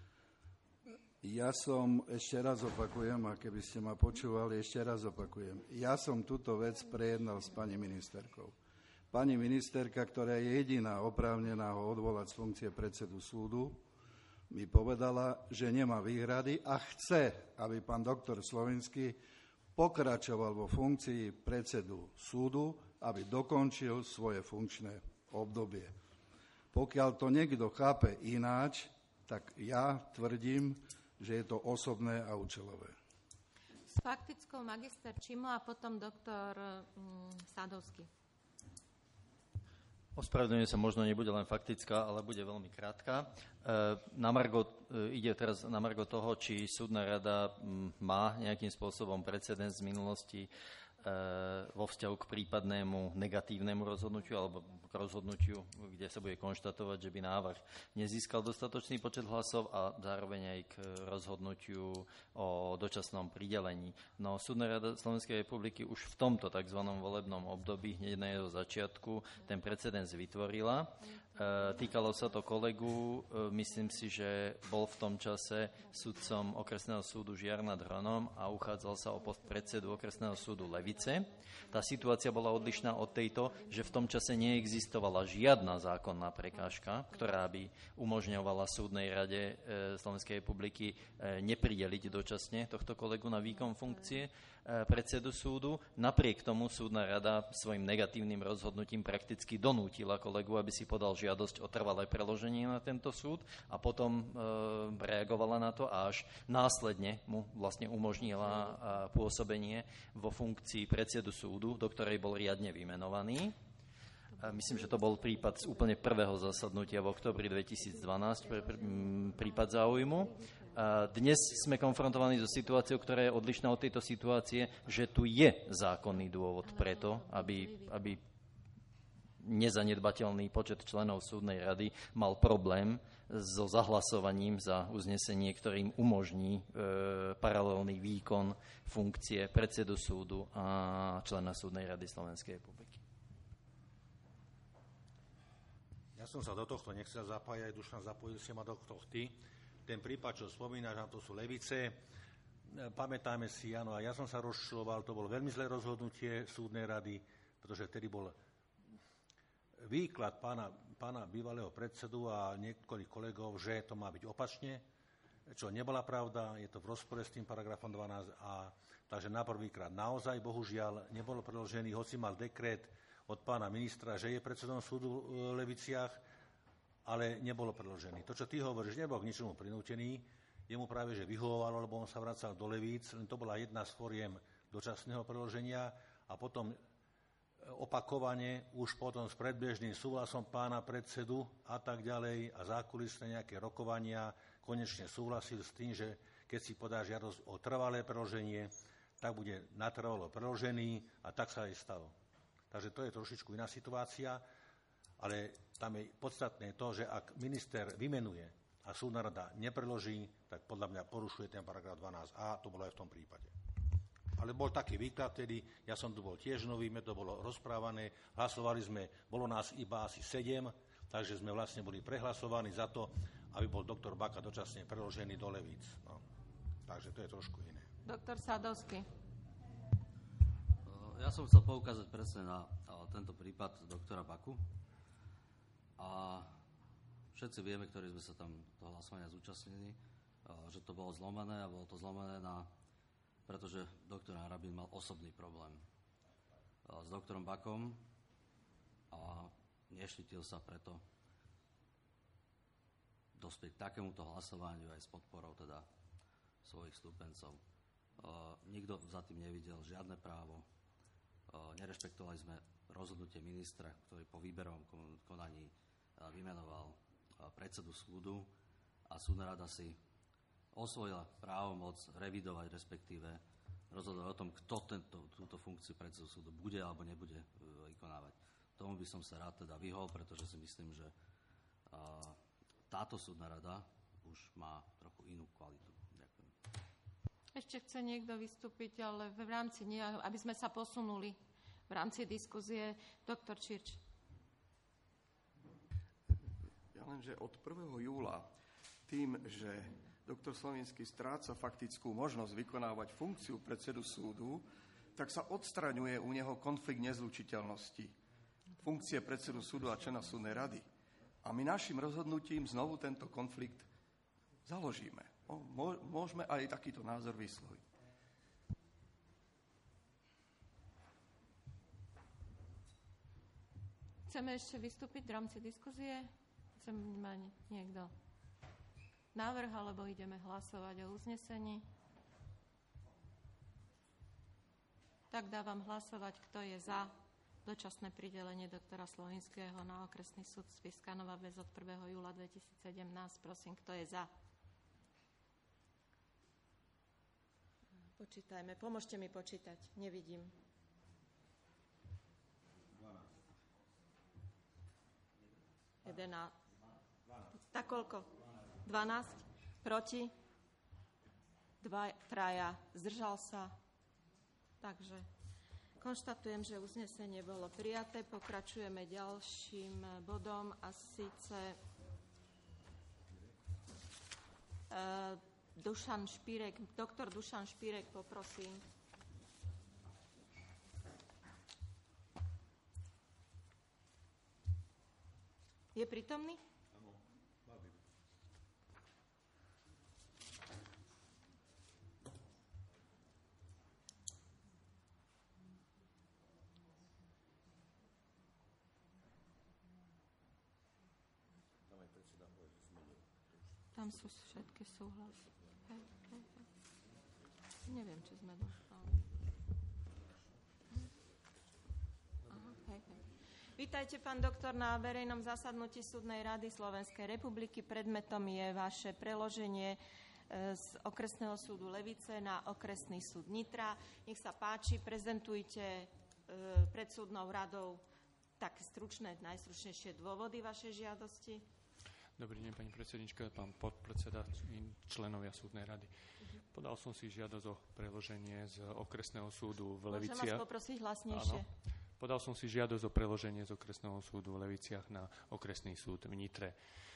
Ja som, ešte raz opakujem, a keby ste ma počúvali, ešte raz opakujem, ja som túto vec prejednal s pani ministerkou. Pani ministerka, ktorá je jediná oprávnená ho odvolať z funkcie predsedu súdu, mi povedala, že nemá výhrady a chce, aby pán doktor Slovinský pokračoval vo funkcii predsedu súdu, aby dokončil svoje funkčné obdobie. Pokiaľ to niekto chápe ináč, tak ja tvrdím, že je to osobné a účelové. S faktickou magister Čimo a potom doktor um, Sadovský. Ospravedlňujem sa, možno nebude len faktická, ale bude veľmi krátka. Na margo, ide teraz na margo toho, či súdna rada má nejakým spôsobom precedens z minulosti vo vzťahu k prípadnému negatívnemu rozhodnutiu alebo k rozhodnutiu, kde sa bude konštatovať, že by návrh nezískal dostatočný počet hlasov a zároveň aj k rozhodnutiu o dočasnom pridelení. No súdna rada Slovenskej republiky už v tomto tzv. Volebnom období hneď na jeho začiatku ten precedens vytvorila. Týkalo sa to kolegu, myslím si, že bol v tom čase sudcom okresného súdu Žiar nad Hronom a uchádzal sa o post predsedu okresného súdu Levice. Tá situácia bola odlišná od tejto, že v tom čase neexistovala žiadna zákonná prekážka, ktorá by umožňovala súdnej rade Slovenskej republiky neprideliť dočasne tohto kolegu na výkon funkcie predsedu súdu. Napriek tomu súdna rada svojim negatívnym rozhodnutím prakticky donútila kolegu, aby si podal žiadosť o trvalé preloženie na tento súd a potom e, reagovala na to a až následne mu vlastne umožnila pôsobenie vo funkcii predsedu súdu, do ktorej bol riadne vymenovaný. Myslím, že to bol prípad z úplne prvého zasadnutia v októbri dvetisícdvanásť, prípad záujmu. Dnes sme konfrontovaní so situáciou, ktorá je odlišná od tejto situácie, že tu je zákonný dôvod preto, aby, aby nezanedbateľný počet členov súdnej rady mal problém so zahlasovaním za uznesenie, ktorým umožní e, paralelný výkon funkcie predsedu súdu a člena súdnej rady Slovenskej republiky. Ja som sa do tohto nechcel zapájať, Dušan, zapojil si ma do tohty. Ten prípad, čo spomínaš, to sú Levice. Pamätajme si, áno, a ja som sa rozčuloval, to bolo veľmi zlé rozhodnutie súdnej rady, pretože vtedy bol výklad pána, pána bývalého predsedu a niektorých kolegov, že to má byť opačne, čo nebola pravda, je to v rozpore s tým paragrafom dvanásť a takže na prvýkrát naozaj, bohužiaľ, nebolo predložený, hoci mal dekret od pána ministra, že je predsedom súdu v Leviciach, ale nebolo predložený. To, čo ty hovoríš, nebol k ničomu prinútený, jemu práve, že vyhovovalo, lebo on sa vracal do Levíc, len to bola jedna z foriem dočasného predloženia a potom opakovane, už potom s predbežným súhlasom pána predsedu a tak ďalej a zákulisné nejaké rokovania, konečne súhlasil s tým, že keď si podá žiadosť o trvalé preloženie, tak bude natrvalo preložený a tak sa aj stalo. Takže to je trošičku iná situácia. ale tam je podstatné to, že ak minister vymenuje a súdna rada nepreloží, tak podľa mňa porušuje ten paragraf dvanásť a, to bolo aj v tom prípade. Ale bol taký výklad tedy, ja som tu bol tiež nový, me to bolo rozprávané, hlasovali sme, bolo nás iba asi sedem, takže sme vlastne boli prehlasovaní za to, aby bol doktor Baka dočasne preložený do Levíc. No. Takže to je trošku iné. Doktor Sadovský. Ja som chcel poukázať presne na tento prípad doktora Baku. A všetci vieme, ktorí sme sa tam toho hlasovania zúčastnili, že to bolo zlomené a bolo to zlomené na, pretože doktor Harabin mal osobný problém s doktorom Bakom a neštítil sa preto dospieť k takémuto hlasovaniu aj s podporou teda svojich stúpencov. Nikto za tým nevidel žiadne právo. Nerešpektovali sme rozhodnutie ministra, ktorý po výberovom konaní vymenoval predsedu súdu a súdna rada si osvojila právomoc revidovať, respektíve rozhodovať o tom, kto tento, túto funkciu predsedu súdu bude alebo nebude vykonávať. Tomu by som sa rád teda vyhol, pretože si myslím, že táto súdna rada už má trochu inú kvalitu. Ďakujem. Ešte chce niekto vystúpiť, ale v rámci, nie, aby sme sa posunuli v rámci diskuzie. Doktor Čirč. Lenže od prvého júla tým, že doktor Slovinský stráca faktickú možnosť vykonávať funkciu predsedu súdu, tak sa odstraňuje u neho konflikt nezlučiteľnosti funkcie predsedu súdu a člena súdnej rady. A my našim rozhodnutím znovu tento konflikt založíme. Môžeme aj takýto názor vysloviť. Chceme ešte vystúpiť v rámci diskuzie? Má niekto návrh, alebo ideme hlasovať o uznesení? Tak dávam hlasovať, kto je za dočasné pridelenie doktora Slovinského na okresný súd Spišská Nová Ves od prvého júla dvetisícsedemnásť. Prosím, kto je za? Počítajme, pomôžte mi počítať, nevidím. jedenásť. Tak koľko? dvanásť? Proti? Dva, traja. Zdržal sa? Takže konštatujem, že uznesenie bolo prijaté. Pokračujeme ďalším bodom a síce uh, Dušan Špírek. Doktor Dušan Špírek, poprosím. Je prítomný? Áno, mal by. Tam sú všetky súhlasy. Hej, hej, hej. Neviem, či sme dostali. Aha, hej, hej. Vítajte, pán doktor, na verejnom zasadnutí Súdnej rady Slovenskej republiky. Predmetom je vaše preloženie z okresného súdu Levice na okresný súd Nitra. Nech sa páči, prezentujte pred súdnou radou také stručné, najstručnejšie dôvody vašej žiadosti. Dobrý deň, pani predsednička, pán podpredseda, členovia súdnej rady. Podal som si žiadosť o preloženie z okresného súdu v Leviciach. Môžem vás poprosiť hlasnejšie? Áno. Podal som si žiadosť o preloženie z okresného súdu v Leviciach na okresný súd v Nitre.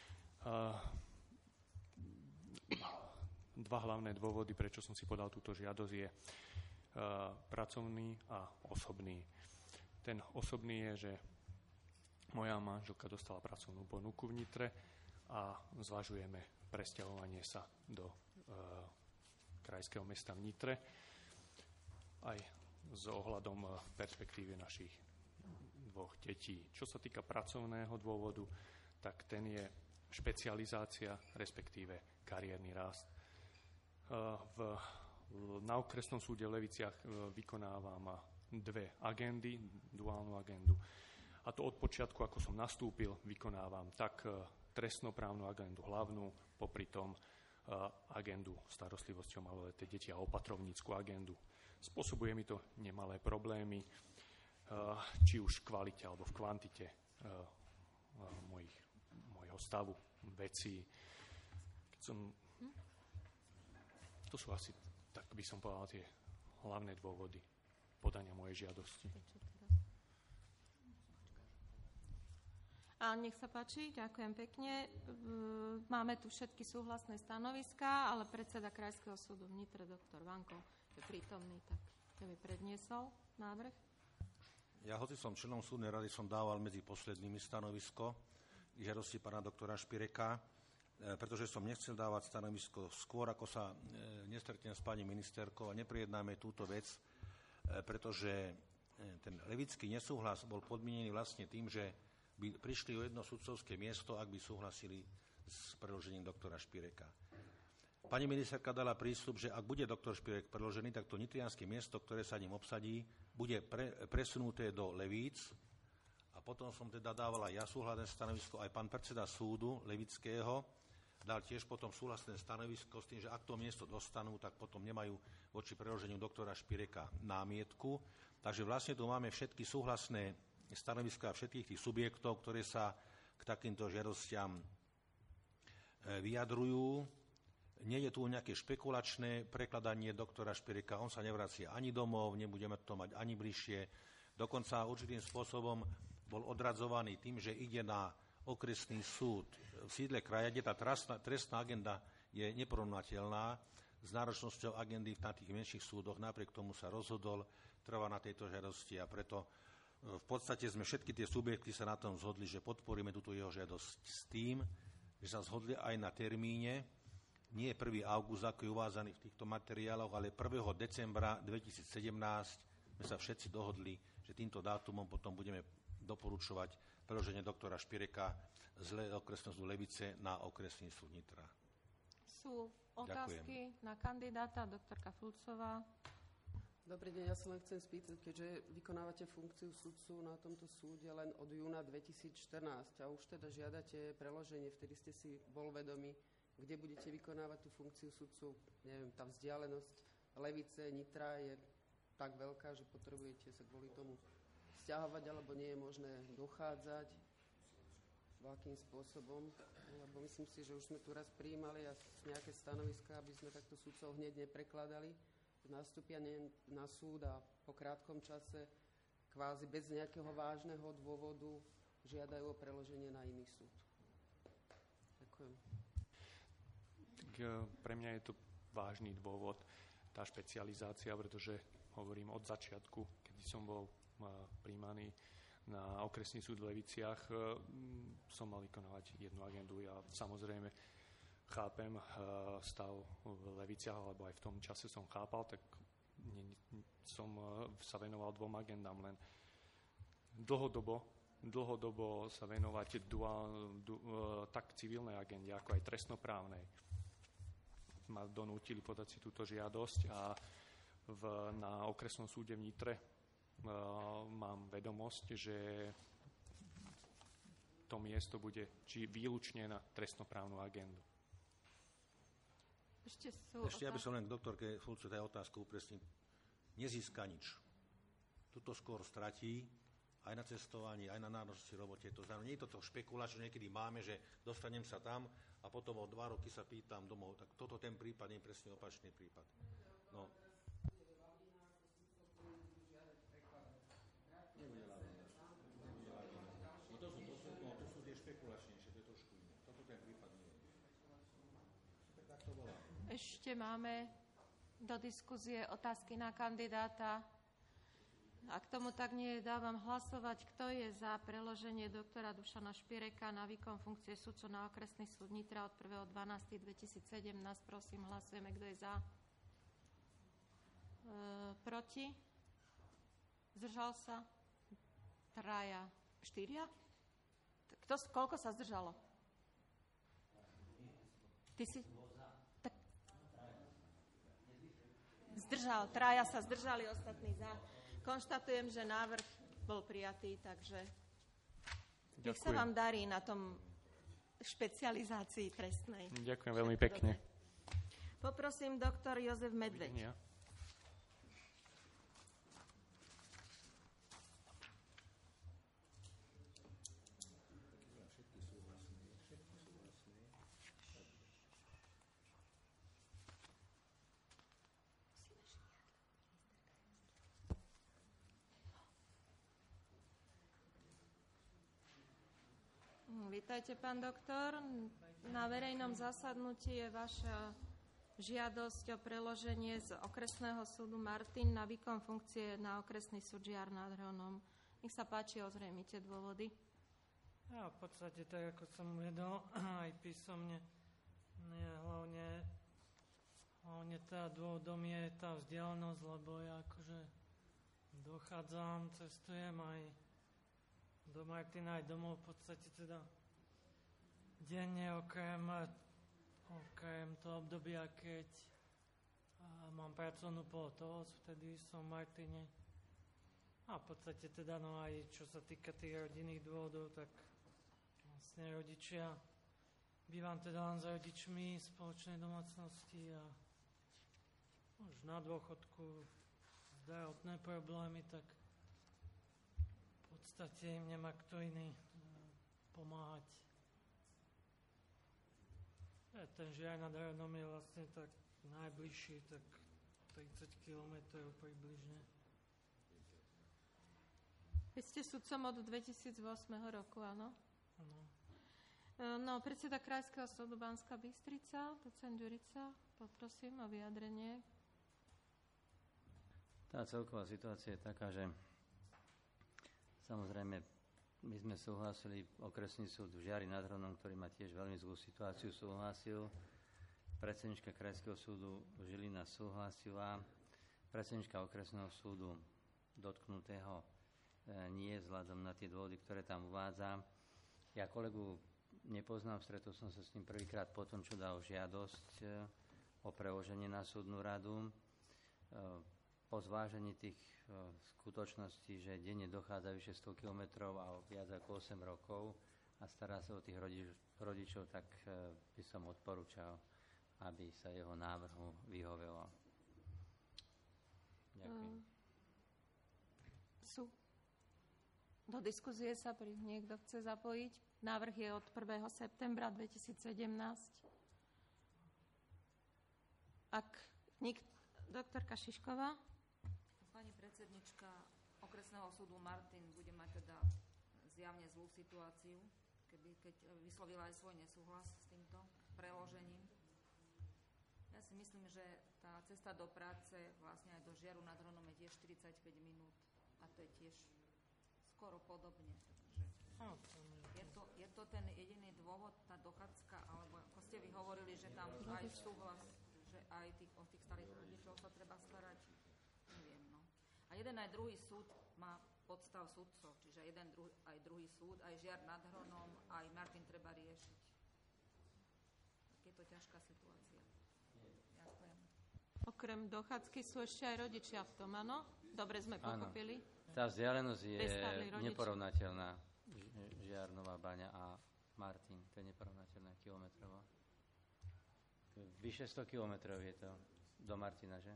Dva hlavné dôvody, prečo som si podal túto žiadosť, je pracovný a osobný. Ten osobný je, že moja manželka dostala pracovnú ponuku v Nitre a zvažujeme presťahovanie sa do krajského mesta v Nitre aj s ohľadom perspektívy našich dvoch detí. Čo sa týka pracovného dôvodu, tak ten je špecializácia, respektíve kariérny rast. V, na okresnom súde v Leviciach vykonávam dve agendy, duálnu agendu. A to od počiatku, ako som nastúpil, vykonávam tak trestnoprávnu agendu hlavnú, popri tom agendu starostlivosti o maloleté deti a opatrovnícku agendu. Spôsobuje mi to nemalé problémy, či už v kvalite alebo v kvantite mojich, mojho stavu, vecí. Keď som, to sú asi, tak by som povedal, tie hlavné dôvody podania mojej žiadosti. A nech sa páči, ďakujem pekne. Máme tu všetky súhlasné stanoviská, ale predseda Krajského súdu v Nitre, doktor Vanko, je prítomný, tak keby predniesol návrh. Ja, hoci som členom súdnej rady, som dával medzi poslednými stanovisko k žiadosti pána doktora Špireka, pretože som nechcel dávať stanovisko skôr, ako sa nestretnem s pani ministerkou a neprijednáme túto vec, pretože ten levický nesúhlas bol podmienený vlastne tým, že by prišli o jedno sudcovské miesto, ak by súhlasili s predĺžením doktora Špireka. Pani ministerka dala prísľub, že ak bude doktor Špirek predĺžený, tak to nitrianske miesto, ktoré sa ním obsadí, bude pre, presunuté do Levíc. A potom som teda dávala ja súhlasné stanovisko, aj pán predseda súdu Levického dal tiež potom súhlasné stanovisko s tým, že ak to miesto dostanú, tak potom nemajú voči predĺženiu doktora Špireka námietku. Takže vlastne tu máme všetky súhlasné stanoviská všetkých tých subjektov, ktoré sa k takýmto žiadostiam vyjadrujú. Nie je tu nejaké špekulačné prekladanie doktora Špireka, on sa nevracia ani domov, nebudeme to mať ani bližšie. Dokonca určitým spôsobom bol odradzovaný tým, že ide na okresný súd v sídle kraja, kde tá trestná, trestná agenda je neporovnateľná s náročnosťou agendy na tých menších súdoch. Napriek tomu sa rozhodol, trvá na tejto žiadosti a preto v podstate sme všetky tie subjekty sa na tom zhodli, že podporíme túto jeho žiadosť s tým, že sa zhodli aj na termíne, nie prvého augusta, ako je uvádzaný v týchto materiáloch, ale prvého decembra dvetisícsedemnásť sme sa všetci dohodli, že týmto dátumom potom budeme doporučovať predĺženie doktora Špireka z okresného súdu Levice na okresný súd Nitra. Sú otázky Ďakujem. Na kandidáta, doktorka Fulcová. Dobrý deň, ja sa len chcem spýtať, keďže vykonávate funkciu sudcu na tomto súde len od júna dvetisícštrnásť a už teda žiadate preloženie, vtedy ste si bol vedomí, kde budete vykonávať tú funkciu sudcu, neviem, tá vzdialenosť Levice, Nitra je tak veľká, že potrebujete sa kvôli tomu sťahovať, alebo nie je možné dochádzať, akým spôsobom, lebo myslím si, že už sme tu raz prijímali a nejaké stanoviská, aby sme takto sudcov hneď neprekladali, nastúpia na súd a po krátkom čase kvázi bez nejakého vážneho dôvodu žiadajú o preloženie na iný súd. Ďakujem. Tak pre mňa je to vážny dôvod, tá špecializácia, pretože hovorím od začiatku, kedy som bol prijímaný na okresný súd v Leviciach, som mal vykonávať jednu agendu. Ja samozrejme chápem stav v Leviciach, alebo aj v tom čase som chápal, tak som sa venoval dvom agendám, len dlhodobo, dlhodobo sa venovať duál, du, tak civilnej agende, ako aj trestnoprávnej. Ma donútili podať si túto žiadosť a v, na okresnom súde v Nitre uh, mám vedomosť, že to miesto bude či výlučne na trestnoprávnu agendu. Ešte, sú Ešte ja by som len k doktorke Fulcu tej otázku upresním. Nezíska nič. Tuto skôr stratí aj na cestovaní, aj na náročnosti robote. To znamená, nie je toto špekulačné, niekedy máme, že dostanem sa tam a potom o dva roky sa pýtam domov. Tak toto ten prípad, nie je presne opačný prípad. No. No to sú, to sú, no, to sú tie špekulačnejšie, to je trošku iné. Toto ten prípad nie je. Tak to volá. Ešte máme do diskuzie otázky na kandidáta. Ak tomu tak nie je, dávam hlasovať, kto je za preloženie doktora Dušana Špireka na výkon funkcie sudcu na okresný súd Nitra od prvého decembra dvetisícsedemnásť. Prosím, hlasujeme, kto je za. E, proti? Zdržal sa? Traja. Štyria? Kto, koľko sa zdržalo? Ty si... Tak... Zdržal. Traja sa zdržali, ostatní za. Konštatujem, že návrh bol prijatý, takže nech sa vám darí na tom špecializácii trestnej. Ďakujem veľmi pekne. Poprosím doktor Jozef Medveď. Ja. Vítajte, pán doktor. Na verejnom zasadnutí je vaša žiadosť o preloženie z okresného súdu Martin na výkon funkcie na okresný súd Žiar nad Hronom. Nech sa páči, ozrejmite dôvody. Ja v podstate tak, ako som uvedol, aj písomne, je hlavne, hlavne tá dôvodom je tá vzdialenosť, lebo ja akože dochádzam, cestujem aj do Martina, aj domov v podstate teda denne, okrem, okrem toho obdobia, keď mám pracovnú pohotovosť, vtedy som v Martine. A v podstate teda, no aj čo sa týka tých rodinných dôvodov, tak vlastne rodičia, bývam teda len s rodičmi v spoločnej domácnosti a už na dôchodku zdravotné problémy, tak v podstate im nemá kto iný pomáhať. Ja, ten Žiar nad Hronom je vlastne tak najbližší, tak tridsať kilometrov približne. Vy ste sudcom od dvetisícosem roku, áno? Áno. No, predseda Krajského súdu Banská Bystrica, docent Ďurica, poprosím o vyjadrenie. Tá celková situácia je taká, že samozrejme my sme súhlasili, okresný súd v Žiari nad Hronom, ktorý má tiež veľmi zlú situáciu, súhlasil. Predsednička Krajského súdu Žilina súhlasila. Predsednička okresného súdu dotknutého nie vzhľadom na tie dôvody, ktoré tam uvádza. Ja kolegu nepoznám, stretol som sa s ním prvýkrát po tom, čo dal žiadosť o preloženie na súdnu radu. Po zvážení tých skutočností, že denne dochádza vyše sto kilometrov a viac ako osem rokov a stará sa o tých rodič, rodičov, tak by som odporúčal, aby sa jeho návrhu vyhovelo. Ďakujem. Sú. Do diskuzie sa pri niekto chce zapojiť. Návrh je od prvého septembra dvetisícsedemnásť. Ak nik... Doktorka Šišková. Pani predsednička okresného súdu Martin bude mať teda zjavne zlú situáciu, keby, keď vyslovila aj svoj nesúhlas s týmto preložením. Ja si myslím, že tá cesta do práce vlastne aj do Žiaru nad Hronom je tiež štyridsaťpäť minút a to je tiež skoro podobne. Je to, je to ten jediný dôvod, tá dochádzka, alebo ako ste vy hovorili, že tam aj súhlas, že aj tých, o tých starých rodičov sa treba starať, neviem, no. A jeden aj druhý súd má podstav sudcov, čiže jeden druh, aj druhý súd, aj Žiar nad Hronom, aj Martin treba riešiť. Tak je to ťažká situácia. Ďakujem. Okrem dochádzky sú ešte aj rodičia v tom, áno? Dobre sme pochopili. Áno. Tá vzdialenosť je neporovnateľná. Žiar, Nová Baňa a Martin, to je neporovnateľná kilometrovo. Vyše sto kilometrov je to do Martina, že?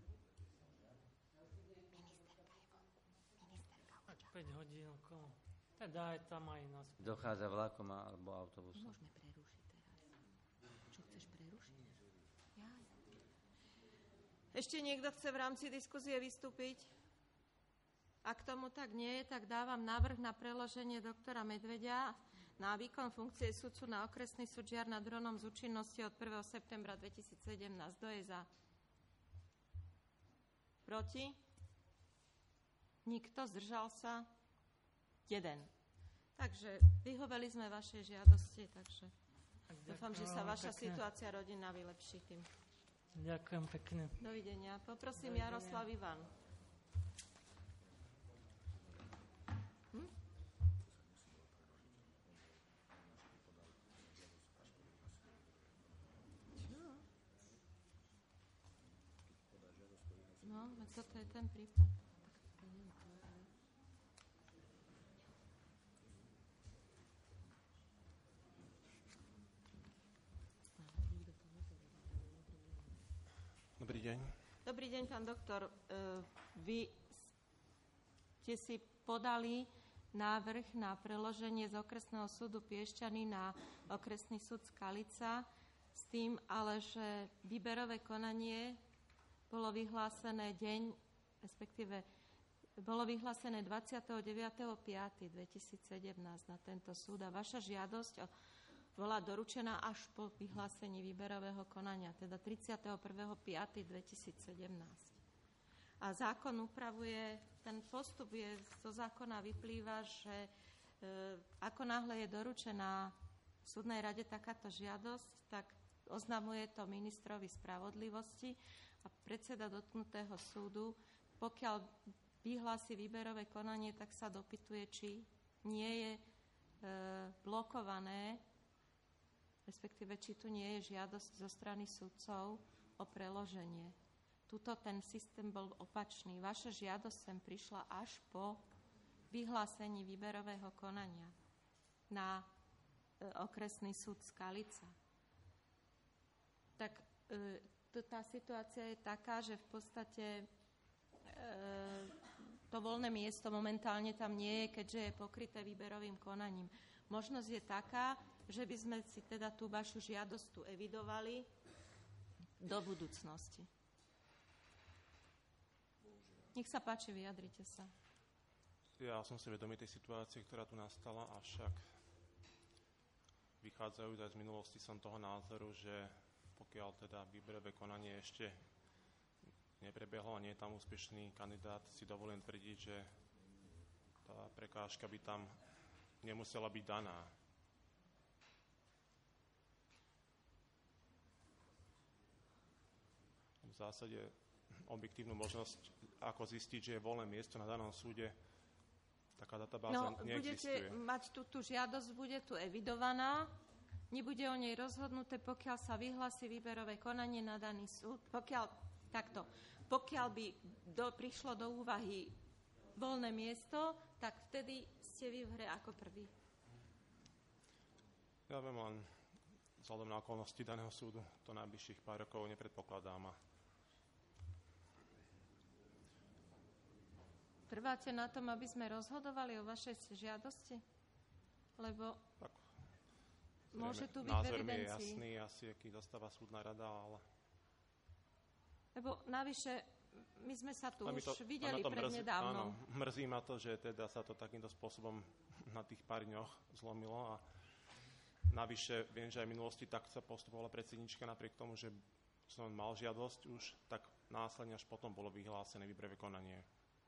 päť hodín okolo. Teda je tam aj nás. Dochádza vlakom alebo autobusom. Môžeme prerušiť teraz. Čo chceš prerušiť? Ja. Ešte niekto chce v rámci diskuzie vystúpiť? Ak tomu tak nie je, tak dávam návrh na preloženie doktora Medvedia na výkon funkcie sudcu na okresný súd Žiar nad Hronom z účinnosti od prvého septembra dvetisícsedemnásť. Kto je za? Proti? Nikto? Zdržal sa? Jeden. Takže vyhoveli sme vašej žiadosti, takže dúfam, že sa vaša pekne. Situácia rodinná vylepší tým. Ďakujem pekne. Dovidenia. Poprosím Dovidenia. Jaroslav Ivan. Hm? No, toto je ten prípad. Dobrý deň. Dobrý deň, pán doktor. Vy ste si podali návrh na preloženie z okresného súdu Piešťany na okresný súd Skalica s tým, ale že výberové konanie bolo vyhlásené deň, respektíve bolo vyhlásené dvadsiateho deviateho piateho dvetisícsedemnásť na tento súd a vaša žiadosť bola doručená až po vyhlásení výberového konania, teda tridsiateho prvého piateho dvetisícsedemnásť. A zákon upravuje, ten postup je, zo zákona vyplýva, že e, ako náhle je doručená v súdnej rade takáto žiadosť, tak oznamuje to ministrovi spravodlivosti a predseda dotknutého súdu, pokiaľ vyhlási výberové konanie, tak sa dopytuje, či nie je e, blokované, respektíve či tu nie je žiadosť zo strany sudcov o preloženie. Tuto ten systém bol opačný. Vaša žiadosť sem prišla až po vyhlásení výberového konania na e, okresný súd Skalica. Tak e, to, tá situácia je taká, že v podstate e, to voľné miesto momentálne tam nie je, keďže je pokryté výberovým konaním. Možnosť je taká, že by sme si teda tú vašu žiadosť tu evidovali do budúcnosti. Nech sa páči, vyjadrite sa. Ja som si vedomý tej situácie, ktorá tu nastala, avšak vychádzajúc aj z minulosti som toho názoru, že pokiaľ teda výberové konanie ešte neprebehlo a nie je tam úspešný kandidát, si dovolím tvrdiť, že tá prekážka by tam nemusela byť daná. V zásade objektívnu možnosť, ako zistiť, že je voľné miesto na danom súde, taká databáza no, neexistuje. Budete mať tú, tú žiadosť, bude tu evidovaná, nebude o nej rozhodnuté, pokiaľ sa vyhlási výberové konanie na daný súd. Pokiaľ, takto, pokiaľ by do, prišlo do úvahy voľné miesto, tak vtedy ste vy v hre ako prvý. Ja viem, len vzhľadom na okolnosti daného súdu to najbližších pár rokov nepredpokladám. Trváte na tom, aby sme rozhodovali o vašej žiadosti? Lebo tak, môže tu byť názor v evidencii. Názor mi je jasný, asi aký zastáva súdna rada, ale... Lebo navyše, my sme sa tu už to, videli prednedávnom. Áno, mrzí ma to, že teda sa to takýmto spôsobom na tých pár dňoch zlomilo a navyše viem, že aj v minulosti tak sa postupovala predsednička, napriek tomu, že som mal žiadosť už, tak následne až potom bolo vyhlásené výberové konanie.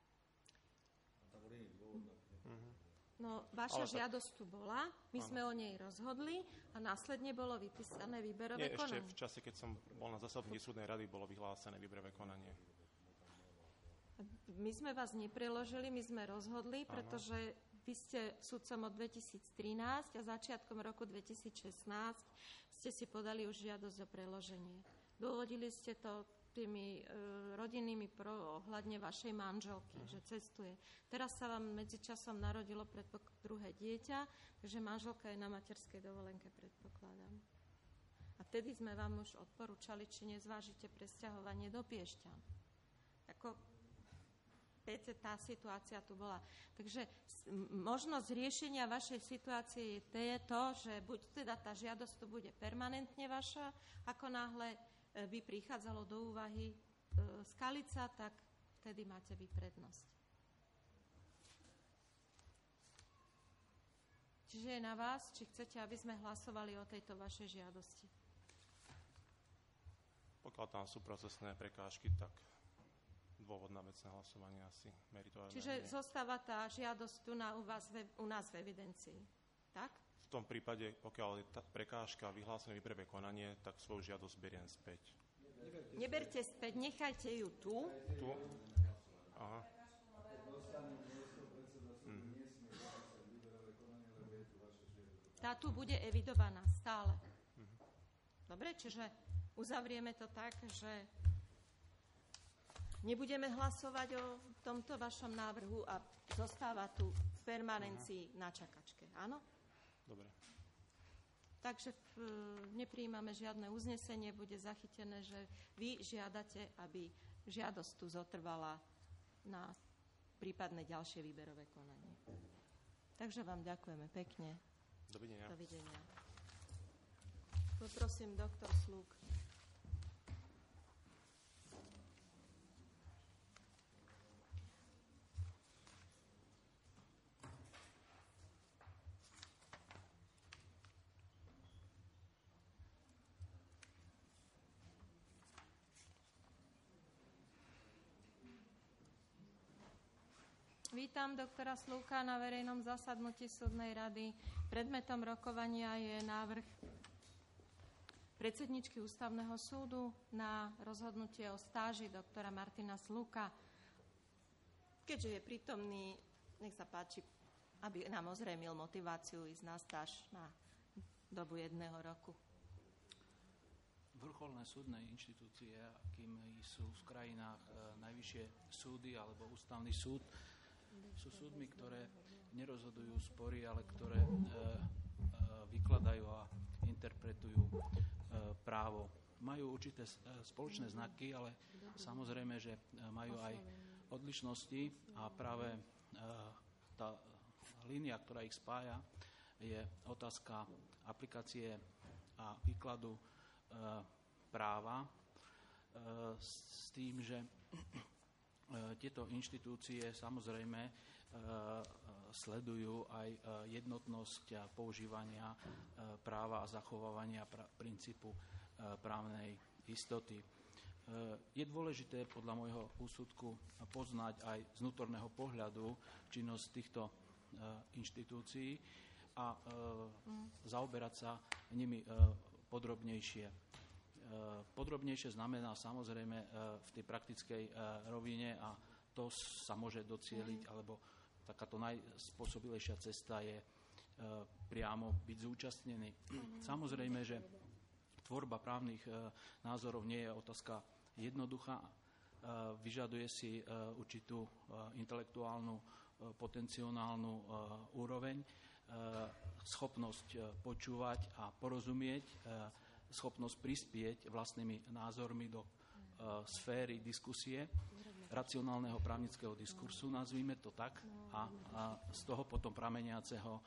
Mhm. No, vaša Ale žiadosť tu bola, my áno. sme o nej rozhodli a následne bolo vypísané výberové Nie, konanie. ešte v čase, keď som bol na zasadnutí súdnej rady, bolo vyhlásené výberové konanie. My sme vás nepreložili, my sme rozhodli, Áno. pretože vy ste sudcom od dvetisíctrinásť a začiatkom roku dvetisícšestnásť ste si podali už žiadosť o preloženie. Dôvodili ste to tými e, rodinnými pro ohľadne vašej manželky, uh-huh. že cestuje. Teraz sa vám medzičasom narodilo predpok- druhé dieťa, takže manželka je na materskej dovolenke, predpokladám. A vtedy sme vám už odporúčali, či nezvážite presťahovanie do Piešťan. Ako viete, tá situácia tu bola. Takže možnosť riešenia vašej situácie je to, že buď teda tá žiadosť tu bude permanentne vaša, ako náhle by prichádzalo do úvahy e, Skalica, tak vtedy máte vy prednosť. Čiže je na vás, či chcete, aby sme hlasovali o tejto vašej žiadosti. Pokiaľ tam sú procesné prekážky, tak dôvod na vecné hlasovanie asi meritorné. Čiže nie. zostáva tá žiadosť tu na, u, vás, u nás v evidencii. Tak? V tom prípade, pokiaľ je tá prekážka vyhlásené výberové konanie, tak svoju žiadosť beriem späť. Neberte späť, nechajte ju tu. Tu? Aha. Mhm. Tá tu bude evidovaná stále. Mhm. Dobre, čiže uzavrieme to tak, že nebudeme hlasovať o tomto vašom návrhu a zostáva tu v permanencii na čakačke. Áno? Dobre. Takže neprijímame žiadne uznesenie, bude zachytené, že vy žiadate, aby žiadosť tu zotrvala na prípadne ďalšie výberové konanie. Takže vám ďakujeme pekne. Dovidenia. Dovidenia. Poprosím doktor Slúk. Vítam doktora Slúka na verejnom zasadnutí súdnej rady. Predmetom rokovania je návrh predsedničky Ústavného súdu na rozhodnutie o stáži doktora Martina Slúka. Keďže je prítomný, nech sa páči, aby nám ozrejmil motiváciu ísť na stáž na dobu jedného roku. Vrcholné súdne inštitúcie, akými sú v krajinách e, najvyššie súdy alebo ústavný súd, sú súdmi, ktoré nerozhodujú spory, ale ktoré e, e, vykladajú a interpretujú e, právo. Majú určité e, spoločné znaky, ale samozrejme, že majú aj odlišnosti a práve e, tá línia, ktorá ich spája, je otázka aplikácie a výkladu e, práva e, s tým, že e, tieto inštitúcie samozrejme e, sledujú aj e, jednotnosť používania e, práva a zachovávania pra, princípu e, právnej istoty. E, je dôležité podľa môjho úsudku poznať aj z vnútorného pohľadu činnosť týchto e, inštitúcií a e, zaoberať sa nimi e, podrobnejšie. E, podrobnejšie znamená samozrejme e, v tej praktickej e, rovine a to sa môže docieliť, alebo takáto najspôsobilejšia cesta je e, priamo byť zúčastnený. Samozrejme, že tvorba právnych e, názorov nie je otázka jednoduchá, e, vyžaduje si e, určitú e, intelektuálnu, e, potenciálnu e, úroveň, schopnosť počúvať a porozumieť, schopnosť prispieť vlastnými názormi do sféry diskusie, racionálneho právnického diskursu, nazvime to tak, a, a z toho potom prameniaceho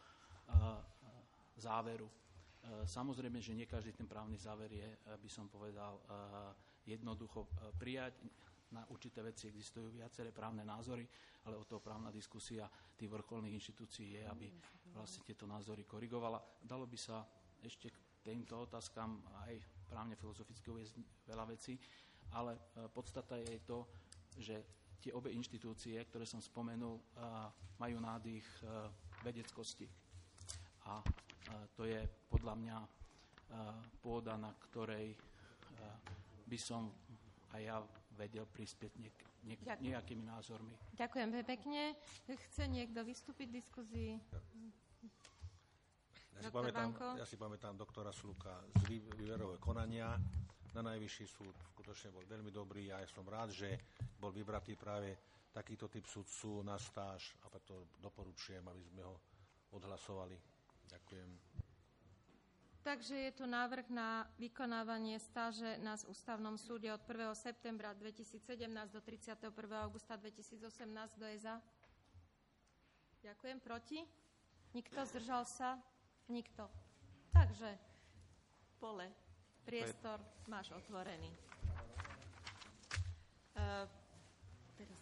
záveru. Samozrejme, že nie každý ten právny záver je, by som povedal, jednoducho prijať. Na určité veci existujú viaceré právne názory, ale o toho právna diskusia tých vrcholných inštitúcií je, aby vlastne tieto názory korigovala. Dalo by sa ešte k týmto otázkam aj právne filozoficky uviesť veľa vecí, ale podstata je to, že tie obe inštitúcie, ktoré som spomenul, majú nádych vedeckosti. A to je podľa mňa pôda, na ktorej by som aj ja vedel prispieť niek- niek- nejakými názormi. Ďakujem pekne. Chce niekto vystúpiť v diskusii? Ja si, pamätám, ja si pamätám doktora Sluka z výberového konania na Najvyšší súd. Skutočne bol veľmi dobrý a ja som rád, že bol vybratý práve takýto typ sudcu na stáž a preto doporučujem, aby sme ho odhlasovali. Ďakujem. Takže je tu návrh na vykonávanie stáže na Ústavnom súde od prvého septembra dvetisícsedemnásť do tridsiateho prvého augusta dvetisícosemnásť. Kto je za? Ďakujem. Proti? Nikto? Zdržal sa? Nikto. Takže pole, priestor máš otvorený. Uh, teraz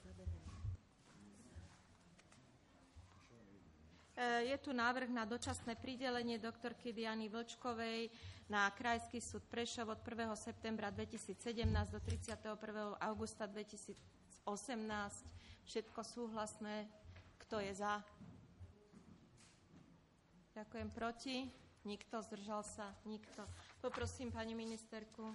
Je tu návrh na dočasné pridelenie doktorky Diany Vlčkovej na Krajský súd Prešov od prvého septembra dvetisícsedemnásť do tridsiateho prvého augusta dvetisícosemnásť. Všetko súhlasné. Kto je za? Ďakujem. Proti? Nikto. Zdržal sa? Nikto. Poprosím pani ministerku.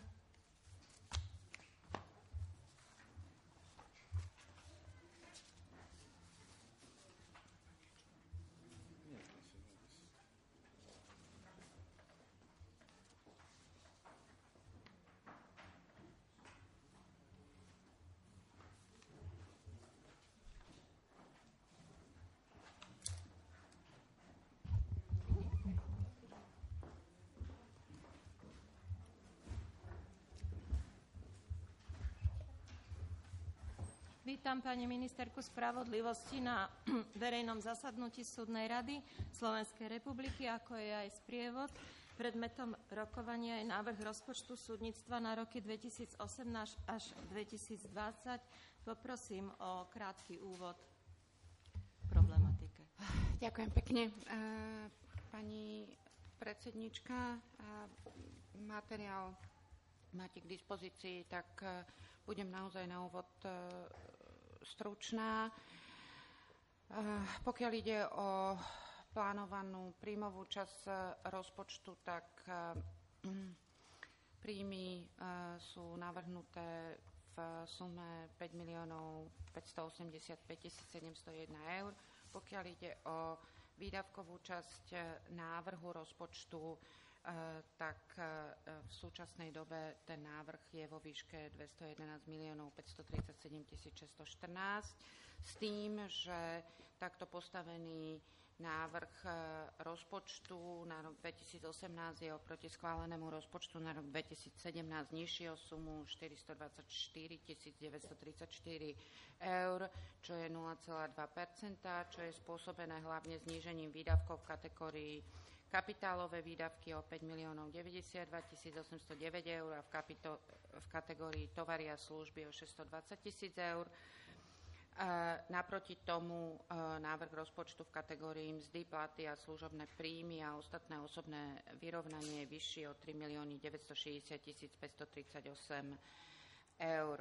Vítam pani ministerku spravodlivosti na verejnom zasadnutí súdnej rady Slovenskej republiky, ako je aj sprievod. Predmetom rokovania je návrh rozpočtu súdnictva na roky dvetisícosemnásť až dvetisícdvadsať. Poprosím o krátky úvod k problematike. Ďakujem pekne. Pani predsednička, materiál máte k dispozícii, tak budem naozaj na úvod stručná. Pokiaľ ide o plánovanú príjmovú časť rozpočtu, tak príjmy sú navrhnuté v sume päť miliónov päťstoosemdesiatpäť tisíc sedemsto jeden eur. Pokiaľ ide o výdavkovú časť návrhu rozpočtu, tak v súčasnej dobe ten návrh je vo výške dvestojedenásť miliónov päťstotridsaťsedem tisíc šesťstoštrnásť s tým, že takto postavený návrh rozpočtu na rok dvetisícosemnásť je oproti schválenému rozpočtu na rok dvetisícsedemnásť nižší o sumu štyristodvadsaťštyri tisíc deväťstotridsaťštyri eur, čo je nula celá dva percenta, čo je spôsobené hlavne znížením výdavkov v kategórii kapitálové výdavky o päť miliónov deväťdesiatdva tisíc osemstodeväť eur a v, kapito- v kategórii tovary a služby o šesťstodvadsať tisíc eur. Naproti tomu návrh rozpočtu v kategórii mzdy, platy a služobné príjmy a ostatné osobné vyrovnanie je vyšší o tri milióny deväťstošesťdesiat tisíc päťstotridsaťosem eur.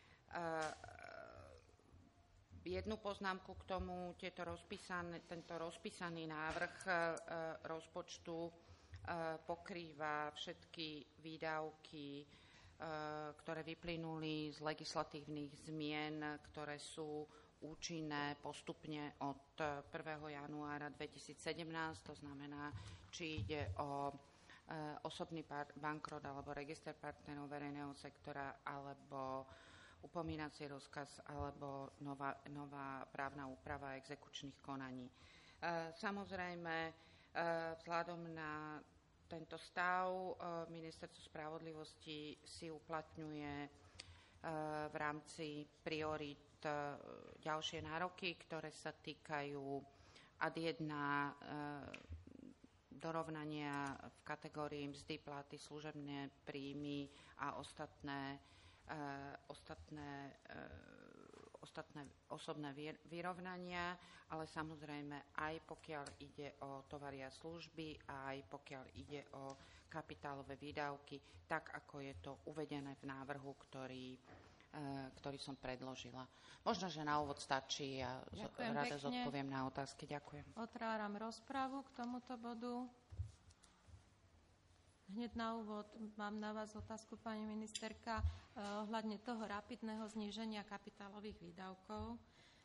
Jednu poznámku k tomu, tieto rozpísané, tento rozpísaný návrh rozpočtu pokrýva všetky výdavky, ktoré vyplynuli z legislatívnych zmien, ktoré sú účinné postupne od prvého januára dvetisícsedemnásť. To znamená, či ide o osobný bankrot alebo register partnerov verejného sektora alebo upomínací rozkaz alebo nová, nová právna úprava exekučných konaní. Samozrejme, vzhľadom na tento stav Ministerstvo spravodlivosti si uplatňuje v rámci priorít ďalšie nároky, ktoré sa týkajú ad jedna dorovnania v kategórii mzdy, platy, služebné príjmy a ostatné, ostatné ostatné osobné vyrovnania, ale samozrejme aj pokiaľ ide o tovary a služby a aj pokiaľ ide o kapitálové výdavky, tak ako je to uvedené v návrhu, ktorý, ktorý som predložila. Možno, že na úvod stačí a Ďakujem rada pekne. Zodpoviem na otázky. Ďakujem. Otváram rozpravu k tomuto bodu. Hneď na úvod mám na vás otázku, pani ministerka, ohľadne toho rapidného zníženia kapitálových výdavkov,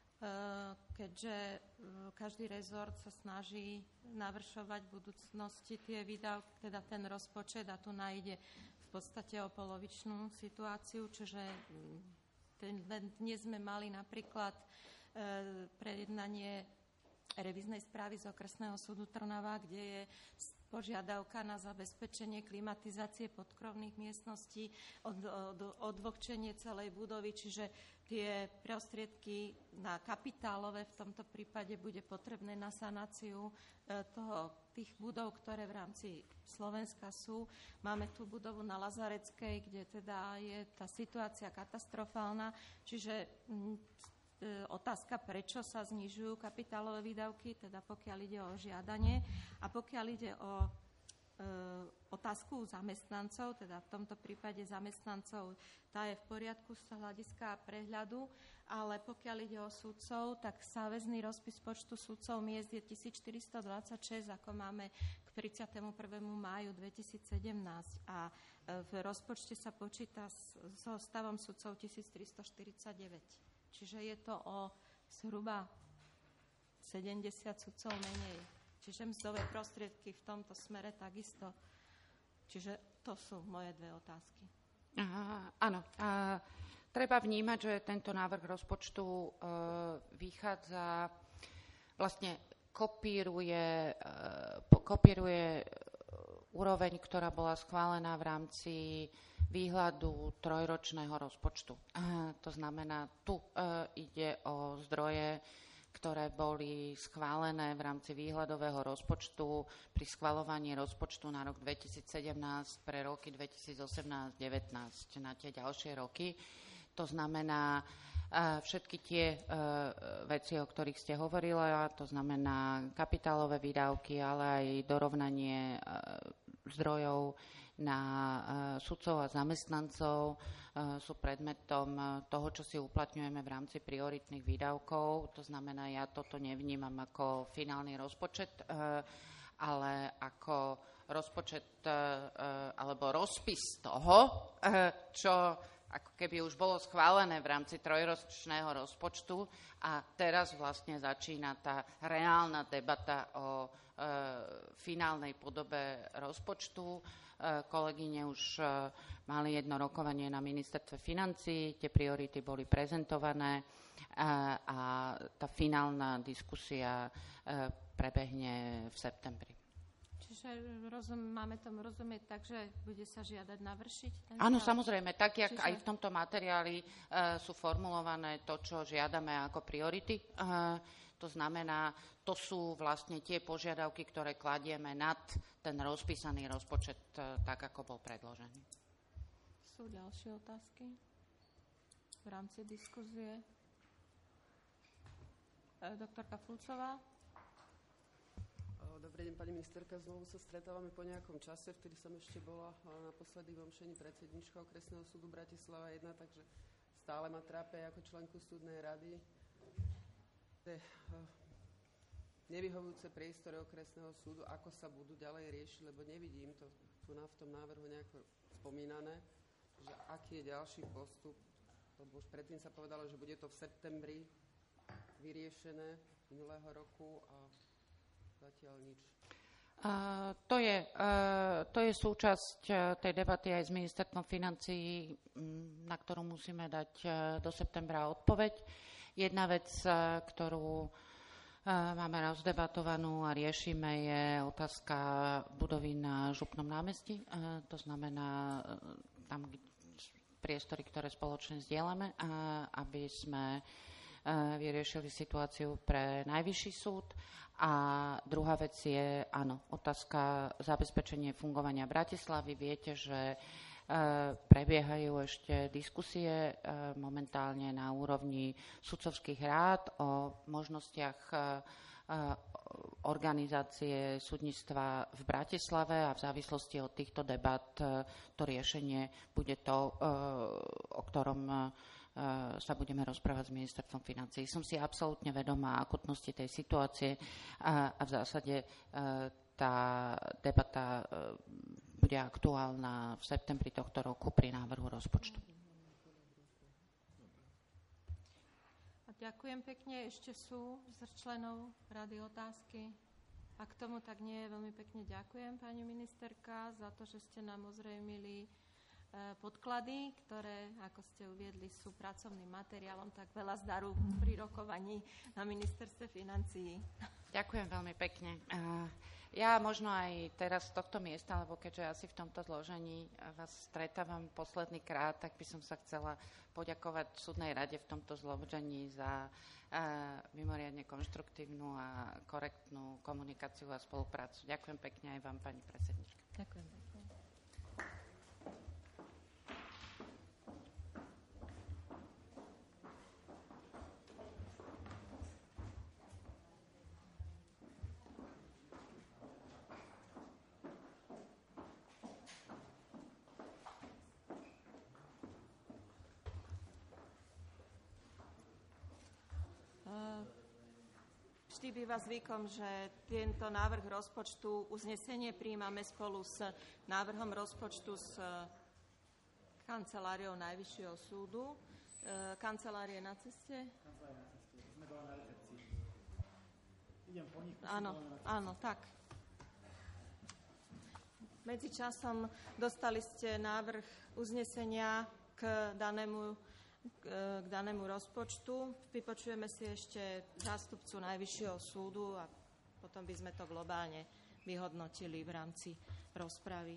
keďže každý rezort sa snaží navršovať v budúcnosti tie výdavky, teda ten rozpočet a tu nájde v podstate o polovičnú situáciu, čiže ten, dnes sme mali napríklad prejednanie revíznej správy z okresného súdu Trnava, kde je požiadavka na zabezpečenie klimatizácie podkrovných miestností, od, od, odvlhčenie celej budovy, čiže tie prostriedky na kapitálové v tomto prípade bude potrebné na sanáciu toho, tých budov, ktoré v rámci Slovenska sú. Máme tu budovu na Lazareckej, kde teda je tá situácia katastrofálna, čiže otázka, prečo sa znižujú kapitálové výdavky, teda pokiaľ ide o žiadanie a pokiaľ ide o e, otázku zamestnancov, teda v tomto prípade zamestnancov, tá je v poriadku z hľadiska prehľadu, ale pokiaľ ide o sudcov, tak záväzný rozpis počtu sudcov miest je tisícštyristodvadsaťšesť, ako máme k tridsiatemu prvému máju dvetisícsedemnásť a v rozpočte sa počíta so stavom sudcov tisíctristoštyridsaťdeväť. Čiže je to o zhruba sedemdesiat sudcov menej. Čiže mzdové prostriedky v tomto smere takisto. Čiže to sú moje dve otázky. Aha, áno. A, treba vnímať, že tento návrh rozpočtu e, vychádza, vlastne kopíruje, e, kopíruje úroveň, ktorá bola schválená v rámci výhľadu trojročného rozpočtu. To znamená, tu ide o zdroje, ktoré boli schválené v rámci výhľadového rozpočtu pri schvaľovaní rozpočtu na rok dvetisícsedemnásť pre roky dvetisícosemnásť devätnásť na tie ďalšie roky. To znamená všetky tie veci, o ktorých ste hovorila, to znamená kapitálové výdavky, ale aj dorovnanie zdrojov na sudcov a zamestnancov sú predmetom toho, čo si uplatňujeme v rámci prioritných výdavkov. To znamená, ja toto nevnímam ako finálny rozpočet, ale ako rozpočet alebo rozpis toho, čo ako keby už bolo schválené v rámci trojročného rozpočtu a teraz vlastne začína tá reálna debata o e, finálnej podobe rozpočtu. E, kolegyne už e, mali jedno rokovanie na ministerstve financií, tie priority boli prezentované e, a tá finálna diskusia e, prebehne v septembri. Čiže rozum, máme tomu rozumieť tak, že bude sa žiadať navršiť? Ten Áno, stav? samozrejme, tak, jak Čiže... aj v tomto materiáli e, sú formulované to, čo žiadame ako priority. E, to znamená, to sú vlastne tie požiadavky, ktoré kladieme nad ten rozpísaný rozpočet, e, tak, ako bol predložený. Sú ďalšie otázky v rámci diskuzie? E, doktorka Fulcová. Dobrý deň, pani ministerka. Znovu sa stretávame po nejakom čase, vtedy som ešte bola naposledy v omšení predsednička Okresného súdu Bratislava jeden, takže stále ma trápe ako členku súdnej rady nevyhovujúce priestory Okresného súdu, ako sa budú ďalej riešiť, lebo nevidím to tu na v tom návrhu nejako spomínané, že aký je ďalší postup, lebo už predtým sa povedalo, že bude to v septembri vyriešené minulého roku a zatiaľ nič. Uh, to, je, uh, to je súčasť uh, tej debaty aj s ministerstvom financií, um, na ktorú musíme dať uh, do septembra odpoveď. Jedna vec, uh, ktorú uh, máme rozdebatovanú a riešime, je otázka budovy na Župnom námestí. Uh, to znamená uh, tam priestory, ktoré spoločne zdieľame, uh, aby sme uh, vyriešili situáciu pre Najvyšší súd. A druhá vec je, áno, otázka zabezpečenie fungovania Bratislavy. Viete, že e, prebiehajú ešte diskusie e, momentálne na úrovni sudcovských rád o možnostiach e, organizácie súdnictva v Bratislave a v závislosti od týchto debat e, to riešenie bude to, e, o ktorom sa budeme rozprávať s ministerstvom financií. Som si absolútne vedomá akutnosti tej situácie a, a v zásade tá debata bude aktuálna v septembri tohto roku pri návrhu rozpočtu. A ďakujem pekne. Ešte sú z členov rady otázky? Ak tomu tak nie je, veľmi pekne ďakujem, pani ministerka, za to, že ste nám ozrejmili podklady, ktoré, ako ste uviedli, sú pracovným materiálom, tak veľa zdaru pri rokovaní na ministerstve financií. Ďakujem veľmi pekne. Ja možno aj teraz z tohto miesta, lebo keďže asi v tomto zložení vás stretávam posledný krát, tak by som sa chcela poďakovať súdnej rade v tomto zložení za mimoriadne konštruktívnu a korektnú komunikáciu a spoluprácu. Ďakujem pekne aj vám, pani predsednička. Ďakujem pekne. Vždy býva zvykom, že tento návrh rozpočtu, uznesenie prijímame spolu s návrhom rozpočtu s kanceláriou Najvyššieho súdu. Kancelárie na ceste? Kancelárie na ceste. Sme bola na recepcii. Idem po nich. Áno, áno, tak. Medzičasom dostali ste návrh uznesenia k danému k danému rozpočtu. Vypočujeme si ešte zástupcu Najvyššieho súdu a potom by sme to globálne vyhodnotili v rámci rozpravy.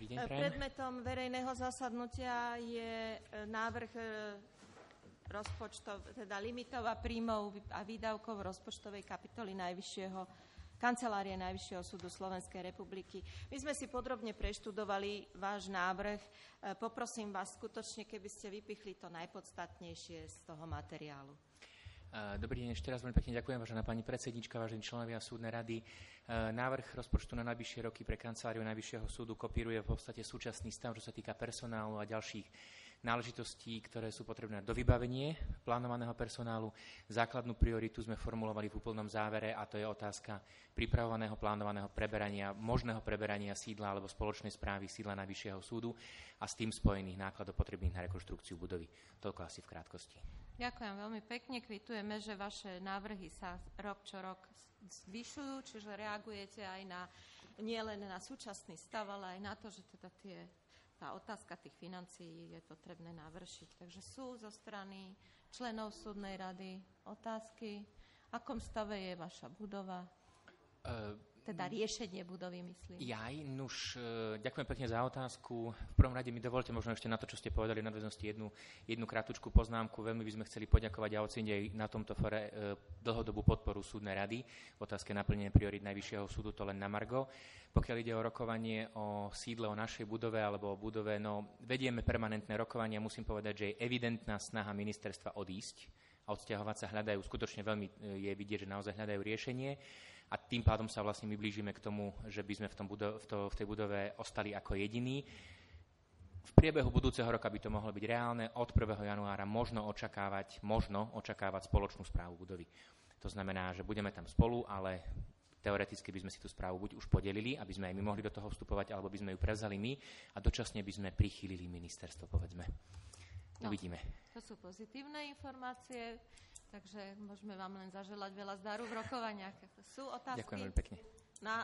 deň, prajem. Predmetom verejného zasadnutia je návrh rozpočtov, teda limitov a príjmov a výdavkov rozpočtovej kapitoly Najvyššieho Kancelárie Najvyššieho súdu Slovenskej republiky. My sme si podrobne preštudovali váš návrh. Poprosím vás skutočne, keby ste vypichli to najpodstatnejšie z toho materiálu. Dobrý deň, ešte raz veľmi pekne ďakujem, vážená pani predsednička, vážení členovia súdnej rady. Návrh rozpočtu na najbližšie roky pre Kanceláriu Najvyššieho súdu kopíruje v podstate súčasný stav, čo sa týka personálu a ďalších náležitostí, ktoré sú potrebné na dovybavenie plánovaného personálu. Základnú prioritu sme formulovali v úplnom závere a to je otázka pripravovaného plánovaného preberania, možného preberania sídla alebo spoločnej správy sídla Najvyššieho súdu a s tým spojených nákladov potrebných na rekonštrukciu budovy. Toľko asi v krátkosti. Ďakujem veľmi pekne. Kvitujeme, že vaše návrhy sa rok čo rok zvyšujú, čiže reagujete aj na, nielen na súčasný stav, ale aj na to, že teda tie tá otázka tých financií je potrebné navršiť. Takže sú zo strany členov súdnej rady otázky. V akom stave je vaša budova? Uh, teda riešenie budovy, myslím. Jaj, nuž, uh, ďakujem pekne za otázku. V prvom rade mi dovolte možno ešte na to, čo ste povedali, nadväznosti jednu, jednu krátku poznámku. Veľmi by sme chceli poďakovať a oceniť aj na tomto fore uh, dlhodobú podporu súdnej rady v otázke naplnenia priorít Najvyššieho súdu, to len na margo. Pokiaľ ide o rokovanie o sídle, o našej budove alebo o budove, no vedieme permanentné rokovania. Musím povedať, že je evidentná snaha ministerstva odísť a odsťahovať sa. Hľadajú, skutočne veľmi je vidieť, že naozaj hľadajú riešenie a tým pádom sa vlastne my blížime k tomu, že by sme v, tom budo- v, to, v tej budove ostali ako jediní. V priebehu budúceho roka by to mohlo byť reálne. Od prvého januára možno očakávať, možno očakávať spoločnú správu budovy. To znamená, že budeme tam spolu, ale teoreticky by sme si tú správu buď už podelili, aby sme aj my mohli do toho vstupovať, alebo by sme ju prevzali my a dočasne by sme prichýlili ministerstvo, povedzme. Uvidíme. No, to sú pozitívne informácie, takže môžeme vám len zaželať veľa zdaru v rokovaniach. Sú otázky? Ďakujem veľmi pekne. Na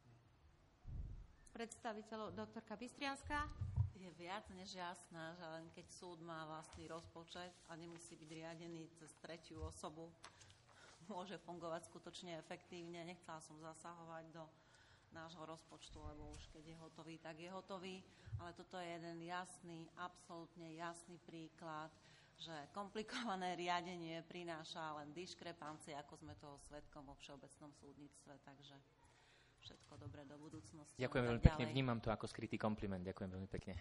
predstaviteľov doktorka Bystrianská? Je viac než jasná, že len keď súd má vlastný rozpočet a nemusí byť riadený cez tretiu osobu, môže fungovať skutočne efektívne. Nechcela som zasahovať do nášho rozpočtu, lebo už keď je hotový, tak je hotový. Ale toto je jeden jasný, absolútne jasný príklad, že komplikované riadenie prináša len diškrepancie, ako sme toho svedkom vo všeobecnom súdnictve. Takže všetko dobré do budúcnosti. Ďakujem veľmi pekne, vnímam to ako skrytý kompliment. Ďakujem veľmi pekne.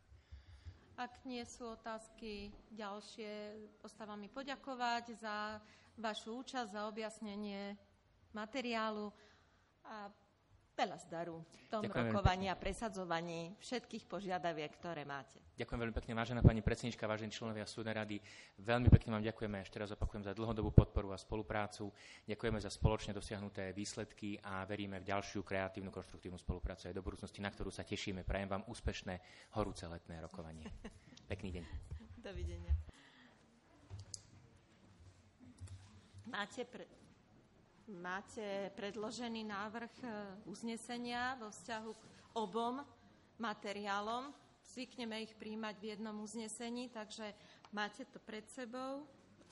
Ak nie sú otázky ďalšie, ostáva mi poďakovať za vašu účasť, za objasnenie materiálu a veľa zdaru v tom Ďakujem rokovaní a presadzovaní všetkých požiadaviek, ktoré máte. Ďakujem veľmi pekne, vážená pani predsednička, vážení členovia súdnej rady. Veľmi pekne vám ďakujeme, ešte raz opakujem, za dlhodobú podporu a spoluprácu. Ďakujeme za spoločne dosiahnuté výsledky a veríme v ďalšiu kreatívnu, konštruktívnu spoluprácu aj do budúcnosti, na ktorú sa tešíme. Prajem vám úspešné horúce letné rokovanie. Pekný deň. Dovidenia. Máte, pre, máte predložený návrh uznesenia vo vzťahu k obom materiálom. Zvykneme ich príjmať v jednom uznesení, takže máte to pred sebou.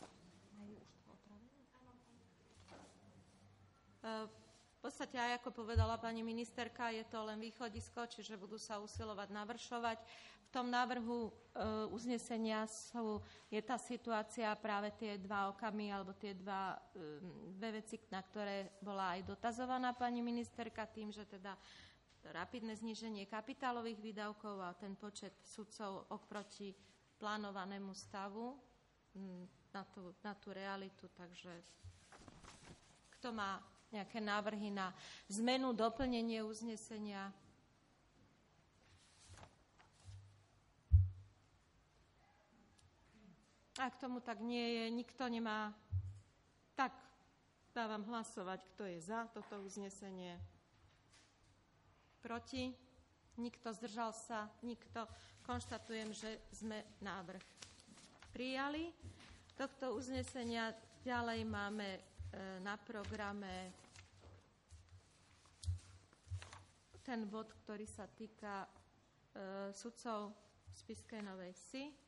V podstate, aj ako povedala pani ministerka, je to len východisko, čiže budú sa usilovať navršovať. V tom návrhu e, uznesenia sú, je tá situácia, práve tie dva okamy, alebo tie dva, e, dve veci, na ktoré bola aj dotazovaná pani ministerka, tým, že teda rapidné zníženie kapitálových výdavkov a ten počet sudcov oproti plánovanému stavu na tú, na tú realitu. Takže kto má nejaké návrhy na zmenu, doplnenie uznesenia? Ak tomu tak nie je, nikto nemá, tak dávam hlasovať, kto je za toto uznesenie. Proti? Nikto, zdržal sa? Nikto. Konštatujem, že sme návrh prijali. Tohto uznesenia ďalej máme e, na programe ten bod, ktorý sa týka e, sudcov v Spišskej Novej Vsi. E,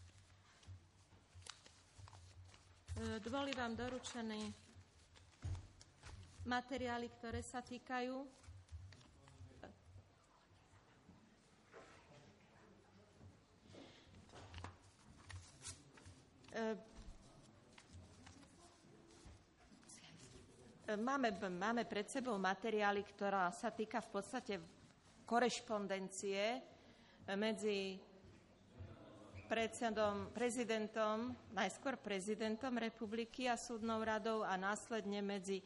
boli vám doručené materiály, ktoré sa týkajú Máme, máme pred sebou materiály, ktorá sa týka v podstate korešpondencie medzi predsedom, prezidentom, najskôr prezidentom republiky a súdnou radou a následne medzi e,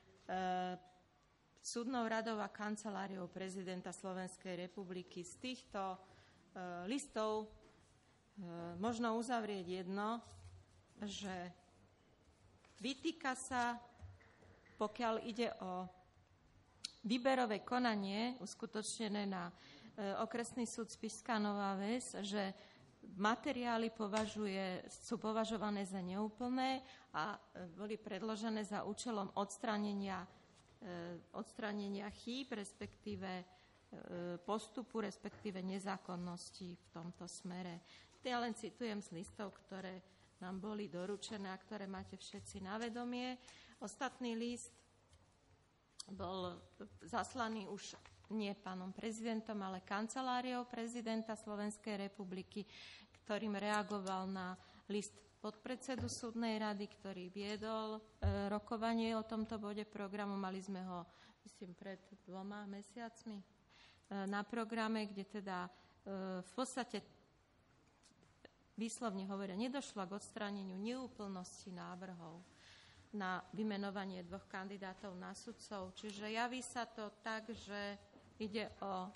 súdnou radou a kanceláriou prezidenta Slovenskej republiky. Z týchto e, listov e, možno uzavrieť jedno, že vytýka sa, pokiaľ ide o výberové konanie uskutočnené na e, okresný súd Spišská Nová Ves, že materiály považuje, sú považované za neúplné a boli predložené za účelom odstránenia, e, odstránenia chýb, respektíve e, postupu, respektíve nezákonnosti v tomto smere. Ja len citujem z listov, ktoré nám boli doručené a ktoré máte všetci na vedomie. Ostatný list bol zaslaný už nie pánom prezidentom, ale kanceláriou prezidenta Slovenskej republiky, ktorým reagoval na list podpredsedu súdnej rady, ktorý viedol e, rokovanie o tomto bode programu. Mali sme ho, myslím, pred dvoma mesiacmi e, na programe, kde teda e, v podstate výslovne hovoria, nedošlo k odstráneniu neúplnosti návrhov na vymenovanie dvoch kandidátov na sudcov. Čiže javí sa to tak, že ide o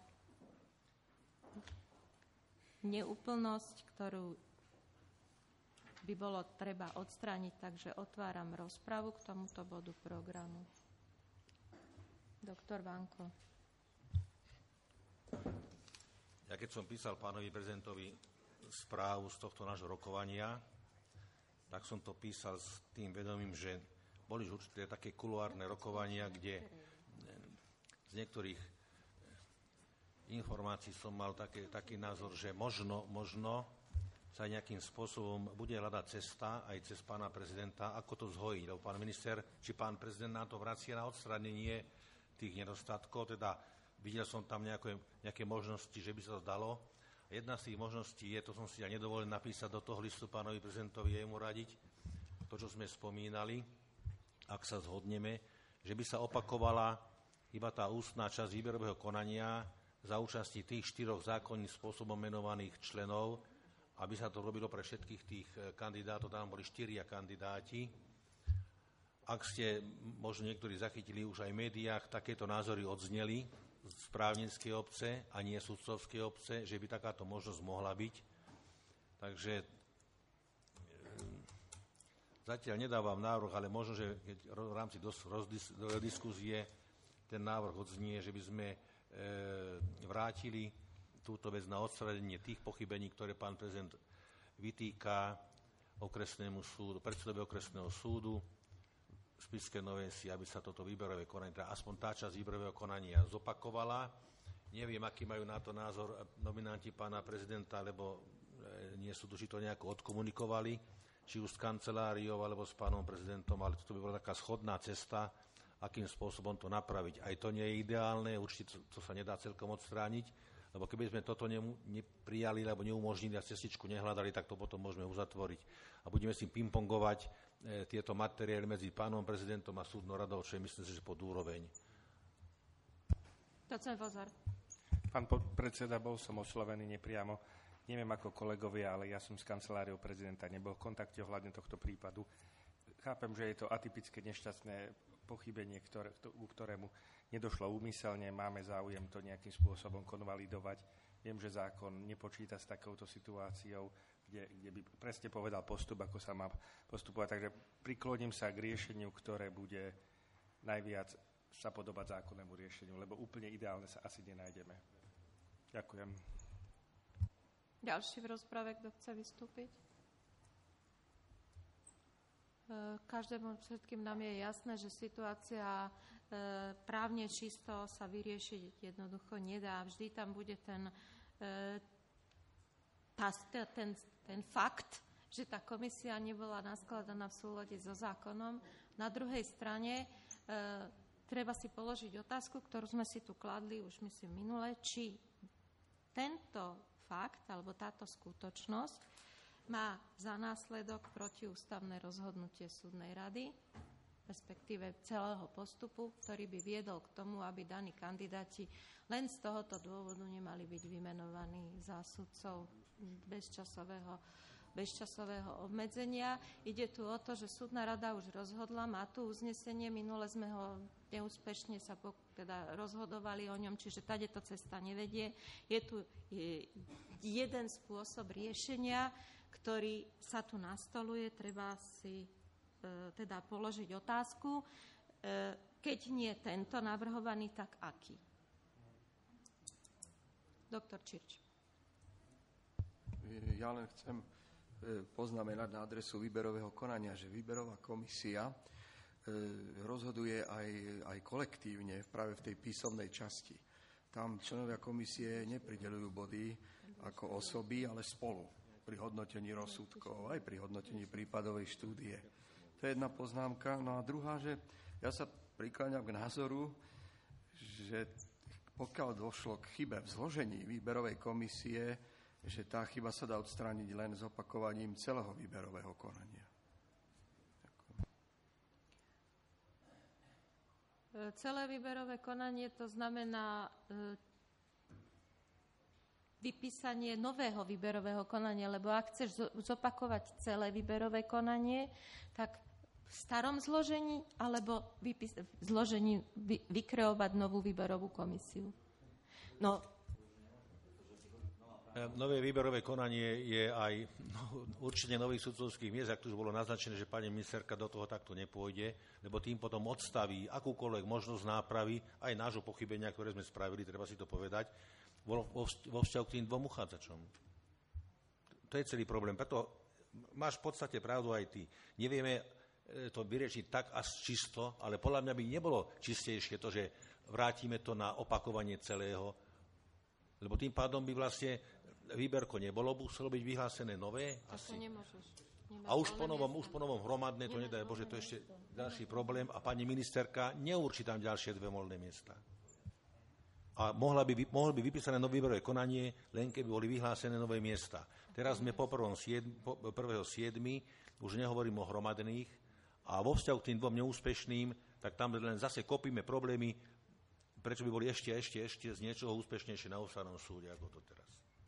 neúplnosť, ktorú by bolo treba odstrániť, takže otváram rozpravu k tomuto bodu programu. Doktor Vanko. Ja keď som písal pánovi prezidentovi správu z tohto nášho rokovania, tak som to písal s tým vedomím, že boli určité také kuluárne rokovania, kde z niektorých informácií som mal také, taký názor, že možno, možno sa nejakým spôsobom bude hľadať cesta aj cez pána prezidenta, ako to zhojiť. Lebo pán minister, či pán prezident nám to vracia na odstránenie tých nedostatkov, teda videl som tam nejaké, nejaké možnosti, že by sa to dalo. Jedna z tých možností je, to som si ja nedovolil napísať do toho listu pánovi prezidentovi, jemu radiť, to, čo sme spomínali, ak sa zhodneme, že by sa opakovala iba tá ústna časť výberového konania za účasti tých štyroch zákonným spôsobom menovaných členov, aby sa to robilo pre všetkých tých kandidátov, tam boli štyria kandidáti. Ak ste možno niektorí zachytili už aj v médiách, takéto názory odzneli z právnickej obce a nie sudcovskej obce, že by takáto možnosť mohla byť. Takže zatiaľ nedávam návrh, ale možno, že keď v rámci diskusie ten návrh odznie, že by sme e, vrátili túto vec na odstránenie tých pochybení, ktoré pán prezident vytýka okresnému súdu, predsedovi okresného súdu Spišskej Novej Vsi, aby sa toto výberové konanie, teda aspoň tá časť výberového konania zopakovala. Neviem, aký majú na to názor nominanti pána prezidenta, lebo nie sú tu, či to nejako odkomunikovali, či už s kanceláriou, alebo s pánom prezidentom, ale toto by bola taká schodná cesta, akým spôsobom to napraviť. Aj to nie je ideálne, určite to sa nedá celkom odstrániť, lebo keby sme toto neprijali, alebo neumožnili a cestičku nehľadali, tak to potom môžeme uzatvoriť. A budeme si pingpongovať e, tieto materiály medzi pánom prezidentom a súdnou radou, čo je, myslím si, že pod úroveň. Docent Vozar. Pán podpredseda, bol som oslovený nepriamo. Neviem ako kolegovia, ale ja som s kanceláriou prezidenta nebol v kontakte ohľadne tohto prípadu. Chápem, že je to atypické nešťastné pochybenie, ktoré, ku ktorému nedošlo úmyselne. Máme záujem to nejakým spôsobom konvalidovať. Viem, že zákon nepočíta s takouto situáciou, kde, kde by presne povedal postup, ako sa má postupovať. Takže prikloním sa k riešeniu, ktoré bude najviac sa podobať zákonnému riešeniu, lebo úplne ideálne sa asi nenájdeme. Ďakujem. Ďalší v rozprave, kto chce vystúpiť? Každému všetkým nám je jasné, že situácia právne čisto sa vyriešiť jednoducho nedá. Vždy tam bude ten, tá, ten, ten fakt, že tá komisia nebola naskladaná v súlade so zákonom. Na druhej strane treba si položiť otázku, ktorú sme si tu kladli už myslím minule, či tento fakt alebo táto skutočnosť má za následok protiústavné rozhodnutie súdnej rady, respektíve celého postupu, ktorý by viedol k tomu, aby daní kandidáti len z tohoto dôvodu nemali byť vymenovaní za sudcov bezčasového, bezčasového obmedzenia. Ide tu o to, že súdna rada už rozhodla, má tu uznesenie, minule sme ho neúspešne sa teda rozhodovali o ňom, čiže tadeto cesta nevedie. Je tu je jeden spôsob riešenia, ktorý sa tu nastoluje, treba si e, teda položiť otázku. E, keď nie tento navrhovaný, tak aký? Doktor Čirč. Ja len chcem poznamenať na adresu výberového konania, že výberová komisia rozhoduje aj, aj kolektívne práve v tej písomnej časti. Tam členovia komisie neprideľujú body ako osoby, ale spolu pri hodnotení rozsudkov, aj pri hodnotení prípadovej štúdie. To je jedna poznámka. No a druhá, že ja sa prikláňam k názoru, že pokiaľ došlo k chybe v zložení výberovej komisie, že tá chyba sa dá odstrániť len s opakovaním celého výberového konania. Celé výberové konanie to znamená e, vypísanie nového výberového konania, lebo ak chceš zopakovať celé výberové konanie, tak v starom zložení alebo vypís- v zložení vy- vykreovať novú výberovú komisiu. No, Nové výberové konanie je aj no, určite nových sudcovských miest, ak tu už bolo naznačené, že pani ministerka do toho takto nepôjde, lebo tým potom odstaví akúkoľvek možnosť nápravy, aj nášho pochybenia, ktoré sme spravili, treba si to povedať, vo, vo, vo vzťahu k tým dvom uchádzačom. To je celý problém. Preto máš v podstate pravdu aj ty. Nevieme to vyriešiť tak až čisto, ale podľa mňa by nebolo čistejšie to, že vrátime to na opakovanie celého, lebo tým pádom by vlastne výberko nebolo, muselo byť vyhlásené nové. Asi. A už po novom, už po novom hromadné, to nedaj Bože, to je ešte ďalší problém. A pani ministerka neurčí tam ďalšie dve voľné miesta. A mohla by, mohlo by vypísané nové výberové konanie, len keby boli vyhlásené nové miesta. Teraz sme po prvého siedmi, už nehovorím o hromadných, a vo vzťahu k tým dvom neúspešným, tak tam len zase kopíme problémy, prečo by boli ešte, ešte, ešte z niečoho úspešnejšie na ústavnom súde, ako to teraz.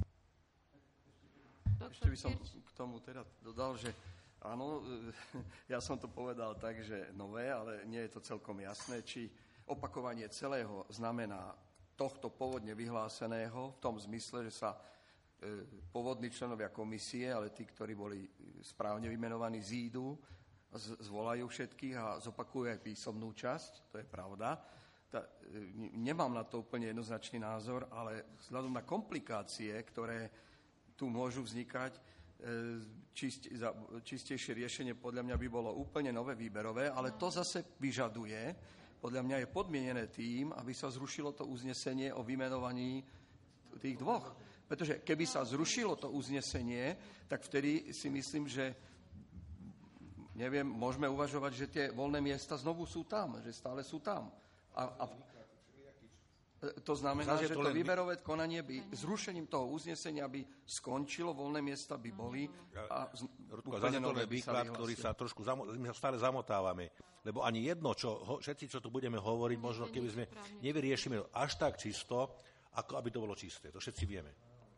Ešte by som k tomu teda dodal, že áno, ja som to povedal tak, že nové, ale nie je to celkom jasné, či opakovanie celého znamená tohto pôvodne vyhláseného v tom zmysle, že sa pôvodní členovia komisie, ale tí, ktorí boli správne vymenovaní, zídu, zvolajú všetkých a zopakujú aj písomnú časť, to je pravda. Ta, nemám na to úplne jednoznačný názor, ale vzhľadom na komplikácie, ktoré tu môžu vznikať, čist, čistejšie riešenie podľa mňa by bolo úplne nové výberové, ale to zase vyžaduje, podľa mňa je podmienené tým, aby sa zrušilo to uznesenie o vymenovaní tých dvoch. Pretože keby sa zrušilo to uznesenie, tak vtedy si myslím, že neviem, môžeme uvažovať, že tie voľné miesta znovu sú tam, že stále sú tam. A, a to znamená, že to výberové konanie by zrušením toho uznesenia by skončilo, voľné miesta by boli a Rudko, zase to je výklad, ktorý sa trošku zamo, stále zamotávame. Lebo ani jedno, čo, ho, všetci, čo tu budeme hovoriť, možno keby sme nevyriešime až tak čisto, ako aby to bolo čisté. To všetci vieme.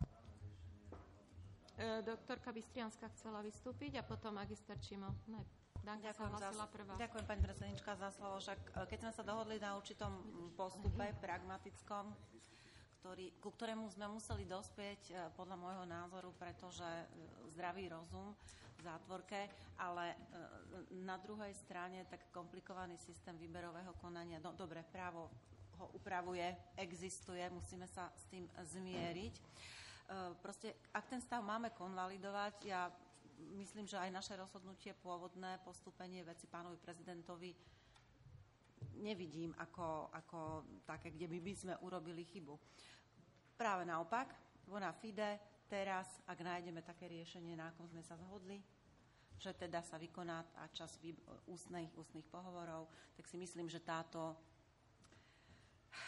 E, doktorka Bystrianská chcela vystúpiť a potom magister Čimo. Ne. Danka ďakujem, sa za, prvá. ďakujem pani predsednička za slovo. Však keď sme sa dohodli na určitom postupe uh-huh. pragmatickom, ktorý, ku ktorému sme museli dospieť podľa môjho názoru, pretože zdravý rozum v zátvorke, ale na druhej strane tak komplikovaný systém výberového konania, no dobre, právo ho upravuje, existuje, musíme sa s tým zmieriť. Proste, ak ten stav máme konvalidovať, ja myslím, že aj naše rozhodnutie pôvodné postúpenie veci pánovi prezidentovi nevidím ako, ako také, kde by, by sme urobili chybu. Práve naopak, bona fide, teraz, ak nájdeme také riešenie, na akom sme sa zhodli, že teda sa vykoná tá čas ústnych, ústnych pohovorov, tak si myslím, že táto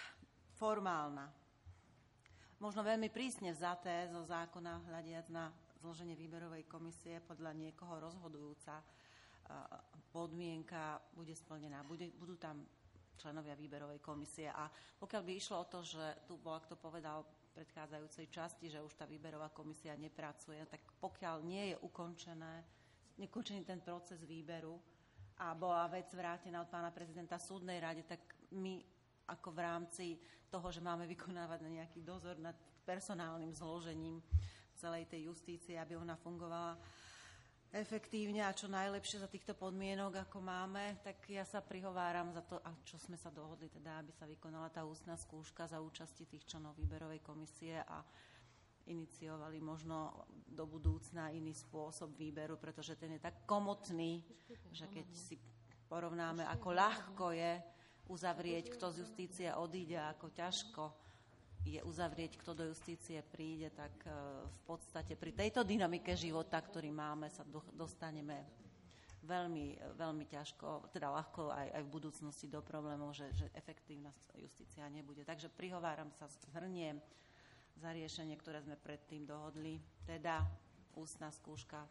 formálna, možno veľmi prísne vzaté zo zákona hľadiac na zloženie výberovej komisie podľa niekoho rozhodujúca podmienka bude splnená. Bude, budú tam členovia výberovej komisie a pokiaľ by išlo o to, že tu bol, ak to povedal v predchádzajúcej časti, že už tá výberová komisia nepracuje, tak pokiaľ nie je ukončené, nekončený ten proces výberu a bola vec vrátená od pána prezidenta súdnej rade, tak my ako v rámci toho, že máme vykonávať na nejaký dozor nad personálnym zložením celej tej justície, aby ona fungovala efektívne a čo najlepšie za týchto podmienok, ako máme, tak ja sa prihováram za to, a čo sme sa dohodli, teda, aby sa vykonala tá ústna skúška za účasti tých členov výberovej komisie a iniciovali možno do budúcna iný spôsob výberu, pretože ten je tak komotný, že keď si porovnáme, ako ľahko je uzavrieť, kto z justície odíde a ako ťažko je uzavrieť, kto do justície príde, tak v podstate pri tejto dynamike života, ktorý máme, sa dostaneme veľmi, veľmi ťažko, teda ľahko aj, aj v budúcnosti do problémov, že, že efektívna justícia nebude. Takže prihováram sa, zhrniem za riešenie, ktoré sme predtým dohodli, teda ústna skúška.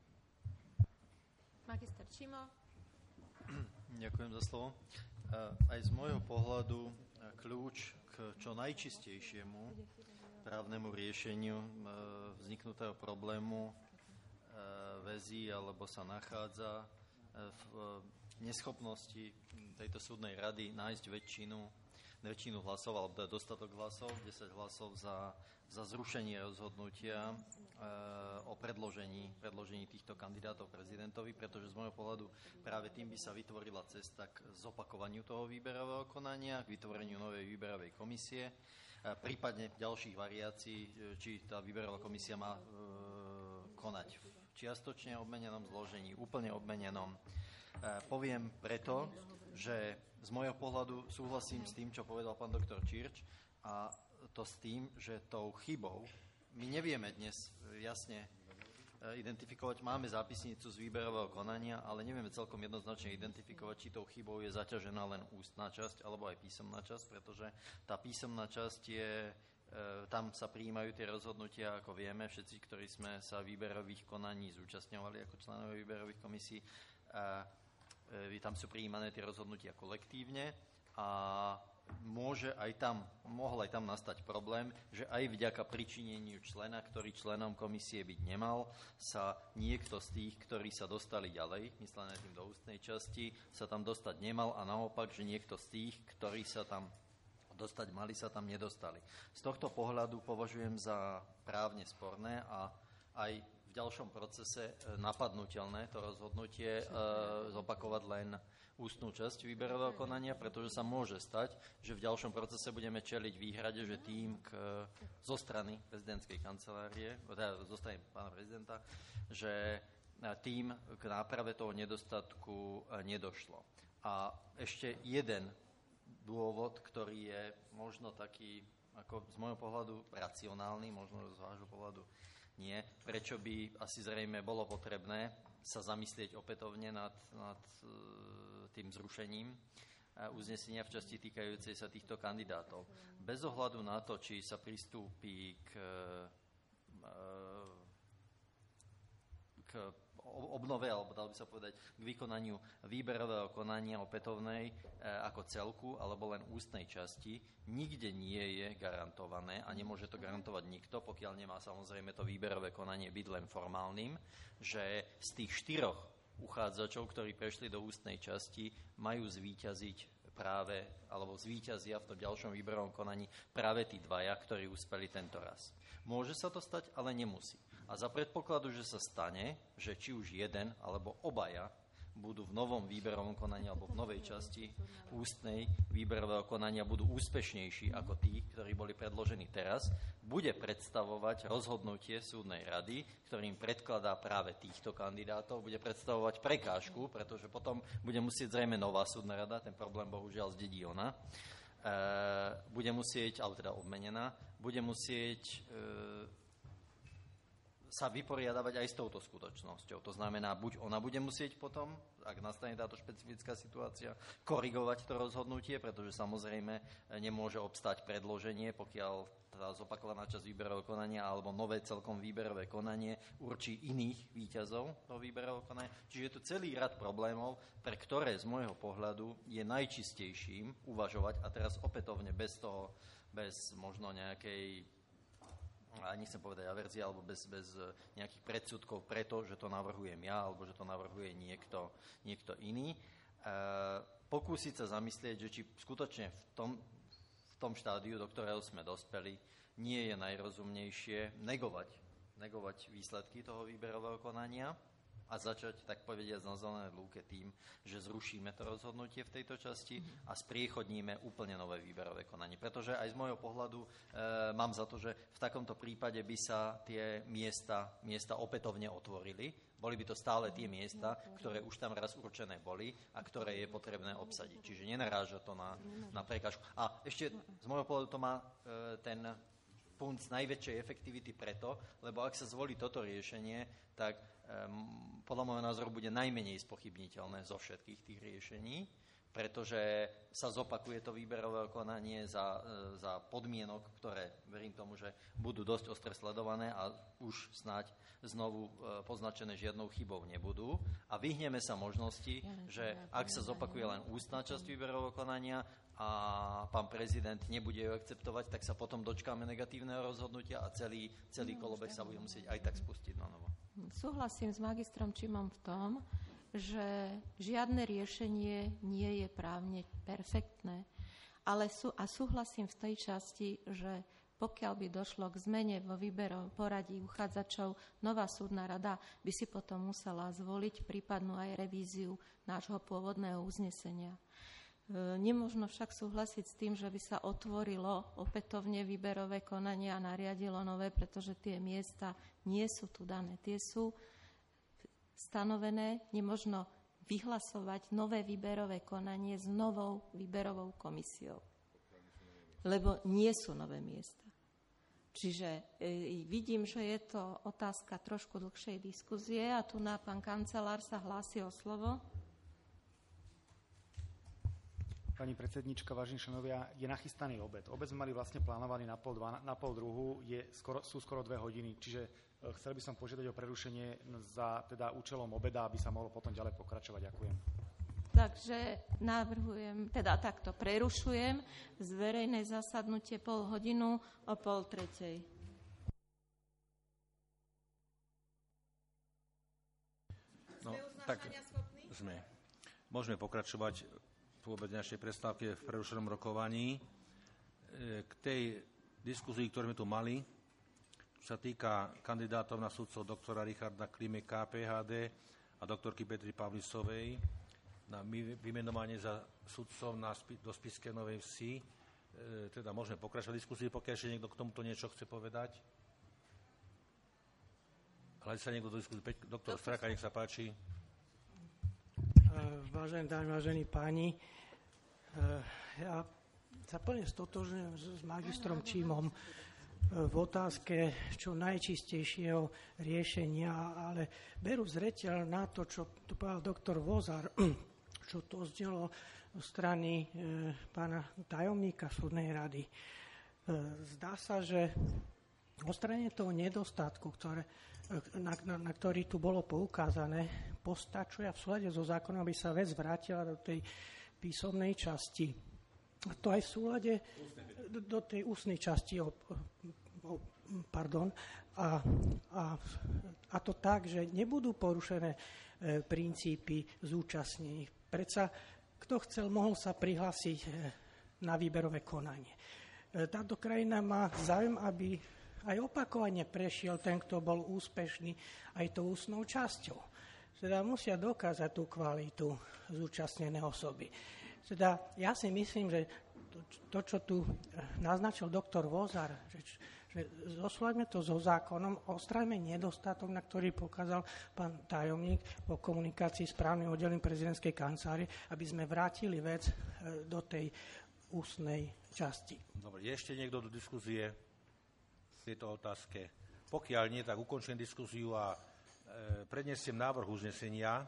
Magister Čimo. Ďakujem za slovo. Aj z môjho pohľadu kľúč k čo najčistejšiemu právnemu riešeniu vzniknutého problému väzí alebo sa nachádza v neschopnosti tejto súdnej rady nájsť väčšinu, väčšinu hlasov alebo dostatok hlasov, desať hlasov za, za zrušenie rozhodnutia o predložení, predložení týchto kandidátov prezidentovi, pretože z môjho pohľadu práve tým by sa vytvorila cesta k zopakovaniu toho výberového konania, k vytvoreniu novej výberovej komisie, prípadne ďalších variácií, či tá výberová komisia má e, konať v čiastočne obmenenom zložení, úplne obmenenom. E, poviem preto, že z môjho pohľadu súhlasím s tým, čo povedal pán doktor Čirč, a to s tým, že tou chybou my nevieme dnes jasne identifikovať, máme zápisnicu z výberového konania, ale nevieme celkom jednoznačne identifikovať, či tou chybou je zaťažená len ústna časť alebo aj písomná časť, pretože tá písomná časť je, tam sa prijímajú tie rozhodnutia, ako vieme, všetci, ktorí sme sa výberových konaní zúčastňovali ako členovia výberových komisí, tam sú prijímané tie rozhodnutia kolektívne a môže aj tam, mohol aj tam nastať problém, že aj vďaka pričineniu člena, ktorý členom komisie byť nemal, sa niekto z tých, ktorí sa dostali ďalej, myslené tým do ústnej časti, sa tam dostať nemal a naopak, že niekto z tých, ktorí sa tam dostať mali, sa tam nedostali. Z tohto pohľadu považujem za právne sporné a aj v ďalšom procese napadnutelné to rozhodnutie e, zopakovať len ústnú časť výberového konania, pretože sa môže stať, že v ďalšom procese budeme čeliť výhrade, že tým k, zo strany prezidentskej kancelárie, teda zo strany pána prezidenta, že tým k náprave toho nedostatku nedošlo. A ešte jeden dôvod, ktorý je možno taký, ako z môjho pohľadu racionálny, možno z vášho pohľadu nie, prečo by asi zrejme bolo potrebné sa zamyslieť opätovne nad, nad tým zrušením uznesenia v časti týkajúcej sa týchto kandidátov. Bez ohľadu na to, či sa pristúpi k, k obnove, alebo dal by sa povedať, k vykonaniu výberového konania opätovnej ako celku, alebo len ústnej časti, nikde nie je garantované a nemôže to garantovať nikto, pokiaľ nemá samozrejme to výberové konanie byť len formálnym, že z tých štyroch uchádzačov, ktorí prešli do ústnej časti, majú zvíťaziť práve, alebo zvíťazia v tom ďalšom výberovom konaní práve tí dvaja, ktorí uspeli tento raz. Môže sa to stať, ale nemusí. A za predpokladu, že sa stane, že či už jeden alebo obaja budú v novom výberovom konaní alebo v novej časti ústnej výberového konania budú úspešnejší ako tí, ktorí boli predložení teraz, bude predstavovať rozhodnutie súdnej rady, ktorým predkladá práve týchto kandidátov, bude predstavovať prekážku, pretože potom bude musieť zrejme nová súdna rada, ten problém bohužiaľ zdedí ona, e, bude musieť, alebo teda obmenená, bude musieť e, sa vyporiadavať aj s touto skutočnosťou. To znamená, buď ona bude musieť potom, ak nastane táto špecifická situácia, korigovať to rozhodnutie, pretože samozrejme nemôže obstať predloženie, pokiaľ tá zopakovaná časť výberového konania alebo nové celkom výberové konanie určí iných víťazov toho výberového konania. Čiže je tu celý rad problémov, pre ktoré z môjho pohľadu je najčistejším uvažovať, a teraz opätovne bez toho, bez možno nejakej, a nechcem povedať averzie, alebo bez, bez nejakých predsudkov preto, že to navrhujem ja, alebo že to navrhuje niekto, niekto iný. E, pokúsiť sa zamyslieť, že či skutočne v tom, v tom štádiu, do ktorého sme dospeli, nie je najrozumnejšie negovať, negovať výsledky toho výberového konania a začať, tak povediať, na zelenej lúke tým, že zrušíme to rozhodnutie v tejto časti a spriechodníme úplne nové výberové konanie. Pretože aj z môjho pohľadu e, mám za to, že v takomto prípade by sa tie miesta, miesta opätovne otvorili. Boli by to stále tie miesta, ktoré už tam raz určené boli a ktoré je potrebné obsadiť. Čiže nenaráža to na, na prekážku. A ešte z môjho pohľadu to má e, ten punc najväčšej efektivity preto, lebo ak sa zvolí toto riešenie, tak um, podľa môjho názoru bude najmenej spochybniteľné zo všetkých tých riešení, pretože sa zopakuje to výberové konanie za, za podmienok, ktoré, verím tomu, že budú dosť ostre sledované a už snáď znovu poznačené žiadnou chybou nebudú. A vyhneme sa možnosti, že ak sa zopakuje len ústna časť výberového konania a pán prezident nebude ju akceptovať, tak sa potom dočkáme negatívneho rozhodnutia a celý, celý kolobeh sa bude musieť aj tak spustiť na novo. Súhlasím s magistrom Čimom v tom, že žiadne riešenie nie je právne perfektné, ale sú, a súhlasím v tej časti, že pokiaľ by došlo k zmene vo výberovom poradí uchádzačov, nová súdna rada by si potom musela zvoliť prípadnú aj revíziu nášho pôvodného uznesenia. Nemožno však súhlasiť s tým, že by sa otvorilo opätovne výberové konanie a nariadilo nové, pretože tie miesta nie sú tu dané. Tie sú stanovené, nemožno vyhlasovať nové výberové konanie s novou výberovou komisiou, lebo nie sú nové miesta. Čiže e, vidím, že je to otázka trošku dlhšej diskuzie a tu na pán kancelár sa hlási o slovo. Pani predsednička, vážení členovia, je nachystaný obed. Obed sme mali vlastne plánovaný na pol, dva, na pol druhú, je skoro, sú skoro dve hodiny, čiže e, chcel by som požiadať o prerušenie za teda účelom obeda, aby sa mohlo potom ďalej pokračovať. Ďakujem. Takže navrhujem, teda takto prerušujem z verejné zasadnutie pol hodinu o pol tretej. No, tak sme. Môžeme pokračovať v obedňačnej prestávke v prerušenom rokovaní. K tej diskuzii, ktorú sme tu mali, čo sa týka kandidátov na sudcov doktora Richarda Klime ká pé há dé a doktorky Petry Pavlisovej na vymenovanie za sudcov na, do Spišskej Novej Vsi. E, teda môžeme pokračovať v diskusii, pokiaľ ešte niekto k tomuto niečo chce povedať. Hľadí sa niekto do diskusie. Doktor Straka, nech sa páči. Vážené dámy, vážení páni, ja sa plne stotožňujem s magistrom Čímom v otázke čo najčistejšieho riešenia, ale berú zreteľ na to, čo tu povedal doktor Vozar, čo to zdelo zo strany pána tajomníka súdnej rady. Zdá sa, že odstránenie toho nedostatku, ktoré, na, na, na ktorý tu bolo poukázané, postačuje v súlade so zákonom, aby sa vec vrátila do tej písomnej časti. A to aj v súlade do, do tej ústnej časti, o, o, pardon, a, a, a to tak, že nebudú porušené e, princípy zúčastnení. Predsa, kto chcel, mohol sa prihlásiť e, na výberové konanie. E, táto krajina má záujem, aby aj opakovane prešiel ten, kto bol úspešný aj tou ústnou časťou. Teda musia dokázať tú kvalitu zúčastnené osoby. Teda ja si myslím, že to, to čo tu naznačil doktor Vozar, že, že zosúľaďme to so zákonom, odstráňme nedostatok, na ktorý pokázal pán tajomník po komunikácii s právnym oddelím prezidentskej kancelárie, aby sme vrátili vec do tej ústnej časti. Dobre, je ešte niekto do diskusie v tejto otázke? Pokiaľ nie, tak ukončím diskusiu a e, prednesiem návrh uznesenia,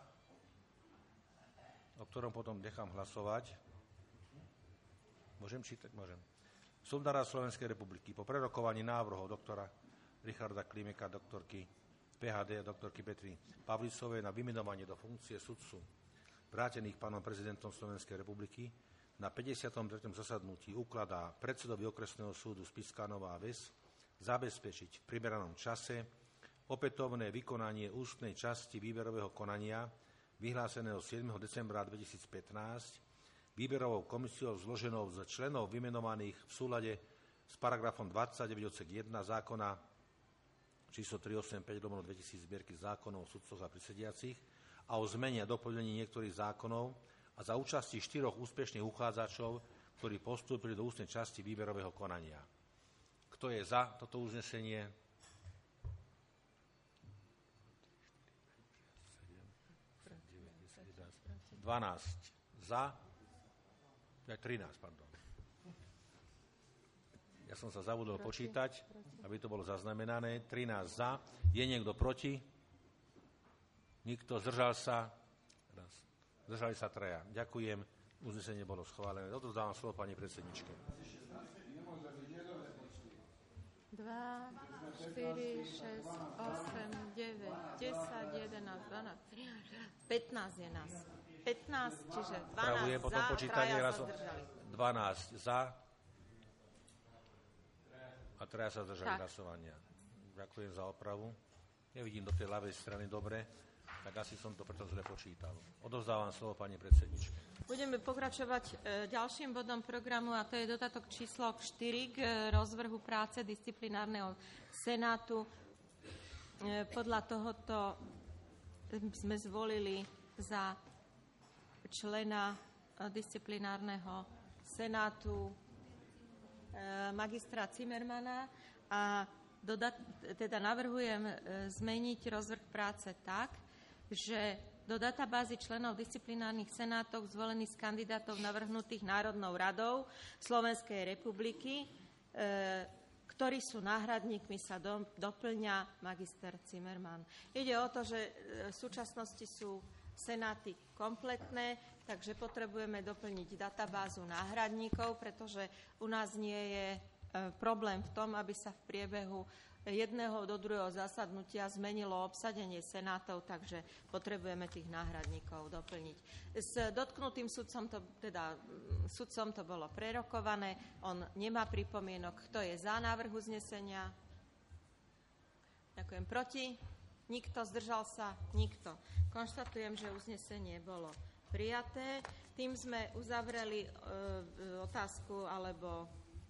o ktorom potom nechám hlasovať. Môžem čítať? Môžem. Súdna rada Slovenskej republiky po prerokovaní návrhov doktora Richarda Klimeka, doktorky pé há dé a doktorky Petry Pavlicovej na vymenovanie do funkcie sudcu vrátených pánom prezidentom Slovenskej republiky na päťdesiatom treťom zasadnutí ukladá predsedovi okresného súdu Spišská Nová Ves zabezpečiť v primeranom čase opätovné vykonanie ústnej časti výberového konania vyhláseného siedmeho decembra dvetisícpätnásť výberovou komisiou zloženou z členov vymenovaných v súlade s paragrafom dvadsaťdeväť odsek jeden zákona číslo tristoosemdesiatpäť lomeno dvetisíc zbierky zákonov o sudcoch a prisediacich a o zmene a doplnení niektorých zákonov a za účasti štyroch úspešných uchádzačov, ktorí postúpili do ústnej časti výberového konania. Kto je za toto uznesenie? dvanásť za, trinásť, pardon. Ja som sa zabudol proti. počítať, aby to bolo zaznamenané. trinásť za. Je niekto proti? Nikto. Zdržal sa? Raz. Zdržali sa traja. Ďakujem. Uznesenie bolo schválené. Odovzdávam slovo pani predsedničke. dva, štyri, šesť, osem, deväť, desať, jedenásť, dvanásť, trinásť, pätnásť je nás. pätnásť, čiže dvanásť potom za, počítanie traja raz, sa zdržali. dvanásť za a traja sa zdržali Tak. hlasovania. Ďakujem za opravu. Nevidím do tej ľavej strany dobre, tak asi som to preto zle počítal. Odovzdávam slovo pani predsedničke. Budeme pokračovať e, ďalším bodom programu a to je dodatok číslo štyri k e, rozvrhu práce disciplinárneho senátu. E, podľa tohoto sme zvolili za člena e, disciplinárneho senátu e, magistra Zimmermana a dodat, teda navrhujem e, zmeniť rozvrh práce tak, že do databázy členov disciplinárnych senátov zvolených z kandidátov navrhnutých Národnou radou Slovenskej republiky, e, ktorí sú náhradníkmi, sa do, doplňa magister Zimmerman. Ide o to, že v súčasnosti sú senáty kompletné, takže potrebujeme doplniť databázu náhradníkov, pretože u nás nie je e, problém v tom, aby sa v priebehu jedného do druhého zasadnutia zmenilo obsadenie senátov, takže potrebujeme tých náhradníkov doplniť. S dotknutým sudcom to, teda, sudcom to bolo prerokované, on nemá pripomienok. Kto je za návrh uznesenia? Ďakujem. Proti? Nikto. Zdržal sa? Nikto. Konštatujem, že uznesenie bolo prijaté. Tým sme uzavreli e, otázku alebo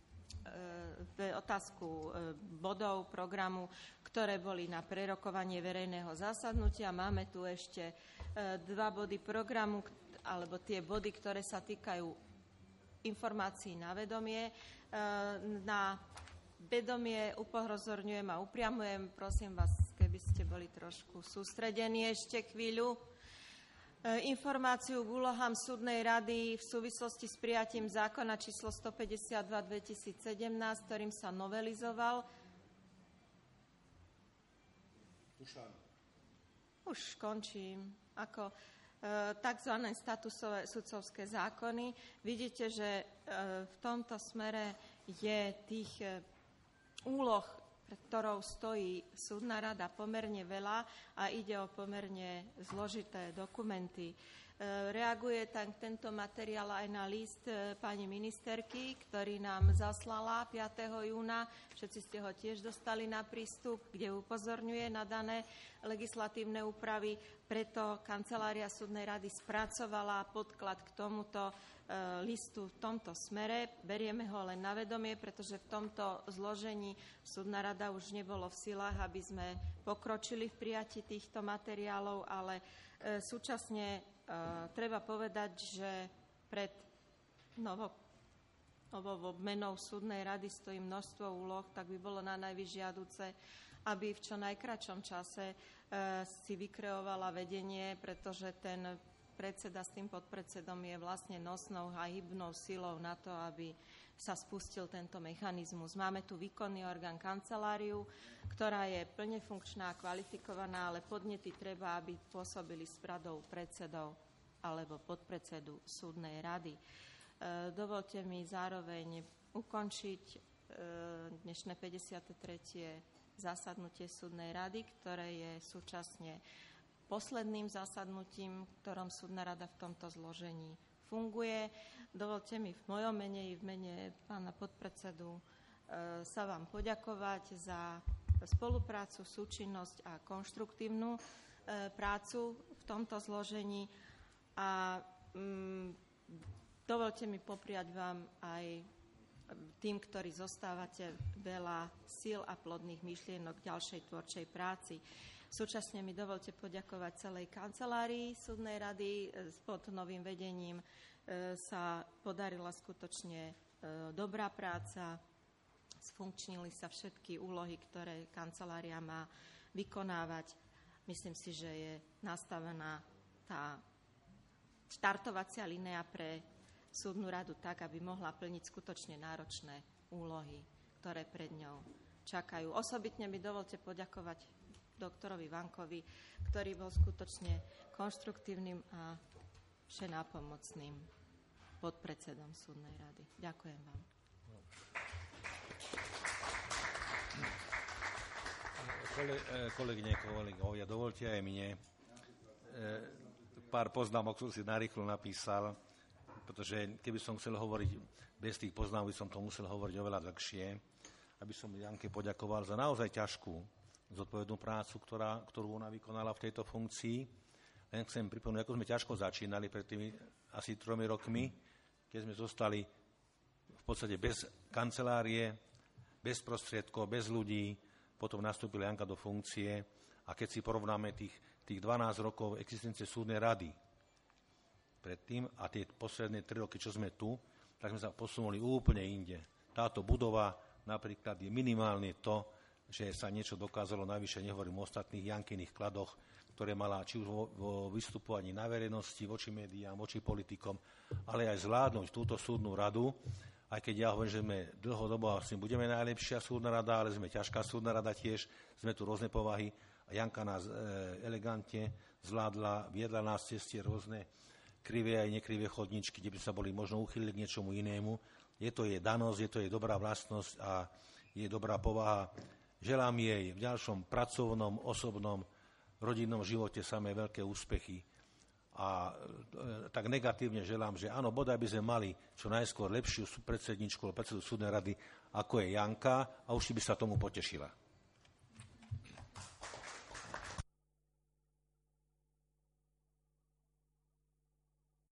otázku bodov programu, ktoré boli na prerokovanie verejného zasadnutia. Máme tu ešte dva body programu, alebo tie body, ktoré sa týkajú informácií na vedomie. Na vedomie upozorňujem a upriamujem, prosím vás, keby ste boli trošku sústredení ešte chvíľu. Informáciu k úlohám súdnej rady v súvislosti s prijatím zákona číslo stopäťdesiatdva dvetisícsedemnásť, ktorým sa novelizoval. Už končím. Ako e, takzvané statusové sudcovské zákony. Vidíte, že e, v tomto smere je tých e, úloh, pred ktorou stojí súdna rada, pomerne veľa a ide o pomerne zložité dokumenty. E, reaguje tak tento materiál aj na list e, pani ministerky, ktorý nám zaslala piateho júna. Všetci ste ho tiež dostali na prístup, kde upozorňuje na dané legislatívne úpravy. Preto kancelária súdnej rady spracovala podklad k tomuto listu v tomto smere. Berieme ho len na vedomie, pretože v tomto zložení súdna rada už nebolo v silách, aby sme pokročili v prijatí týchto materiálov, ale e, súčasne e, treba povedať, že pred novo, novou obmenou súdnej rady stojí množstvo úloh, tak by bolo na najvyššie žiaduce, aby v čo najkračom čase e, si vykreovala vedenie, pretože ten predseda s tým podpredsedom je vlastne nosnou a hybnou silou na to, aby sa spustil tento mechanizmus. Máme tu výkonný orgán kanceláriu, ktorá je plne funkčná a kvalifikovaná, ale podnety treba, aby pôsobili s radou predsedov alebo podpredsedu súdnej rady. E, dovolte mi zároveň ukončiť e, dnešné päťdesiate tretie zasadnutie súdnej rady, ktoré je súčasne posledným zasadnutím, v ktorom súdna rada v tomto zložení funguje. Dovolte mi v mojom mene i v mene pána podpredsedu e, sa vám poďakovať za spoluprácu, súčinnosť a konštruktívnu e, prácu v tomto zložení a mm, dovolte mi popriať vám aj tým, ktorí zostávate, veľa síl a plodných myšlienok k ďalšej tvorčej práci. Súčasne mi dovolte poďakovať celej kancelárii súdnej rady. Pod novým vedením sa podarila skutočne dobrá práca. Sfunkčnili sa všetky úlohy, ktoré kancelária má vykonávať. Myslím si, že je nastavená tá štartovacia linea pre súdnu radu tak, aby mohla plniť skutočne náročné úlohy, ktoré pred ňou čakajú. Osobitne mi dovolte poďakovať doktorovi Vankovi, ktorý bol skutočne konštruktívnym a všenápomocným podpredsedom súdnej rady. Ďakujem vám. Kole, kolegyne, kolegovia, dovolte aj mne. Pár poznámok som si narýchlo napísal, pretože keby som chcel hovoriť bez tých poznámok, by som to musel hovoriť oveľa dlhšie, aby som Janke poďakoval za naozaj ťažkú zodpovednú prácu, ktorá, ktorú ona vykonala v tejto funkcii. Len chcem pripomenúť, ako sme ťažko začínali pred tými asi tromi rokmi, keď sme zostali v podstate bez kancelárie, bez prostriedkov, bez ľudí, potom nastúpila Janka do funkcie a keď si porovnáme tých, tých dvanásť rokov existencie súdnej rady predtým a tie posledné tri roky, čo sme tu, tak sme sa posunuli úplne inde. Táto budova napríklad je minimálne to, že sa niečo dokázalo, najvyššie nehovorím o ostatných Jankyných kladoch, ktoré mala či už vo, vo vystupovaní na verejnosti, voči médiám, voči politikom, ale aj zvládnuť túto súdnu radu, aj keď ja hovorím, že sme dlhodobo asi budeme najlepšia súdna rada, ale sme ťažká súdna rada tiež, sme tu rôzne povahy a Janka nás e, elegantne zvládla, viedla nás cez tie rôzne krivé aj nekrivé chodničky, kde by sa boli možno uchýliť k niečomu inému. Je to jej danosť, je to jej dobrá vlastnosť a je dobrá povaha. Želám jej v ďalšom pracovnom, osobnom, rodinnom živote samé veľké úspechy. A e, tak negatívne želám, že áno, bodaj by sme mali čo najskôr lepšiu predsedničku, predsedu súdnej rady, ako je Janka, a už by sa tomu potešila.